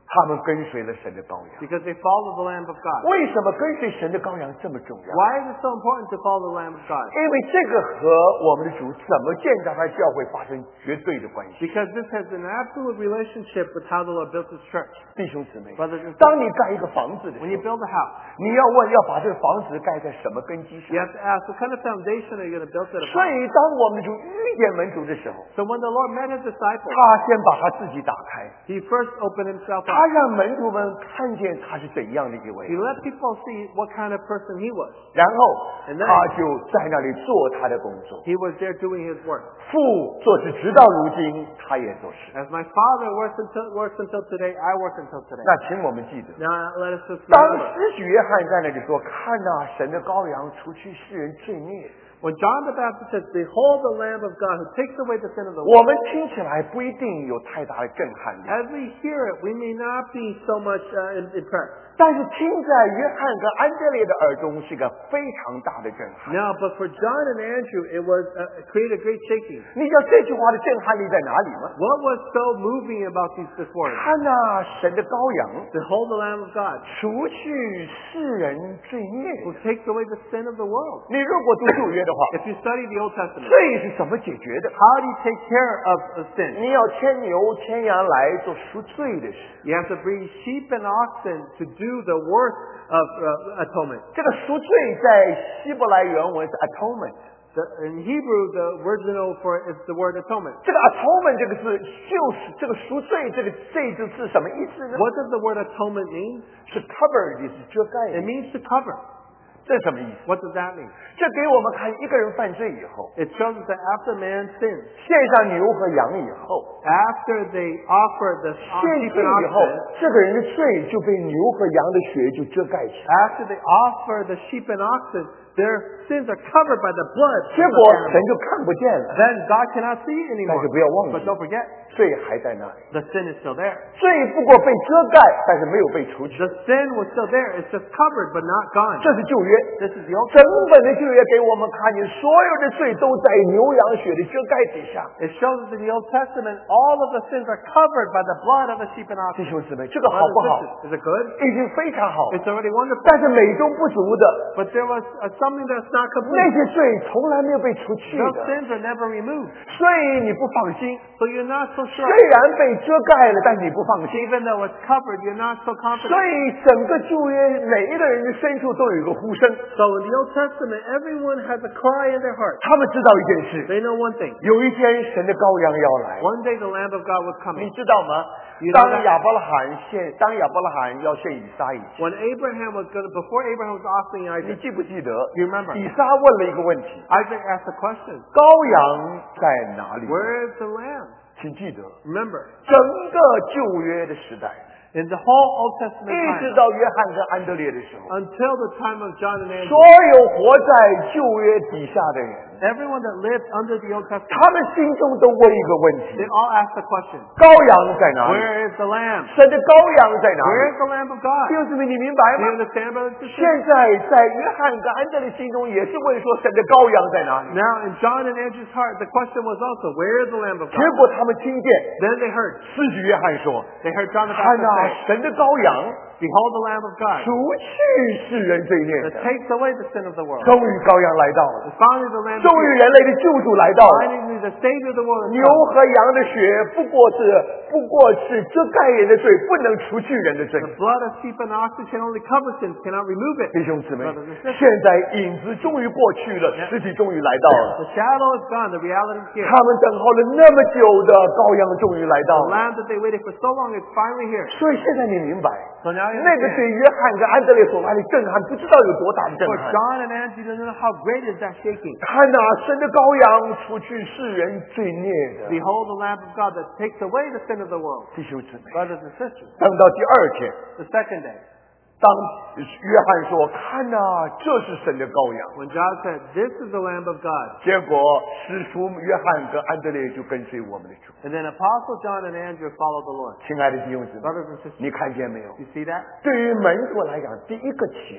A: 他们跟随了神的羔羊。
B: because they followed the Lamb of God.
A: 为什么跟随神的羔羊这么重要？
B: Why is it so important to follow the Lamb of God?
A: 因为这个和我们的主怎么建造他教会发生绝对的关系。
B: Because this has an absolute relationship with how the Lord built His church.
A: 弟兄姊妹，
B: Brothers and
A: 当
B: sisters,
A: 你盖一个房子的
B: when
A: 时
B: you
A: 候，
B: build a house,
A: 你要问要把这个房子盖在什么根基
B: you
A: 上？
B: have to ask, what kind of foundation are you going to build it
A: 所
B: upon?
A: 以，当我们的主遇见门徒的时候，
B: So when the Lord met His disciples,
A: 他先把他自己打开，
B: He first opened Himself
A: 他
B: up.
A: 让门徒们看见他是怎样的一
B: He
A: 位，
B: let people see what kind of person He was.
A: 然后
B: And then-
A: 他就在那里做他的工作。
B: He was there doing His work.
A: 父做事，直到如今，他也做事。
B: As my Father works until today, I work until today.
A: 那请我们记得，
B: Now let us just
A: 当
B: remember,
A: 施洗约翰在那里说：“看呐、神的羔羊，除去世人罪孽。”
B: when John the Baptist said, "Behold the Lamb of God who takes away the sin of the
A: 我
B: world,"
A: 们听起来不一定有太大的震撼力，
B: as we hear it, we may not be so much impressed.
A: 但是听在约翰跟安德烈的耳中是个非常大的震撼。
B: No, but for John and Andrew, it was created great shaking.
A: 你知道这句话的震撼力在哪里吗？
B: What was so moving about this word?
A: 看呐、神的羔羊，
B: Behold the Lamb of God
A: 除去世人罪
B: who
A: 孽。
B: takes away the sin of the world.
A: 你如果读旧约的话，
B: If you study the Old Testament,
A: 罪是怎么解决的？
B: how do you take care of sin?
A: 你要牵牛牵羊来做赎罪的事。
B: You have to bring sheep and oxen to do the work of atonement.
A: 这个赎罪在希伯来原文是 atonement。
B: In Hebrew, the original for it is the word atonement.
A: 这个 atonement 这个字就是这个赎罪这个字是什么意思呢？
B: What does the word atonement mean?
A: 是 cover 的，是遮盖
B: It
A: 的。
B: means to cover.
A: 这什么意思？
B: What does that mean?
A: 这给我们看一个人犯罪以后，
B: It shows us that after man sins,
A: 献上牛和羊以后，
B: after they offer the
A: 献
B: sheep
A: 祭
B: and
A: 以后
B: oxen,，
A: 这个人的罪就被牛和羊的血就遮盖起来。
B: after they offer the sheep and oxen, their sins are covered by the blood.
A: 结
B: of
A: 果
B: the
A: 神
B: animal.
A: 就看不见了，
B: Then God cannot see it
A: 但
B: anymore.
A: 是不要忘
B: But
A: 记，
B: don't forget,
A: 罪还在那里。
B: the sin is still there.
A: 罪不过被遮盖，但是没有被除去。
B: The sin was still there. It's just covered but not gone.
A: 这是旧约，
B: This is the Old
A: 整本的旧约给我们看见，所有的罪都在牛羊血的遮盖底下。
B: It shows us in the Old Testament all of the sins are covered by the blood of the sheep and
A: 弟
B: oxen.
A: 兄姊妹，这个好
B: Brothers
A: 不
B: and
A: 好？
B: sisters, is it good?
A: 已经非常好，
B: It's already wonderful.
A: 但是美中不足的，
B: But there was something that's not
A: 那
B: complete.
A: 些罪从来没有被除去
B: Those
A: 的，
B: sins are never removed.
A: 所以你不放心。
B: So you're not so
A: 虽
B: sure.
A: 然被遮盖了，但是你不放心。
B: Even though it's covered, you're not so
A: 所
B: confident.
A: 以整个旧约每一个人的深处都有一个呼声，
B: So in the Old Testament, everyone has a cry in their heart.
A: 他们知道一件事：
B: They know one thing.
A: 有一天神的羔羊要来。
B: One day the Lamb of God was
A: 你
B: coming.
A: 知道吗？
B: You know
A: 当
B: that-
A: 亚伯拉罕要献以撒以前，
B: When Abraham was going to, before Abraham was offering
A: 你
B: Isaac,
A: 记不记得？
B: you remember?
A: 以撒问了一个问题：
B: Isaac asked a question.
A: 羔羊在哪里？
B: Where is the Lamb?
A: 请记得，
B: Remember,
A: 整个旧约的时代，
B: in the whole Old Testament
A: 一直
B: time,
A: 到约翰跟安德烈的时候，
B: until the time of John and
A: 所
B: Andrew,
A: 有活在旧约底下的人，
B: everyone that lived under the Old
A: 他
B: Testament,
A: 们心中都问一个问
B: they
A: 题：
B: all asked the question,
A: 羔羊在哪里？
B: where is the Lamb?
A: 神的羔羊在哪
B: Where
A: 里
B: is？the Lamb of God?
A: 弟兄姊妹，你明白
B: Do you
A: 吗？
B: understand, brothers and
A: 现
B: sisters?
A: 在在约翰跟安德烈心中也是问说神的羔羊在哪里？
B: Now in John and Andrew's heart, the question was also, where is the Lamb of
A: 结
B: God?
A: 果他们听见
B: Then they heard
A: 施洗约翰说
B: They heard John the：“
A: 看
B: Baptist
A: 呐，
B: say,
A: 神的羔羊
B: Behold the Lamb of God
A: 除去世人罪孽
B: that
A: 的。”
B: takes away the sin of the world.
A: 终于羔羊来到了，
B: And finally the Lamb
A: 终于
B: appeared.
A: 人类的救主来到了。
B: Finally the Savior of the world has
A: 牛
B: come.
A: 和羊的血不过是遮盖人的罪，不能除去人的罪。
B: The blood of sheep and oxen can only cover sins, cannot remove it.
A: 弟兄姊妹
B: Brothers and，sisters,
A: 现在影子终于过去了，实体终于来到了。
B: the shadow is gone, the reality is here.
A: 他们等候了那么久的羔羊终于来到
B: The
A: 了。
B: Lamb that they waited for so long is finally here.
A: 所以现在你明白，
B: So now you
A: 那个对
B: understand.
A: 约翰跟安德烈所来的震撼，不知道有多大的震
B: For
A: 撼。
B: John and Andrew, you don't know how great is that shaking.
A: 看呐，神的羔羊除去世人罪孽的。
B: Behold the Lamb of God that takes away the sin of the world.
A: 弟兄姊妹，
B: Brothers and sisters,
A: 等到第二天，
B: the second day,
A: 当约翰说：“看呐，这是神的羔羊。”
B: when John said, This is the Lamb of God,
A: 结果师徒约翰跟安德烈就跟随我们的主。
B: and then Apostle John and Andrew followed the Lord.
A: 亲爱的弟兄姊妹，
B: Brothers and sisters,
A: 你看见没有？
B: you see that?
A: 对于门徒来讲，第一个启示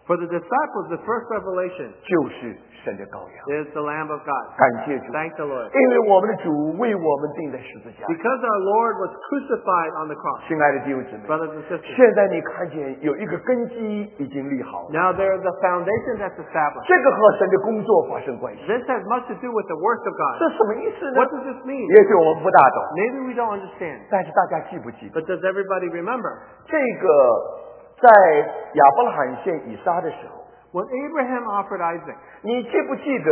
B: For the disciples, the first revelation
A: 就是神的羔羊。
B: is the Lamb of God.
A: 感谢主，
B: Thank the Lord.
A: 因为我们的主为我们钉在十字架。
B: Because our Lord was crucified on the cross.
A: 亲爱的弟兄姊妹，
B: Brothers and sisters.
A: 现在你看见有一个根基已经立好了，
B: Now there is a foundation that's established.
A: 这个和神的工作发生关系。
B: This has much to do with the work of God.
A: 这什么意思呢
B: What？ does this mean?
A: 也许我们不大懂，
B: Maybe we don't understand.
A: 但是大家记不记得
B: But does everybody remember?
A: 这个在亚伯拉罕献以撒的时候，
B: When Abraham offered Isaac,
A: 你记不记得？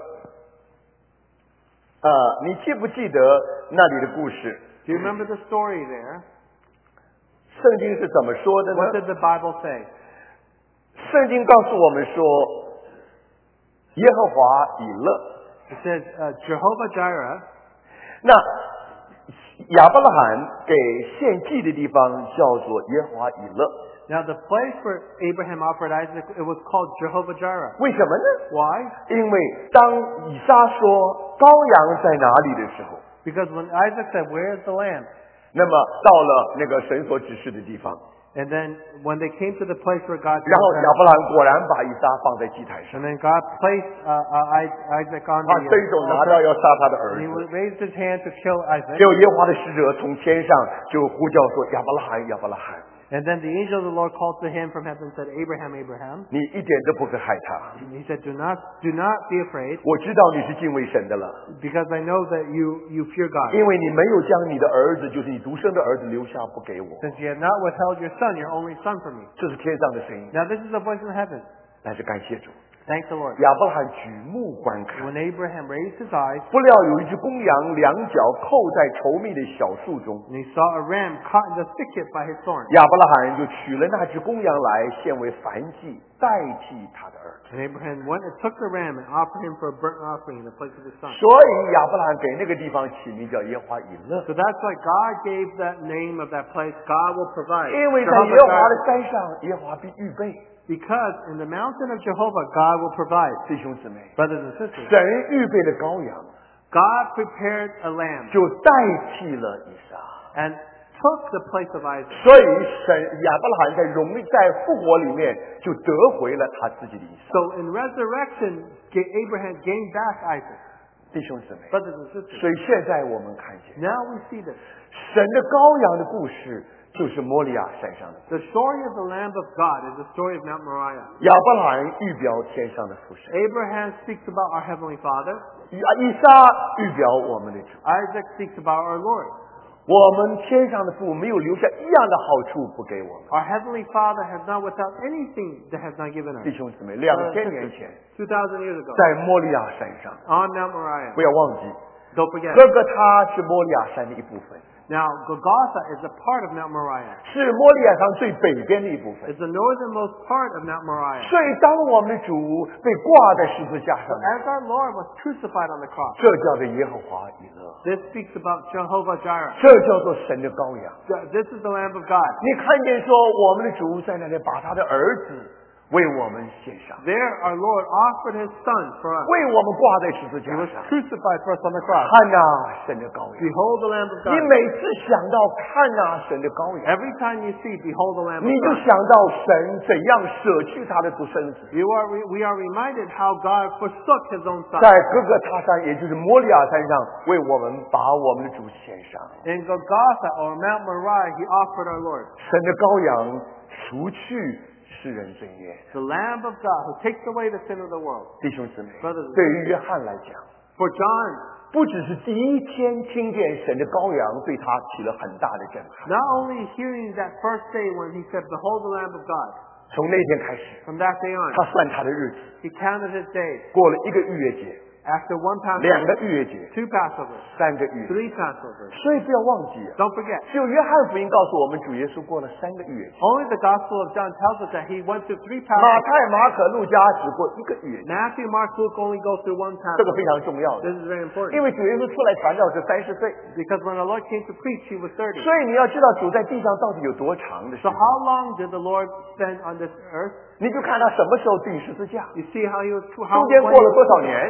A: 你记不记得那里的故事？
B: do you remember the story there?
A: 圣经是怎么说的
B: What
A: 呢？
B: did the Bible say?
A: 圣经告诉我们说，耶和华以勒。
B: It says Jehovah Jireh.
A: 那亚伯拉罕给献祭的地方叫做耶和华以勒，
B: Now the place where Abraham offered Isaac, it was called Jehovah Jireh.
A: 为什么呢？
B: Why?
A: 因为当以撒说羔羊在哪里的时候，
B: Because when Isaac said, "Where is the lamb?"
A: 那么到了那个神所指示的地方，
B: And then when they came to the place where God
A: 然后
B: told
A: 亚
B: them,
A: 伯拉罕果然把以撒放在祭台上，
B: and then God placed Isaac on
A: 他
B: the
A: 伸手拿到
B: altar,
A: 要杀他的儿
B: and he
A: 子，
B: raised his hand to kill Isaac.
A: 结果耶和华的使者从天上就呼叫说：“亚伯拉罕，亚伯拉罕，
B: And then the angel of the Lord called to him from heaven and said, "Abraham, Abraham."
A: 你一点都不可害他，
B: And he said, "Do not be afraid,
A: 我知道你是敬畏神的了。”
B: because I know that you fear God.
A: 因为你没有将你的儿子，就是你独生的儿子留下不给我，
B: Since you have not withheld your son, your only son, from me."
A: 这是天上的声音。
B: Now this is a voice in heaven.
A: 但是感谢主，
B: Thank the Lord.
A: 亚伯拉罕举目观看，
B: When Abraham raised his eyes,
A: 不料有一只公羊两脚扣在稠密的小树中，
B: and he saw a ram caught in the thicket by his thorns.
A: 亚伯拉罕就取了那只公羊来献为燔祭，代替他的儿子。
B: And Abraham went and took the ram and offered him for a burnt offering in the place of his son.
A: 所以亚伯拉罕给那个地方起名叫耶和华以勒，
B: So that's why God gave that name of that place. God will provide.
A: 因为在
B: Jehovah
A: 耶和华的
B: Jireh.
A: 山上，耶和华必预备。
B: Because in the mountain of Jehovah, God will provide.
A: 弟兄姊妹，
B: Brothers and sisters,
A: 神预备的羔羊
B: God prepared a lamb
A: 就代替了以撒。
B: and took the place of Isaac.
A: 所以亚伯拉罕在复活里面就得回了他自己的以撒。
B: So in resurrection, Abraham gained back Isaac.
A: 弟兄姊妹，
B: Brothers and sisters,
A: 所以现在我们看见
B: now we see this.
A: 神的羔羊的故事，就是摩利亚山上的。
B: The story of the Lamb of God is the story of Mount Moriah.
A: 亚伯拉罕预表天上的父神，
B: Abraham speaks about our Heavenly Father.
A: 以撒预表我们的主。
B: Isaac speaks about our Lord.
A: 我们天上的父没有留下一样的好处不给我们。
B: Our Heavenly Father has not without anything that has not given us.
A: 弟兄姊妹，2000年前，
B: 2,000 years ago,
A: 在摩利亚山上，
B: on Mount Moriah.
A: 不要忘记，
B: Don't forget.
A: 哥哥他是摩利亚山的一部分，
B: Now, Golgotha is a part of Mount Moriah.
A: 是摩利亚山最北边的一部分。
B: It's the northernmost part of Mount Moriah.
A: 所以，当我们的主被挂在十字架
B: So
A: 上，
B: as our Lord was crucified on the cross,
A: 这叫做耶和华以勒，
B: this speaks about Jehovah Jireh.
A: 这叫做神的羔羊。
B: This is the Lamb of God.
A: 你看见说，我们的主在那里把他的儿子为我们献上，
B: There, our Lord offered His Son for us.
A: 为我们挂在十字
B: He
A: 架
B: was
A: 上。
B: crucified for us on the cross.
A: 看呐，神的羔羊！
B: Behold the Lamb of
A: 你
B: God.
A: 每次想到看呐，神的羔羊，
B: Every time you see, behold the Lamb
A: 你
B: of
A: 就
B: God.
A: 想到神怎样舍去他的独生子，
B: We are reminded how God forsook His own Son.
A: 在哥哥他山，也就是摩利亚山上，为我们把我们的主献上。
B: In Golgotha or Mount Moriah, He offered our Lord.
A: 神的羔羊除去世人罪孽。
B: The Lamb of God who takes away the sin of the world.
A: 弟兄姊妹
B: Brothers and，
A: 对于约翰来讲，
B: For John,
A: 不只是第一天听见神的羔羊对他起了很大的震撼，
B: not only hearing that first day when He said, "Behold the Lamb of God,"
A: 从那天开始，
B: from that day on,
A: 他算他的日子，
B: He counted His days.
A: 过了1个逾越节、
B: After one
A: 2
B: Passover,
A: 个逾越节、
B: 2 Passovers,
A: 3个逾越节。
B: 3 Passovers.
A: 所以不要忘记啊，
B: Don't forget,
A: 只有约翰福音告诉我们，主耶稣过了3个逾越节。
B: only the Gospel of John tells us that He went through 3
A: 马
B: Passovers.
A: 太、马可、路加只过1个逾越节，
B: Matthew, Mark, Luke only go through 1
A: 这个
B: Passover.
A: 非常重要的，
B: This is very
A: 因
B: important.
A: 为主耶稣出来传道是30岁，
B: Because when the Lord came to preach, He was 30.
A: 所以你要知道主在地上到底有多长的时
B: So
A: 间，
B: how long did the Lord spend on this earth?
A: 你就看他什么时候钉十字架，
B: You see how He was,
A: 中间过了多少年，
B: how many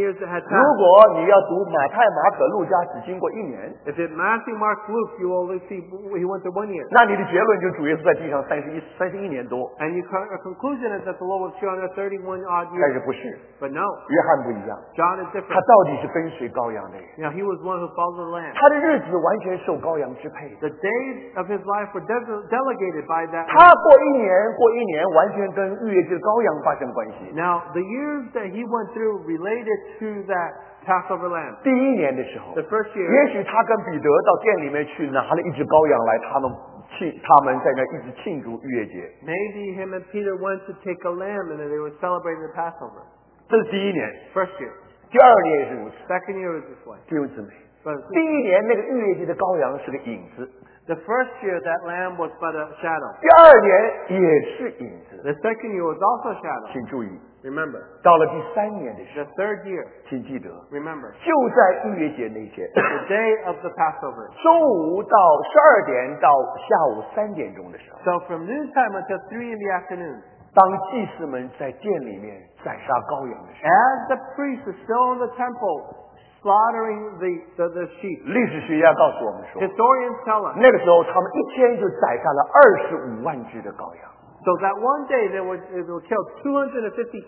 B: years that had
A: 如
B: passed.
A: 果你要读马太、马可、路加，只经过1年，
B: If it's Matthew, Mark, Luke, you only see he went through 1 year.
A: 那你的结论就主耶稣在地上31年多。
B: And your conclusion is that the Lord was here on earth 31 odd
A: 但是
B: years.
A: 不是，
B: But no,
A: 约翰不一样，
B: John is
A: 他
B: different.
A: 到底是跟随羔羊的人，
B: Now, he was one who followed the Lamb.
A: 他的日子完全受羔羊支配。
B: The days of his life were delegated by that.
A: 他过一年，完全跟逾越节的羔羊发生关系。
B: Now, the years that he went through related to that Passover lamb.
A: 第1年的时候，
B: The first year,
A: 也许他跟彼得到店里面去拿了一只羔羊来，他们在那一直庆祝逾越节。
B: maybe him and Peter went to take a lamb and they were celebrating the Passover.
A: 这是第1年，
B: First year.
A: 第2年也是如此。
B: Second year was this way.
A: 弟兄姊妹，
B: But
A: 第1年那个逾越节的羔羊是个影子，
B: the first year, that lamb was but a shadow.
A: 第2年也是影子。
B: The second year was also a shadow.
A: 请注意，
B: Remember.
A: 到了第3年的时
B: The
A: 候，
B: third year,
A: 请记得，
B: remember.
A: 就在逾越节那天，
B: The day of the Passover.
A: 中午到12点到下午3点钟的时候，
B: So from noontime until 3 in the afternoon,
A: 当祭司们在殿里面宰杀羔羊的时候，
B: as the priest is still in the temple slaughtering the sheep,
A: 历史学家告诉我们说，
B: historians tell us
A: 那个时候他们一天就宰杀了25万只的羔羊。
B: so that one day they were killed 250,000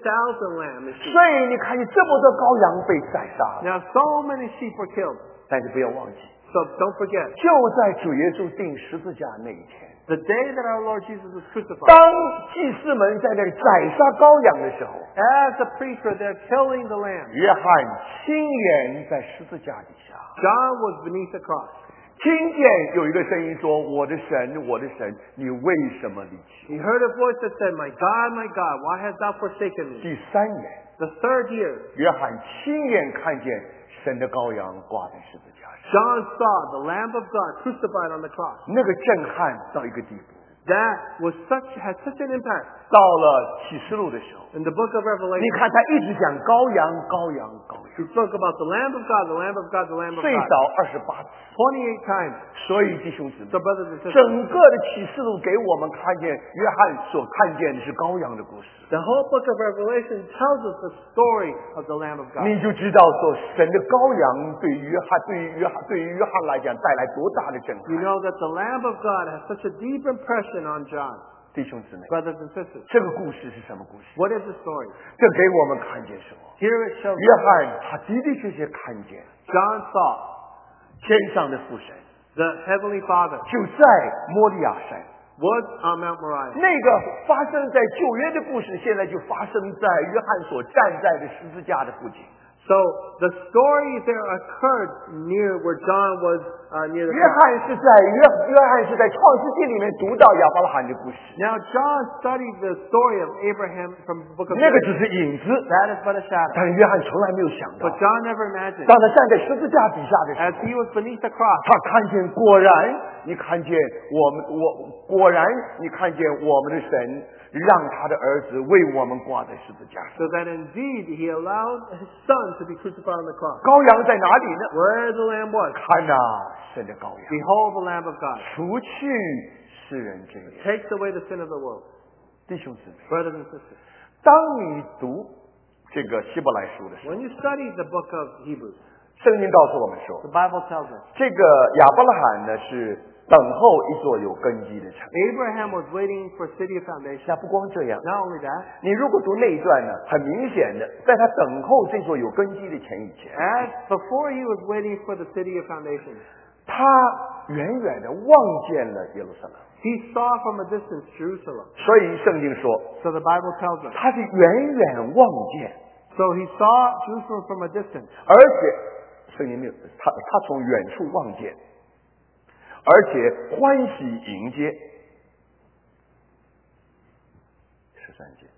B: lambs and sheep.
A: 所以你看见这么多羔羊被宰杀，
B: Now so many sheep were killed.
A: 但是不要忘记，
B: So don't forget,
A: 就在主耶稣钉十字架那一天，
B: the day that our Lord Jesus was crucified,
A: 当祭司们在那里宰杀羔羊的时候，
B: as the priests were there killing the lamb,
A: 约翰亲眼在十字架底下
B: John was beneath the cross.
A: 听见有一个声音说：“我的神，我的神，你为什么离弃
B: He heard a voice that said, my God, why hast thou forsaken
A: 我？”
B: me?
A: 第3年，
B: The third year,
A: 约翰亲眼看见神的羔羊挂在十字架上，
B: John saw the Lamb of God crucified on the cross.
A: 那个震撼到一个地步。
B: That had such an impact.
A: 到了启示录的时候，
B: In the book of
A: 你
B: Revelation,
A: 看他一直讲羔羊，羔羊，羔羊，
B: he spoke about the Lamb of God, the Lamb of God, the Lamb of
A: 最
B: God.
A: 少28次。
B: 28 times.
A: 所以弟兄姊妹
B: So，brothers and sisters,
A: 整个的启示录给我们看见约翰所看见的是羔羊的故事，
B: the whole book of Revelation tells us the story of the Lamb of God.
A: 你就知道说神的羔羊对于约翰来讲带来多大的震
B: You
A: 撼。
B: know that the Lamb of God has such a deep impression on John.
A: 弟兄姊妹，
B: Brothers and sisters,
A: 这个故事是什么故事？
B: what is the story?
A: 这给我们看见什么？
B: Here it shows
A: 约翰他的的确确看见
B: John saw
A: 天上的父神
B: the Heavenly Father
A: 就在摩利亚山。
B: was on Mount Moriah.
A: 那个发生在旧约的故事，现在就发生在约翰所站在的十字架的附近。
B: So the story there occurred near where John was near the
A: 约
B: cross.
A: 翰是在创世纪里面读到亚伯拉罕的故事，
B: Now John studied the story of Abraham from the book of
A: 那个
B: Genesis.
A: 只是影子，
B: That is but a shadow.
A: 但是约翰从来没有想到
B: But，John never imagined.
A: 当他站在十字架底下的时
B: As
A: 候，
B: he was beneath the cross,
A: 他看见果然，你看见果然，你看见我们的神让他的儿子为我们挂在十字架上。
B: so that indeed he allowed his son to be crucified on the cross.
A: 羔羊在哪里呢？
B: Where the Lamb was.
A: 看呐，神的羔羊，
B: Behold the Lamb of God.
A: 除去世人罪孽。
B: Takes away the sin of the world.
A: 弟兄姊妹，
B: Brothers and sisters,
A: 当你读这个希伯来书的时候，
B: when you study the book of Hebrews,
A: 圣经告诉我们说，
B: the Bible tells us
A: 这个亚伯拉罕呢是等候一座有根基的城。
B: Abraham was waiting for city of foundation.
A: 那不光这样，
B: Not only that,
A: 你如果读那一段呢，很明显的，在他等候这座有根基的城以前，
B: as before he was waiting for the city of foundation,
A: 他远远的望见了耶路撒冷。
B: he saw from a distance Jerusalem.
A: 所以圣经说，
B: So the Bible tells us.
A: 他是远远望见，
B: So he saw Jerusalem from a distance.
A: 而且圣经没有他从远处望见，而且欢喜迎接。13节。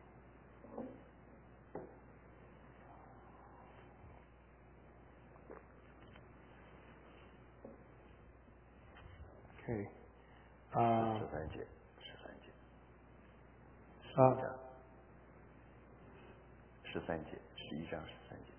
B: Okay.
A: 13节，13节，11章13节。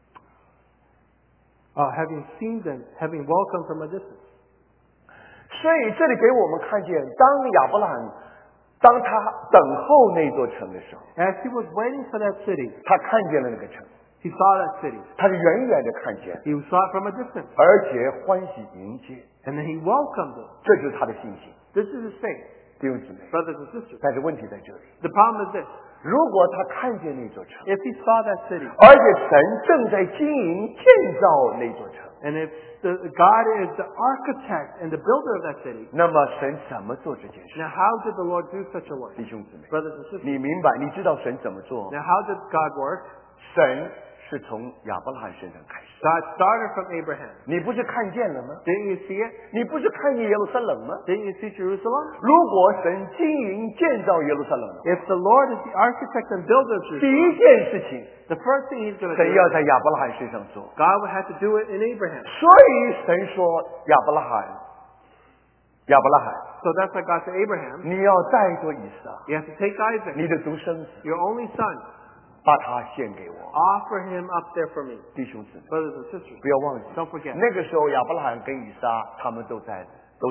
B: Having seen them, having welcomed from a distance.
A: 所以这里给我们看见，当亚伯拉罕当他等候那座城的时候，
B: As he was waiting for that city,
A: 他看见了那个城，
B: He saw that city.
A: 他是远远的看见，
B: He saw it from a distance.
A: 而且欢喜迎接，
B: And then he welcomed it.
A: 这就是他的信心。
B: This is his faith,
A: 弟兄姊妹，
B: brothers and sisters.
A: 但是问题在这里，
B: The problem is this.
A: 如果他看见那座城，
B: If he saw that city,
A: 而且神正在经营建造那座城，
B: and if God is the architect and the builder of that city,
A: 那么神怎么做这件事？
B: now how did the Lord do such a work?
A: 弟兄姊妹，
B: Brothers and sisters.
A: 你明白？你知道神怎么做？
B: Now how did God work?
A: 神是从亚伯拉罕身上开始。
B: God started from Abraham.
A: 你不是看见了吗？
B: Didn't you see it?
A: 你不是看见耶路撒冷吗？
B: Didn't you see Jerusalem?
A: 如果神经营建造耶路撒冷的话，
B: If the Lord is the architect and builder of
A: 第
B: Jerusalem,
A: 一件事情，
B: the first thing he's going to
A: 神
B: do,
A: 要在亚伯拉罕身上做。
B: God would have to do it in Abraham.
A: 所以神说亚伯拉罕，亚伯拉罕，
B: So that's why God said, Abraham,
A: 你要带着以撒，
B: you have to take Isaac,
A: 你的独生子，
B: your only son,
A: 把他献给我。
B: offer him up there for me.
A: 弟兄姊妹，
B: Brothers and sisters,
A: 不要忘记，
B: don't forget.
A: 那个时候亚伯拉罕跟以撒他们都在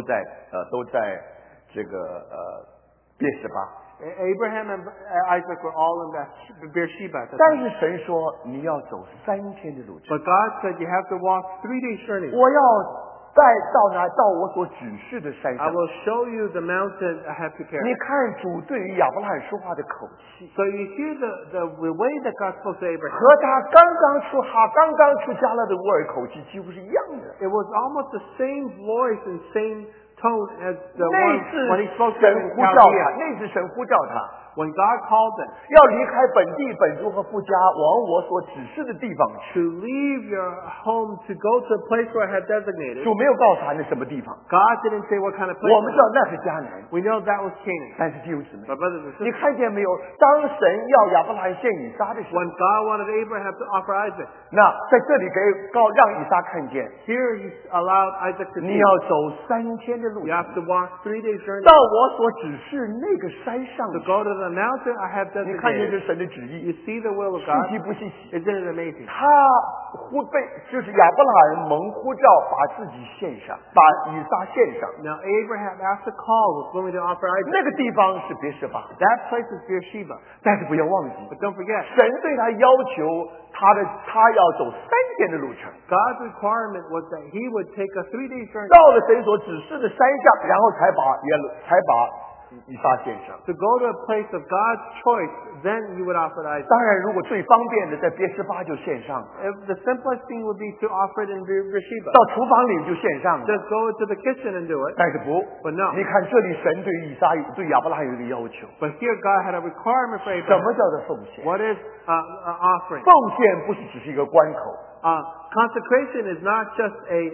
A: 这个别是巴。
B: Abraham and Isaac were all in Beersheba at the
A: 但
B: time.
A: 是神说你要走3天的路程，
B: But God said you have to walk 3 days journey.
A: 我要带到我所指示的山
B: I
A: 上。
B: will show you the mountain I have prepared.
A: 你看主对于亚伯拉罕说话的口气，
B: So you hear the way that God spoke to Abraham.
A: 和他刚刚出加勒的乌尔口气几乎是一样的。
B: It was almost the same voice and same tone as the
A: 那
B: one
A: 次
B: when he spoke to
A: 神
B: him in
A: 呼召他，
B: Chaldea.
A: 那次神呼召他
B: When God called them
A: 要离开本地本族和富家，往我所指示的地方去。
B: to leave your home to go to a place where I have designated,
A: 主没有告诉他那什么地方，
B: God didn't say what kind of place.
A: 我们知道那是迦南。
B: We know that was Canaan.
A: 但是弟兄姊妹，
B: But brothers and
A: 你
B: sisters,
A: 看见没有？当神要亚伯拉罕献以撒的时候，
B: when God wanted Abraham to offer Isaac,
A: 那在这里让以撒看见，
B: here he allowed Isaac to
A: 你
B: see.
A: 要走3天的路
B: You
A: 程，
B: have to walk 3 days journey
A: 到我所指示那个山上
B: to
A: 去。
B: go to the mountain I have
A: 你看见这
B: designated.
A: 是神的旨
B: You
A: 意，
B: see the will of
A: 稀
B: God?
A: 奇不稀奇？
B: Isn't it amazing?
A: 他就是亚伯拉罕蒙呼召，把自己献上，把以撒献上。
B: Now Abraham, after call, was willing to offer Isaac.
A: 那个地方是别是巴，
B: That place is Beersheba.
A: 但是不要忘记，
B: But don't forget,
A: 神对他要求他要走3天的路程。
B: God's requirement was that he would take a 3-day journey
A: 到了神所指示的山上，然后才把以撒献上。
B: to go to a place of God's choice. Then you would offer Isaac.
A: 当然，如果最方便的，在别是巴就献上，
B: If the simplest thing would be to offer it in Beersheba.
A: 到厨房里就献上了。
B: Just go to the kitchen and do it.
A: 但是不
B: But no.
A: 你看这里神对以撒对亚伯拉罕有一个要求，
B: But here God had a requirement for
A: 什
B: Abraham.
A: 么叫做奉献？
B: What is offering?
A: 奉献不是只是一个关口，
B: Consecration is not just a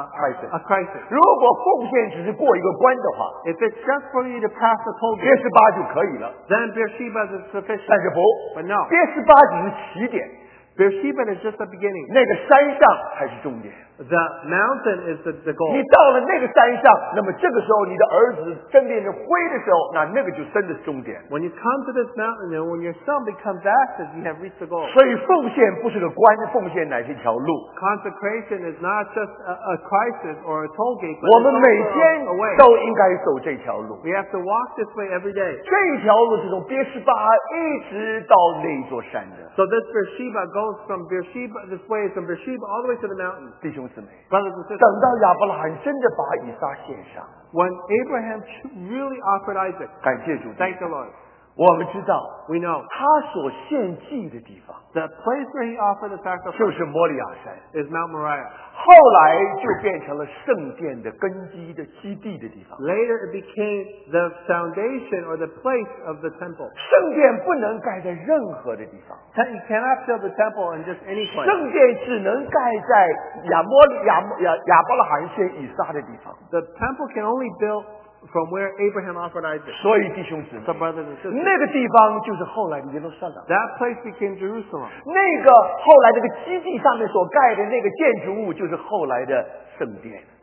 B: crisis.
A: 如果奉献只是过一个关的话，
B: If it's just for you to pass the toll
A: 别
B: gate,
A: 是巴就可以了。
B: then Beersheba is sufficient.
A: 但是不
B: But no.
A: 别是巴只是起点，
B: Beersheba is just the beginning.
A: 那个山上才是重点。
B: The mountain is the goal.
A: 你到了那个山上，那么这个时候你的儿子真变成灰的时候，那个就真的是终点。
B: When you come to this mountain and when your son becomes active, you have reached the goal.
A: 所以奉献不是个关，奉献乃是一条路。
B: Consecration is not just a crisis or a toll gate,
A: 我
B: but
A: 们
B: it's
A: 每
B: also
A: 天
B: a way.
A: 都应该走这条路。
B: We have to walk this way every day.
A: 这一条路是从别是巴一直到那座山的。
B: So this Beersheba goes from Beersheba, this way is from Beersheba all the way to the mountain.
A: 弟兄姊妹，
B: Brothers and sisters,
A: 等到亚伯拉罕真的把以撒献上，
B: when Abraham really offered Isaac,
A: 感谢主。
B: thank the Lord,
A: 我们知道
B: we know
A: 他所献祭的地方
B: the place where he offered the
A: 就
B: sacrifice
A: 是摩利亚山，
B: is Mount Moriah.
A: 后来就变成了圣殿的根基的基地的地方。
B: Later it became the foundation or the place of the temple.
A: 圣殿不能盖在任何的地方，
B: You cannot build the temple in just any place.
A: 圣殿只能盖在亚伯拉罕献以撒的地方。
B: The temple can only build from where Abraham offered Isaac.
A: 所以弟兄姊妹，
B: So brothers and sisters,
A: 那个地方就是后来的耶路撒冷。
B: that place became Jerusalem.
A: 那个后来这个基地上面所盖的那个建筑物，就是后来的圣殿。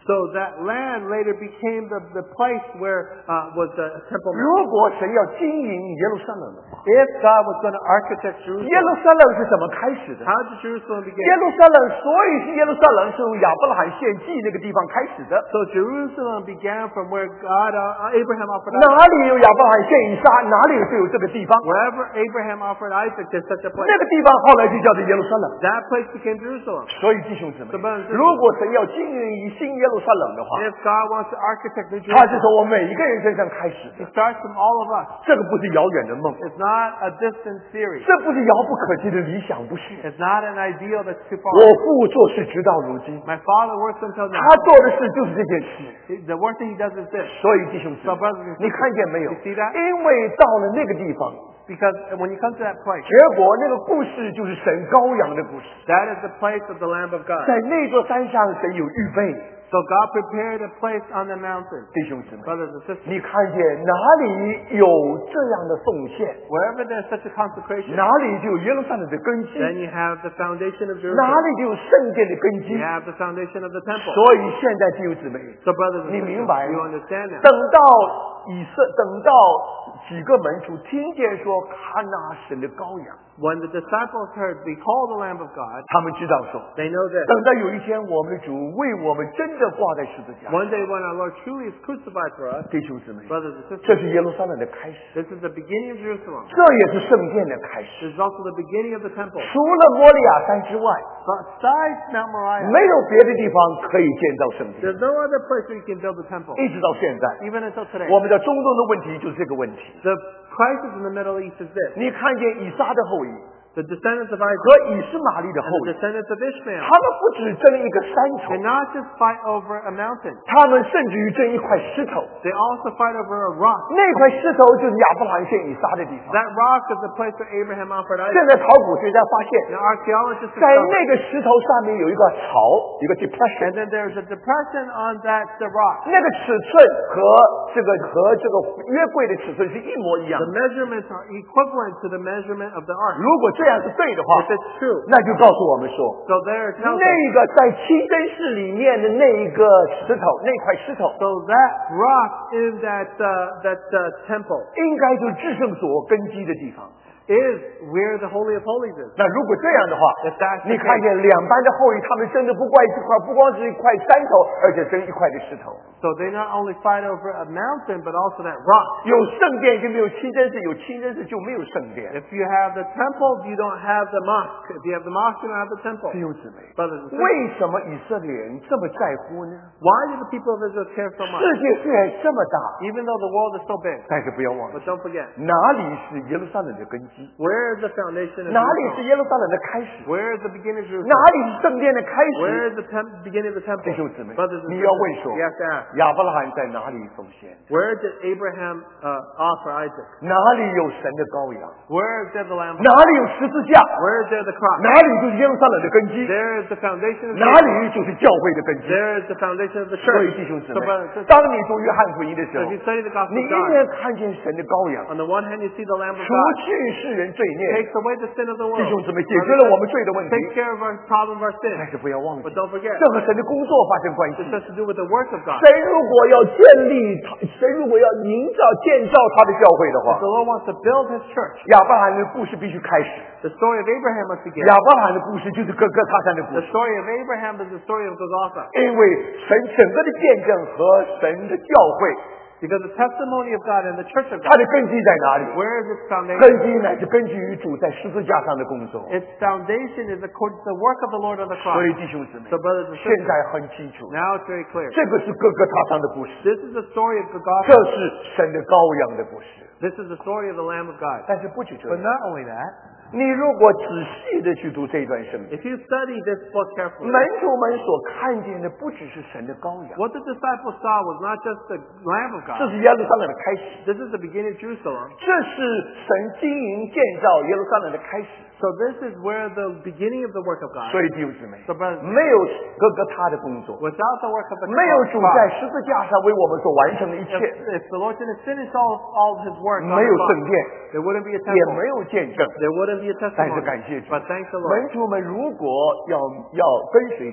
B: So that land later became the place where was the temple.
A: 如果神要经营耶路撒冷的话，
B: If God was going to architect
A: 耶路
B: Jerusalem,
A: 撒冷是怎么开始的？
B: how did Jerusalem
A: 耶
B: begin?
A: 路撒冷，所以是耶路撒冷是由亚伯拉罕献祭那个地方开始的。
B: So Jerusalem began from where God, Abraham offered
A: 哪
B: Isaac.
A: 里有亚伯拉罕献以撒，哪里就有这个地方。
B: Wherever Abraham offered Isaac, there's such a place.
A: 那个地方后来就叫做耶路撒冷。
B: That place became Jerusalem.
A: 所以弟兄姊妹
B: 怎么样，
A: 如果神要经营一新耶路撒冷的话，
B: If God wants to architect New
A: 他是
B: Jerusalem,
A: 从我们每一个人身上开始的。
B: it starts from all of us.
A: 这个不是遥远的梦，
B: It's not a distant theory.
A: 这不是遥不可及的理想，不是。
B: It's not an ideal that's too
A: 我
B: far.
A: 父做事直到如今，
B: My father works until
A: 他
B: now.
A: 做的事就是这件事。
B: The work that he does is this.
A: 所以弟兄姊
B: So
A: 妹
B: brothers and，
A: 你
B: sisters,
A: 看见没有？
B: you see that?
A: 因为到了那个地方，
B: Because when you come to that place,
A: 结果那个故事就是神羔羊的故事。
B: that is the place of the Lamb of God.
A: 在那座山上，神有预备。
B: So God prepared a place on the mountain.
A: 弟兄姊妹，
B: Brothers and sisters,
A: 你看见哪里有这样的奉献，
B: wherever there's such a consecration,
A: 哪里就有耶路撒冷的根基，
B: then you have the foundation of
A: 哪
B: Jerusalem.
A: 里就有圣殿的根基
B: You。have the foundation of the temple.
A: 所以现在弟兄姊妹，
B: So brothers and
A: 你明白
B: sisters, you
A: 吗？
B: understand now.
A: 等到等到几个门徒听见说看那神的羔羊，
B: When the disciples heard, behold the Lamb of God,
A: 他们知道说，
B: they know this.
A: 等到有一天我们的主为我们真的挂在十字架，
B: One day when our Lord truly is crucified for us,
A: 弟兄姊妹，
B: brothers and
A: 这
B: sisters,
A: 是耶路撒冷的开始，
B: this is the beginning of Jerusalem.
A: 这也是圣殿的开始。
B: This is also the beginning of the temple.
A: 除了摩利亚山之外，
B: Besides Mount Moriah,
A: 没有别的地方可以建造圣殿。
B: there's no other place where you can build a temple.
A: 一直到现在，
B: Even until today.
A: 我们的中东的问题就是这个问题。
B: The crisis in the Middle East is this.
A: 你看见以撒的后裔
B: The descendants of Isaac
A: 和以斯玛利的后
B: and the
A: 裔，
B: descendants of Ishmael
A: 他们不只争一个山头，
B: did not just fight over a mountain.
A: 他们甚至于争一块石头。
B: They also fight over a rock.
A: 那块石头就是亚伯兰献以撒的地方。
B: That rock is the place where Abraham offered
A: 现
B: Isaac.
A: 在考古学家发现，
B: Now archaeologists
A: 在
B: have
A: 那
B: found,
A: 个石头上面有一个槽，一个 depression，
B: and then there's a depression on that the rock.
A: 那个尺寸和这个约柜的尺寸是一模一样
B: The
A: 的。
B: measurements are equivalent to the measurement of the ark.
A: 如果这样是对的话
B: If，it's true.
A: 那就告诉我们说，
B: So there it tells us.
A: 那个在清真寺里面的那一个石头，那块石头，
B: So that rock in that temple
A: 应该就是至圣所根基的地方。
B: is where the Holy of Holies is.
A: 那如果这样的话
B: If that's the
A: 你看见两班的后裔，他们争的不光是一块山头，而且争一块的石头。
B: So they not only fight over a mountain, but also that rock.
A: 有圣殿就没有清真寺，有清真寺就没有圣殿。
B: If you have the temple, you don't have the mosque. If you have the mosque, you don't have the temple.
A: 弟兄姊妹，
B: Brothers and sisters,
A: 为什么以色列人这么在乎呢？
B: why do the people of Israel care so much?
A: 世界虽然这么大，
B: Even though the world is so big,
A: 但是不要忘
B: but
A: 记，
B: don't forget,
A: 哪里是耶路撒冷的根基？
B: where is the foundation of
A: 哪里是
B: Jerusalem?
A: 耶路撒冷的开始？
B: Where is the beginning of
A: 哪
B: Jerusalem?
A: 里是圣殿的开
B: Where
A: 始？
B: is the beginning of the temple?
A: 弟兄姊妹
B: Brothers and，
A: 你要问
B: sisters,
A: 说
B: you have to ask,
A: 亚伯拉罕在哪里奉献？
B: where did Abraham offer Isaac?
A: 哪里有神的羔羊？
B: Where is there the Lamb?
A: 哪里有十字架？
B: Where is there the cross?
A: 哪里就是耶路撒冷的根基？
B: There is the foundation of
A: 哪
B: Jerusalem.
A: 里就是教会的根基？
B: There is the foundation of the
A: 所以
B: church.
A: 弟兄姊
B: So
A: 妹
B: brothers and，sisters,
A: 当你读约翰福音的时
B: so
A: 候
B: if，you study the Gospel
A: 你
B: of
A: 一
B: John,
A: 面看见神的羔羊，
B: on the one hand you see the Lamb of
A: 除
B: God
A: 去世人罪孽，
B: takes away the sin of the
A: 弟
B: world.
A: 兄姊妹解决了我们罪的问题。
B: Takes care of our problem of our
A: 但
B: sin.
A: 是不要忘记，
B: But don't forget,
A: 这和神的工作发生关系
B: this。has to do with the work of God.
A: 神如果要建立他，神如果要建造他的教会的
B: If
A: 话
B: the，Lord wants to build His church,
A: 亚伯兰的故事必须开始。
B: the story of Abraham must begin.
A: 亚伯兰的故事就是哥哥他山的故
B: The
A: 事，
B: story of Abraham is the story of Golgotha.
A: 因为神整个的见证和神的教会，
B: Because the testimony of God and the church of
A: 它
B: God,
A: 的根基在哪里？
B: where is its
A: 根
B: foundation?
A: 基乃是根据于主在十字架上的工作。
B: Its foundation is according to the work of the Lord on the
A: 所
B: cross.
A: 以弟兄姊妹
B: So，brothers and
A: 现
B: sisters,
A: 在很清楚，
B: now it's very clear.
A: 这个是哥哥他山的故事，
B: This is the story of
A: 这
B: Golgotha.
A: 是神的羔羊的故事。
B: This is the story of the Lamb of God.
A: 但是不止这
B: But
A: 样，
B: not only that,
A: 你如果仔细的去读这一段圣经，
B: if you study this book carefully,
A: 门徒们所看见的不只是神的羔羊，
B: what the disciples saw was not just the Lamb of
A: 这
B: God.
A: 是耶路撒冷的开始，
B: This is the beginning of Jerusalem.
A: 这是神经营建造耶路撒冷的开始。
B: So this is where the beginning of the work of God.
A: 所以弟兄姊妹，
B: So brothers,
A: 没有哥哥他的工作，
B: without the work of the
A: 没有主在
B: cross,
A: 十字架上为我们所完成的一切，
B: if the Lord didn't finish all of His work on
A: 没
B: the
A: 有
B: cross,
A: 圣殿，
B: there wouldn't be a
A: 也
B: temple.
A: 没有见证。
B: There wouldn't be a
A: 但是
B: testimony.
A: 感谢主，
B: But thank the
A: 门
B: Lord.
A: 徒们如果要跟随主，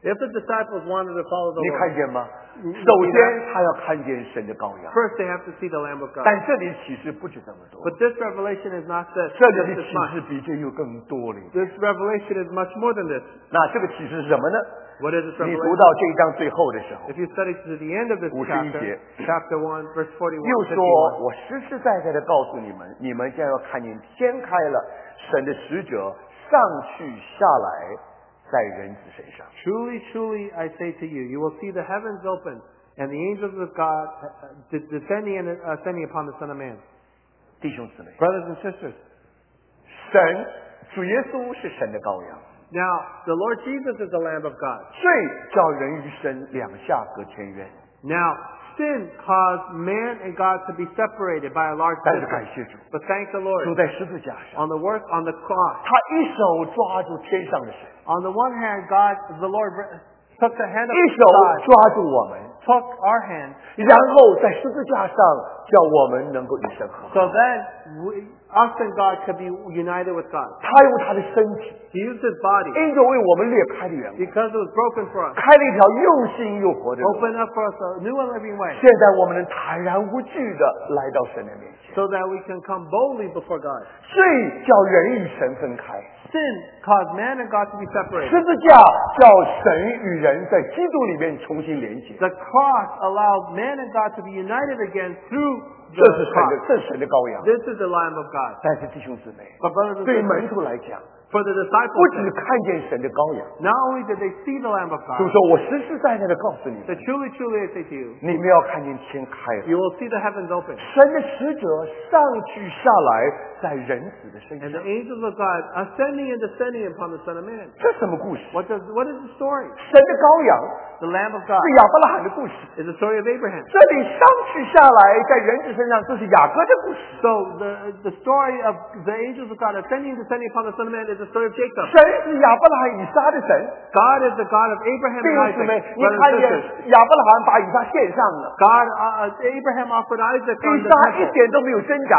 B: If the disciples wanted to follow the
A: 你
B: Lord,
A: 看见吗？
B: you
A: 首
B: see
A: 先
B: that?
A: 他要看见神的羔羊，
B: First they have to see the Lamb of God.
A: 但这里启示不止这么多，
B: But this revelation is not this.
A: 这里的
B: This
A: 启
B: much.
A: 示比这又更多了一点。
B: This revelation is much more than this.
A: 那这个启示是什么呢？
B: What is this
A: 你读
B: revelation?
A: 到这一章最后的时候，
B: If you study to the end of this
A: 51
B: chapter,
A: 节。
B: chapter 1, verse 41,
A: 又说：
B: 51,
A: 我实实在在的告诉你们，你们将要看见天开了，神的使者上去下来，在人子身上。
B: Truly, truly, I say to you, you will see the heavens open and the angels of God descending and ascending upon the Son of Man.
A: 弟兄姊妹，
B: Brothers and sisters,
A: 神主耶稣是神的羔羊，
B: now the Lord Jesus is the Lamb of God.
A: 罪叫人与神两下隔千渊。
B: Now, sin caused man and God to be separated by a large
A: 但是感
B: distance.
A: 谢主，
B: But thank the
A: 主
B: Lord,
A: 在十字架上，
B: on the work, on the cross,
A: 他一手抓住天上的神，
B: on the one hand, God, the Lord took the hand of
A: 一手
B: God,
A: 抓住我们，
B: took our hand,
A: 然后在十字架上叫我们能够与神和好。
B: so then us and God could be united with God.
A: 他用他的身体，
B: He used His body
A: 因着为我们裂开的缘故，
B: because it was broken for us,
A: 开了一条又新又活的路。
B: opened up for us a new and living way,
A: 现在我们能坦然无惧的来到神的面前。
B: so that we can come boldly before God.
A: 罪叫人与神分开，
B: Sin caused man and God to be
A: 十
B: separated.
A: 字架叫神与人在基督里面重新连接。
B: The cross allowed man and God to be united again through
A: 这
B: the
A: 是神的，
B: cross.
A: 这是神的羔羊。
B: This is the Lamb of God.
A: 但是弟兄姊妹，
B: But brothers and
A: 对
B: sisters,
A: 门徒来讲，
B: for the
A: 不
B: disciples,
A: 只看见神的羔羊，
B: not only did they see the Lamb of
A: 就
B: God,
A: 说我实实在在的告诉你
B: but
A: 们，
B: truly, truly I say to you,
A: 你们要看见天开了，
B: you will see the heavens open
A: 神的使者上去下来，在人子的身
B: and
A: 上
B: the。angels of God ascending and descending upon the Son of Man.
A: 这什么故事？
B: What is the story?
A: 神的羔羊
B: The Lamb of God
A: 是亚伯拉罕的故事。
B: is the story of Abraham.
A: 这里上去下来，在人子身上，这是雅各的故事。
B: So the story of the angels of God ascending and descending upon the Son of Man is the story of Jacob.
A: 神是亚伯拉罕、以撒的神。
B: God is the God of Abraham
A: 弟
B: and
A: 兄姊
B: Isaac.
A: 妹，你
B: Brothers
A: 看
B: and
A: 见
B: sisters.
A: 亚伯拉罕把以撒献上了，
B: God, Abraham offered Isaac
A: 以
B: on the
A: 撒一
B: temple.
A: 点都没有挣扎，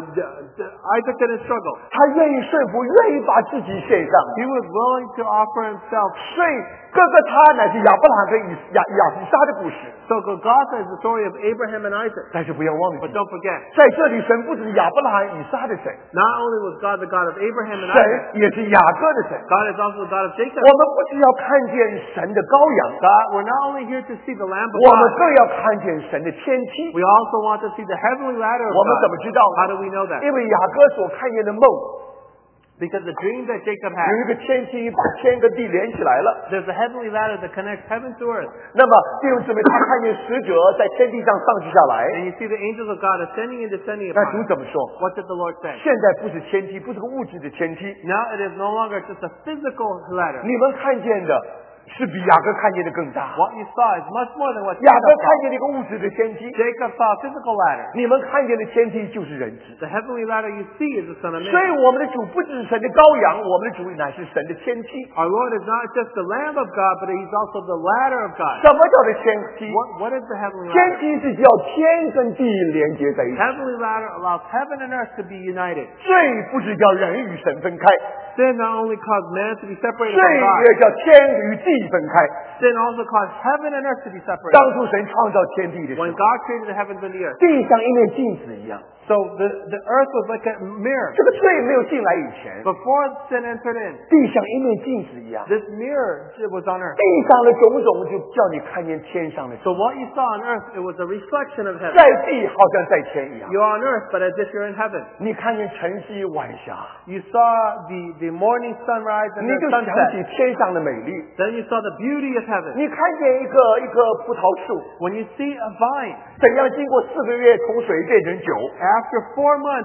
B: Isaac didn't struggle.
A: 他愿意顺服，愿意把自己献上。
B: He was willing to offer himself.
A: 所以哥哥他乃是亚伯拉罕跟以撒的故事。
B: So God is the story of Abraham and Isaac.
A: 但是不要忘
B: But
A: 记，
B: don't forget,
A: 在这里神不只是亚伯拉罕、以撒的神，
B: not only was God the God of Abraham and
A: 神
B: Isaac,
A: 也是雅各的神。
B: God is also the God of Jacob.
A: 我们不只要看见神的羔羊，
B: God, we're not only here to see the Lamb of
A: 我们
B: God,
A: 更要看见神的天梯。
B: we also want to see the heavenly ladder of
A: 我们怎么
B: God.
A: 知道
B: How do
A: 呢？
B: we know that?
A: 因为雅各所看见的梦，
B: Because the dream that Jacob
A: 有
B: had,
A: 一个天梯把天跟地连起来了。
B: there's a heavenly ladder that connects heaven to earth.
A: 那么弟兄姊妹，他看见使者在天地上上去下来。
B: And you see the angels of God ascending and descending
A: 那
B: upon
A: 主
B: it.
A: 怎么说？
B: What did the Lord say?
A: 现在不是天梯，不是个物质的天梯，
B: Now it is no longer just a physical ladder.
A: 你们看见的是比雅各看见的更大。
B: What you saw is much more than what
A: 雅各
B: Jacob
A: 看
B: saw.
A: 见了一个物质的天梯，
B: Jacob saw a physical ladder.
A: 你们看见的天梯就是人子。
B: The heavenly ladder you see is the Son of
A: 所以
B: Man.
A: 我们的主不只是神的羔羊，我们的主乃是神的天梯。
B: Our Lord is not just the Lamb of God, but He's also the ladder of God.
A: 什么叫做天梯？
B: What is the heavenly
A: 天
B: ladder?
A: 梯是叫天跟地连接在一起。
B: Heavenly ladder allows heaven and earth to be united.
A: 罪不是叫人与神分开，
B: Sin not only caused man to be separated
A: 罪
B: from God,
A: 也叫天与地分开。
B: sin also caused heaven and earth to be separated.
A: 当初神创造天地的时
B: When
A: 候，
B: God created the heavens and the earth.
A: 地像一面镜子一样。
B: So the earth was like a mirror.
A: 这个罪没有进来以前，
B: Before sin entered in,
A: 地像一面镜子一样。
B: this mirror it was on earth.
A: 地上的种种就叫你看见天上的。
B: So what you saw on earth, it was a reflection of heaven.
A: 在地好像在天一样。
B: You're on earth, but as if you're in heaven.
A: 你看见晨曦晚霞，
B: You saw the morning sunrise and
A: 你
B: the
A: 就想
B: sunset.
A: 起天上的美丽。
B: Then you saw the beauty of heaven.
A: 你看见一棵葡萄树，
B: When you see a vine,
A: 怎样经过4个月从水变成酒，
B: after 4 months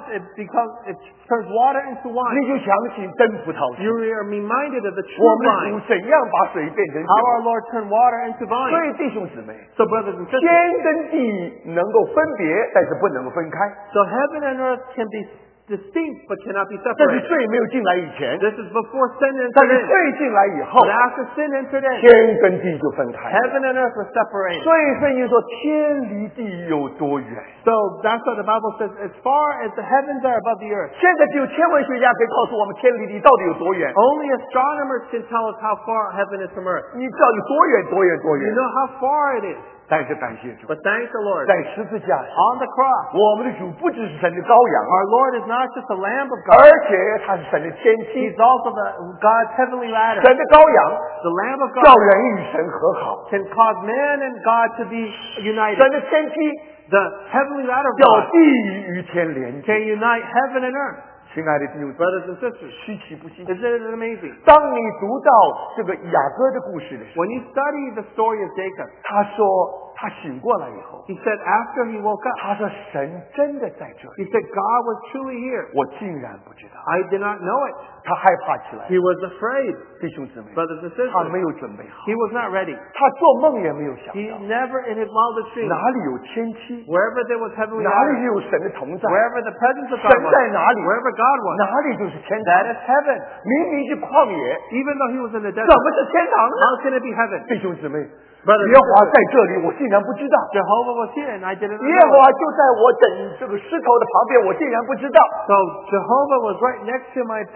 B: it turns water into
A: 你
B: wine.
A: 就想起真葡萄
B: You
A: 树。
B: are reminded of the
A: 我
B: true
A: 们的
B: vine.
A: 主怎样把水变成
B: How our
A: 酒？
B: Lord turned water into
A: 所
B: vine.
A: 以弟兄姊妹，
B: So brothers and sisters,
A: 天跟地能够分别，但是不能够分开。
B: so heaven and earth can be distinct but cannot be
A: 这是
B: separated.
A: 罪没有进来以前，
B: This is before sin
A: 但
B: entered
A: 是
B: in.
A: 罪进来以后
B: But，after sin entered in,
A: 天跟地就分开了。
B: heaven and earth were separated.
A: 所以圣经说天离地有多远？
B: So that's what the Bible says. As far as the heavens are above the earth,
A: 现在只有天文学家可以告诉我们天离地到底有多远。
B: only astronomers can tell us how far heaven is from earth.
A: 你知道有多远多远多
B: You
A: 远？
B: know how far it is.
A: 但是感谢主，
B: But thank the Lord.
A: 在十字架上，
B: On the cross,
A: 我们的主不只是神的羔羊，
B: our Lord is not just a lamb of
A: 而
B: God.
A: 且他是神的天梯，
B: He's also God's heavenly ladder.
A: 神的羔羊
B: The Lamb of
A: 叫
B: God
A: 人与神和好，
B: can cause man and God to be united.
A: 神的天梯
B: The heavenly ladder of
A: 叫
B: God
A: 地与天连接。
B: can unite heaven and earth.
A: 亲爱的弟兄姊妹，
B: Brothers and sisters,
A: 稀奇不稀奇？
B: isn't it amazing?
A: 当你读到这个雅各的故事的时候，
B: When you study the story of Jacob,
A: 他说他醒过来以后，
B: he said after he woke up,
A: 他说神真的在这里，
B: he said God was truly here.
A: 我竟然不知道。
B: I did not know it.
A: 他害怕起来，
B: He was afraid.
A: 弟兄姊妹，
B: Brothers and
A: 他没
B: sisters,
A: 有准备好，
B: he was not ready.
A: 他做梦也没有想
B: He
A: 到
B: never in his wildest dreams,
A: 哪里有天梯，
B: wherever there was heavenly
A: 哪里
B: ladder,
A: 有神的同在，
B: wherever the presence of
A: 神
B: God was,
A: 在哪里，
B: wherever God was,
A: 哪里就是天
B: that
A: 堂。
B: is heaven.
A: 明明是旷野，
B: Even though he was in the
A: 怎
B: desert,
A: 么是天堂呢？
B: how can it be heaven?
A: 弟兄姊妹，
B: Brothers
A: 耶
B: and
A: 和华
B: sisters,
A: 在这里，我竟然不知道。
B: Jehovah was here and I didn't
A: 耶
B: know
A: 和华
B: it.
A: 就在我等这个石头的旁边，我竟然不知道。
B: So Jehovah was right next to my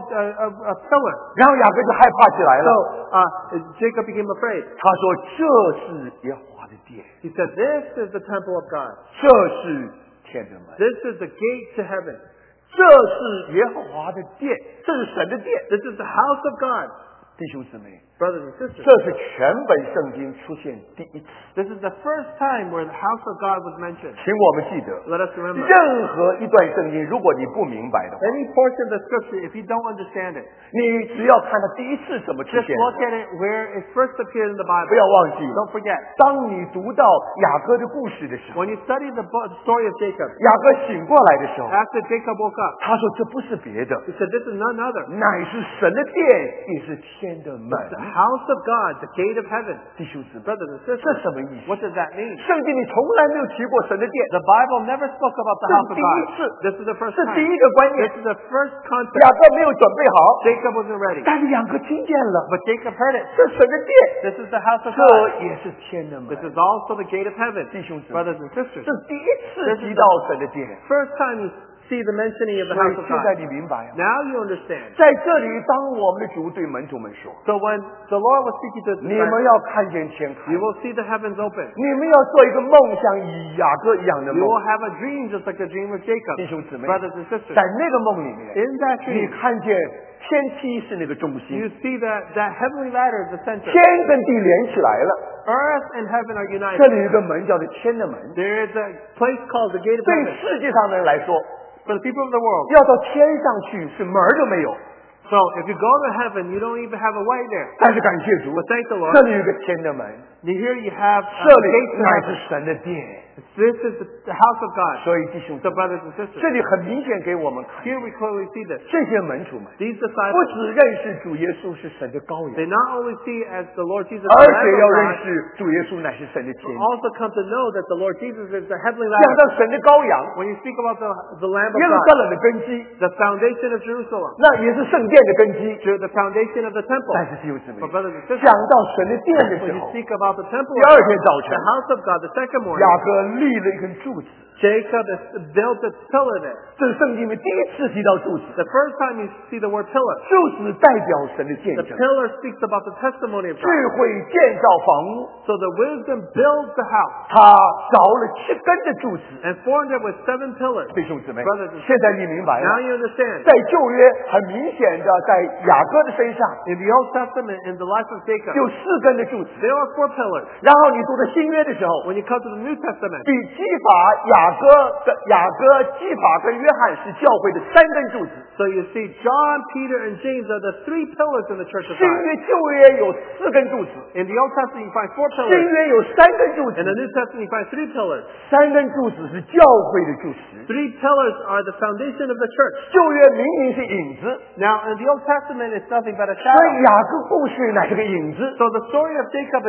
B: pillar.
A: 然后雅各就害怕起来
B: So
A: 了。
B: Jacob became afraid.
A: 他说：“这是耶和华的殿，
B: He said, "This is the temple of God.
A: 这是天的门，
B: This is the gate to heaven.
A: 这是耶和华的殿，这是神的殿。”
B: This is the house of God."
A: 弟兄姊妹，
B: Brothers and sisters,
A: 这是全本圣经出现第一次，
B: this is the first time where the house of God was mentioned.
A: 请我们记得，
B: Let us remember.
A: 任何一段圣经，如果你不明白的话，
B: Any portion of the scripture, if you don't understand it,
A: 你只要看它第一次怎么出
B: just
A: 现，
B: look at it where it first appeared in the
A: 不
B: Bible.
A: 要忘记。
B: Don't forget.
A: 当你读到雅各的故事的时候，
B: When you study the story of Jacob,
A: 雅各醒过来的时候，
B: after Jacob woke up,
A: 他说：“这不是别的，
B: he said, "This is none other.
A: 乃是神的殿，也是天的门。
B: The house of God, the gate of heaven." ”
A: 弟兄姊妹，
B: Brothers and
A: 这
B: sisters,
A: 什么意思？
B: what does that mean?
A: 圣经里从来没有提过神的殿，
B: The Bible never spoke about the house of
A: 这是第一
B: God.
A: 次，
B: This is the first
A: 是
B: time.
A: 第一个观
B: This
A: 念。
B: is the first
A: 雅
B: concept.
A: 各没有准备好，
B: Jacob wasn't ready.
A: 但是雅各听见了，
B: But Jacob heard it.
A: 这神的殿，
B: This is the house of
A: 这
B: God.
A: 也是天的门
B: This。is also the gate of heaven.
A: 弟兄姊妹，
B: Brothers and sisters,
A: 这是第一次提到神的殿，
B: first time you see the mentioning of the
A: 所以
B: house of
A: 现在
B: God.
A: 你明白啊？
B: Now you understand.
A: 在这里，当我们的主对门徒们说
B: So when the Lord was speaking to：“ the
A: 你们
B: disciples,
A: 要看见天开
B: you，will see the heavens open.
A: 你们要做一个梦，像以雅各一样的
B: You
A: 梦。
B: will have a dream just like the dream of Jacob.
A: 弟兄姊妹，
B: Brothers and sisters,
A: 在那个梦里面，
B: in that
A: 你
B: dream,
A: 看见天梯是那个中
B: you
A: 心，
B: see that heavenly ladder is the center.
A: 天跟地连起来了。
B: Earth and heaven are
A: 这
B: united.
A: 里有一个门叫做天的门，
B: There is a place called the gate of
A: 对
B: heaven.
A: 世界上的人来说，
B: For the people of the world.
A: 要到天上去是门儿都没有。
B: So if you go to heaven, you don't even have a way there.
A: 但是感谢主，
B: But thank the Lord.
A: 这里有一个天的门，
B: Here you have
A: 这
B: a
A: 里
B: gate to
A: 乃
B: heaven.
A: 是神的殿。
B: This is the house of God.
A: 所以弟兄姊
B: So
A: 妹，
B: brothers and sisters,
A: 这里很明显给我们看，
B: here we clearly see this.
A: 这些门徒们
B: These
A: 不
B: disciples,
A: 只认识主耶稣是神的羔
B: they
A: 羊，
B: not only see as the Lord Jesus
A: 而
B: the
A: 且
B: Lamb
A: 要
B: of
A: 认
B: God,
A: 识主耶稣乃是神的天
B: but。also come to know that the Lord Jesus is the heavenly
A: 讲
B: ladder.
A: 到神的羔羊，
B: When you speak about the Lamb of
A: 耶路
B: God,
A: 撒冷的根基，
B: the foundation of Jerusalem,
A: 那也是圣殿的根基。
B: the foundation of the temple.
A: 但是弟兄姊妹
B: But，brothers and sisters,
A: 讲到神的殿的
B: when
A: 时
B: you
A: 候，
B: speak about the temple,
A: 第二天早晨
B: the，house of God, the second morning,
A: 雅各立了一根柱子，
B: Jacob has built a pillar there.
A: 这是圣经里面第一次提到柱子。
B: The first time you see the word pillar,
A: 柱子代表神的见
B: the
A: 证，
B: pillar speaks about the testimony of
A: 智
B: God.
A: 慧建造房屋，
B: So the wisdom builds the house
A: 他凿了7根的柱子。
B: and formed it with 7 pillars.
A: 弟兄姊妹
B: Brothers and，
A: 现在你明白
B: Now
A: 了，
B: you understand.
A: 在旧约很明显的，在雅各的身上
B: In the Old Testament, in the life of Jacob,
A: 有4根的柱子，
B: there are 4 pillars.
A: 然后你读的新约的时候，
B: When you come to the New Testament,
A: 比基法、雅各、基法跟约翰是教会的3根柱子。
B: so you see John, Peter, and James are the 3 pillars in the Church of
A: 新
B: God.
A: 约旧约有4根柱子，
B: In the Old Testament, you find 4
A: 新
B: pillars.
A: 约有3根柱
B: In the
A: 子，
B: New Testament, you find 3 pillars.
A: 3根柱子是教会的柱石。
B: 3 pillars are the foundation of the church.
A: 旧约明明是影子，
B: Now, in the Old Testament, it's nothing but a
A: 所
B: shadow.
A: 以雅各故事乃是个影子。
B: So the story of Jacob is only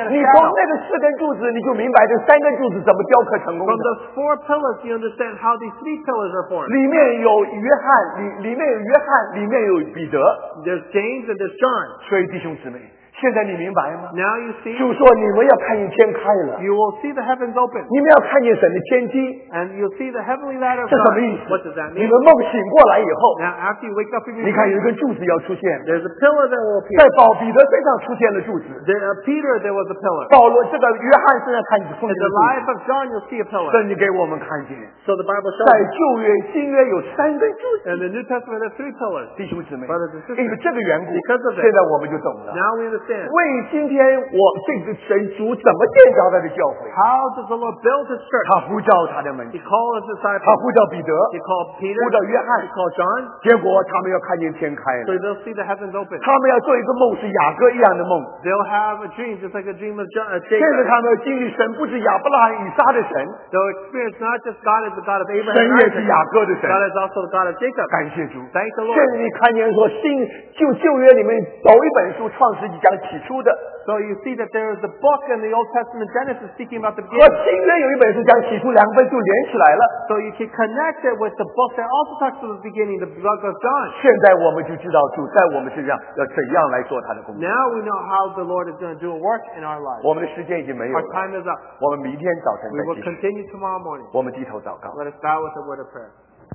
B: at a
A: 你从
B: shadow.
A: 那个4根柱子，你就明白这3根柱子怎么雕刻成功
B: From
A: 的。
B: those 4 pillars, you understand how these 3 pillars are formed.
A: 里面有约翰，里面有约翰，里面有彼得。
B: There's James and there's John.
A: 所以弟兄姊妹，现在你明白吗？
B: Now you see,
A: 主说你们要看见天开了，
B: you will see the heavens open,
A: 你们要看见神的天机。
B: and you'll see the heavenly ladder of
A: 这什么
B: God.
A: 意思
B: What does that
A: 你
B: mean?
A: 们梦醒过来以后，
B: Now, after you wake up from your
A: 你看有一
B: dream,
A: 根柱子要出现，
B: there's a pillar that will
A: 在
B: appear.
A: 彼得身上出现了柱子，
B: Peter, there was a pillar.
A: 保罗这个约翰身上看见出
B: In
A: 现
B: the
A: 了柱
B: life
A: 子。
B: of John, you'll see a pillar.
A: 圣经给我们看见，
B: So the Bible
A: 在
B: shows us.
A: 旧约、新约有3根柱子。
B: In the New Testament, there's 3 pillars.
A: 弟兄姊妹，
B: Brothers and sisters,
A: 因为这个缘故，
B: because of it,
A: 现在我们就懂了。
B: now we understand.
A: 为今天我这个神主怎么建造他的教会？
B: How does the Lord build His church?
A: 他呼召他的门
B: He
A: 徒，
B: called His
A: 他
B: disciples.
A: 呼召彼得，
B: He called Peter.
A: 呼召约翰
B: He，called John.
A: 结果他们要看见天开
B: So
A: 了。
B: they'll see the heavens open.
A: 他们要做一个梦，是雅各一样的梦。
B: They'll have a dream, just like a dream of
A: 现在
B: Jacob.
A: 他们要经历神不是亚伯拉罕、以撒的神，
B: They'll experience not just God is the God of
A: 神
B: Abraham and
A: 也是
B: Isaac.
A: 雅各的神。
B: God is also the God of Jacob.
A: 感谢主。
B: Thank the
A: 现
B: Lord.
A: 在你看见说旧约里面头一本书《创世纪》讲起初的，
B: So you see that there is a book in the Old Testament, Genesis, speaking about the
A: 和
B: beginning.
A: 新约有一本书讲起初，2本书连起来了。
B: So you can connect it with the book that also talks about the beginning, the book of John.
A: 现在我们就知道主在我们身上要怎样来做他的工作。
B: Now we know how the Lord is going to do a work in our lives.
A: 我们的时间已经没有
B: Our
A: 了，
B: time is up.
A: 我们明天早晨
B: We
A: 再
B: will
A: 继续。
B: continue tomorrow morning.
A: 我们低头祷告，
B: Let us bow with a word of prayer.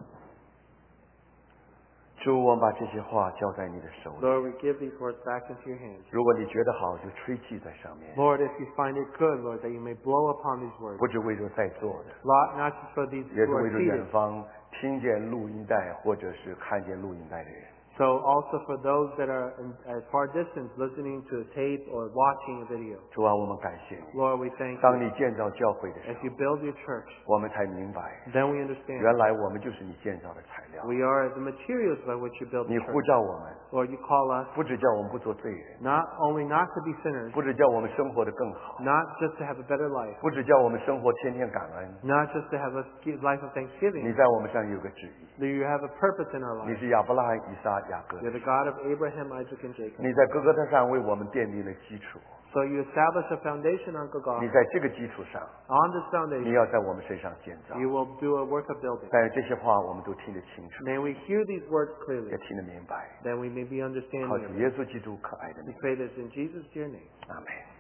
A: 主，我们把这些话交在你的手里。
B: Lord, we give these words back into your hands.
A: 如果你觉得好，就吹气在上面，
B: Lord, if you find it good, Lord, that you may blow upon these words.
A: 不只为着在座的，
B: Not just for these
A: 也
B: who
A: 是
B: are
A: 为着远
B: seated,
A: 方听见录音带或者是看见录音带的人。
B: so also for those that are at far distance listening to a tape or watching a video.
A: 主啊，我们感谢你。
B: Lord, we thank
A: 当
B: you.
A: 你建造教会的时
B: As
A: 候，
B: you build your church,
A: 我们才明白，
B: then we understand.
A: 原来我们就是你建造的材料。
B: We are the materials by which you build
A: 你
B: the
A: 呼
B: church.
A: 召我们，
B: Lord, you call us
A: 不只叫我们不做罪人，
B: not only not to be sinners,
A: 不只叫我们生活的更好，
B: not just to have a better life,
A: 不只叫我们生活天天感恩。
B: not just to have a life of
A: 你
B: thanksgiving.
A: 在我们上有个旨意，
B: You have a purpose in our
A: 你
B: life.
A: 是亚伯拉罕、以撒、雅各。
B: You're the God of Abraham, Isaac, and Jacob.
A: 你在哥哥特上为我们奠定了基础，
B: So you establish a foundation on
A: 你
B: Golgotha.
A: 在这个基础上，
B: On this
A: 你
B: foundation,
A: 要在我们身上建造。
B: you will do a work of building.
A: 但是这些话我们都听得清楚，
B: May we hear these words clearly,
A: 也听得明白。
B: then we may be
A: 靠
B: understanding
A: 主
B: of
A: 耶
B: it.
A: 稣基督可爱的
B: We
A: 名，
B: pray this in Jesus' dear name.
A: 阿门。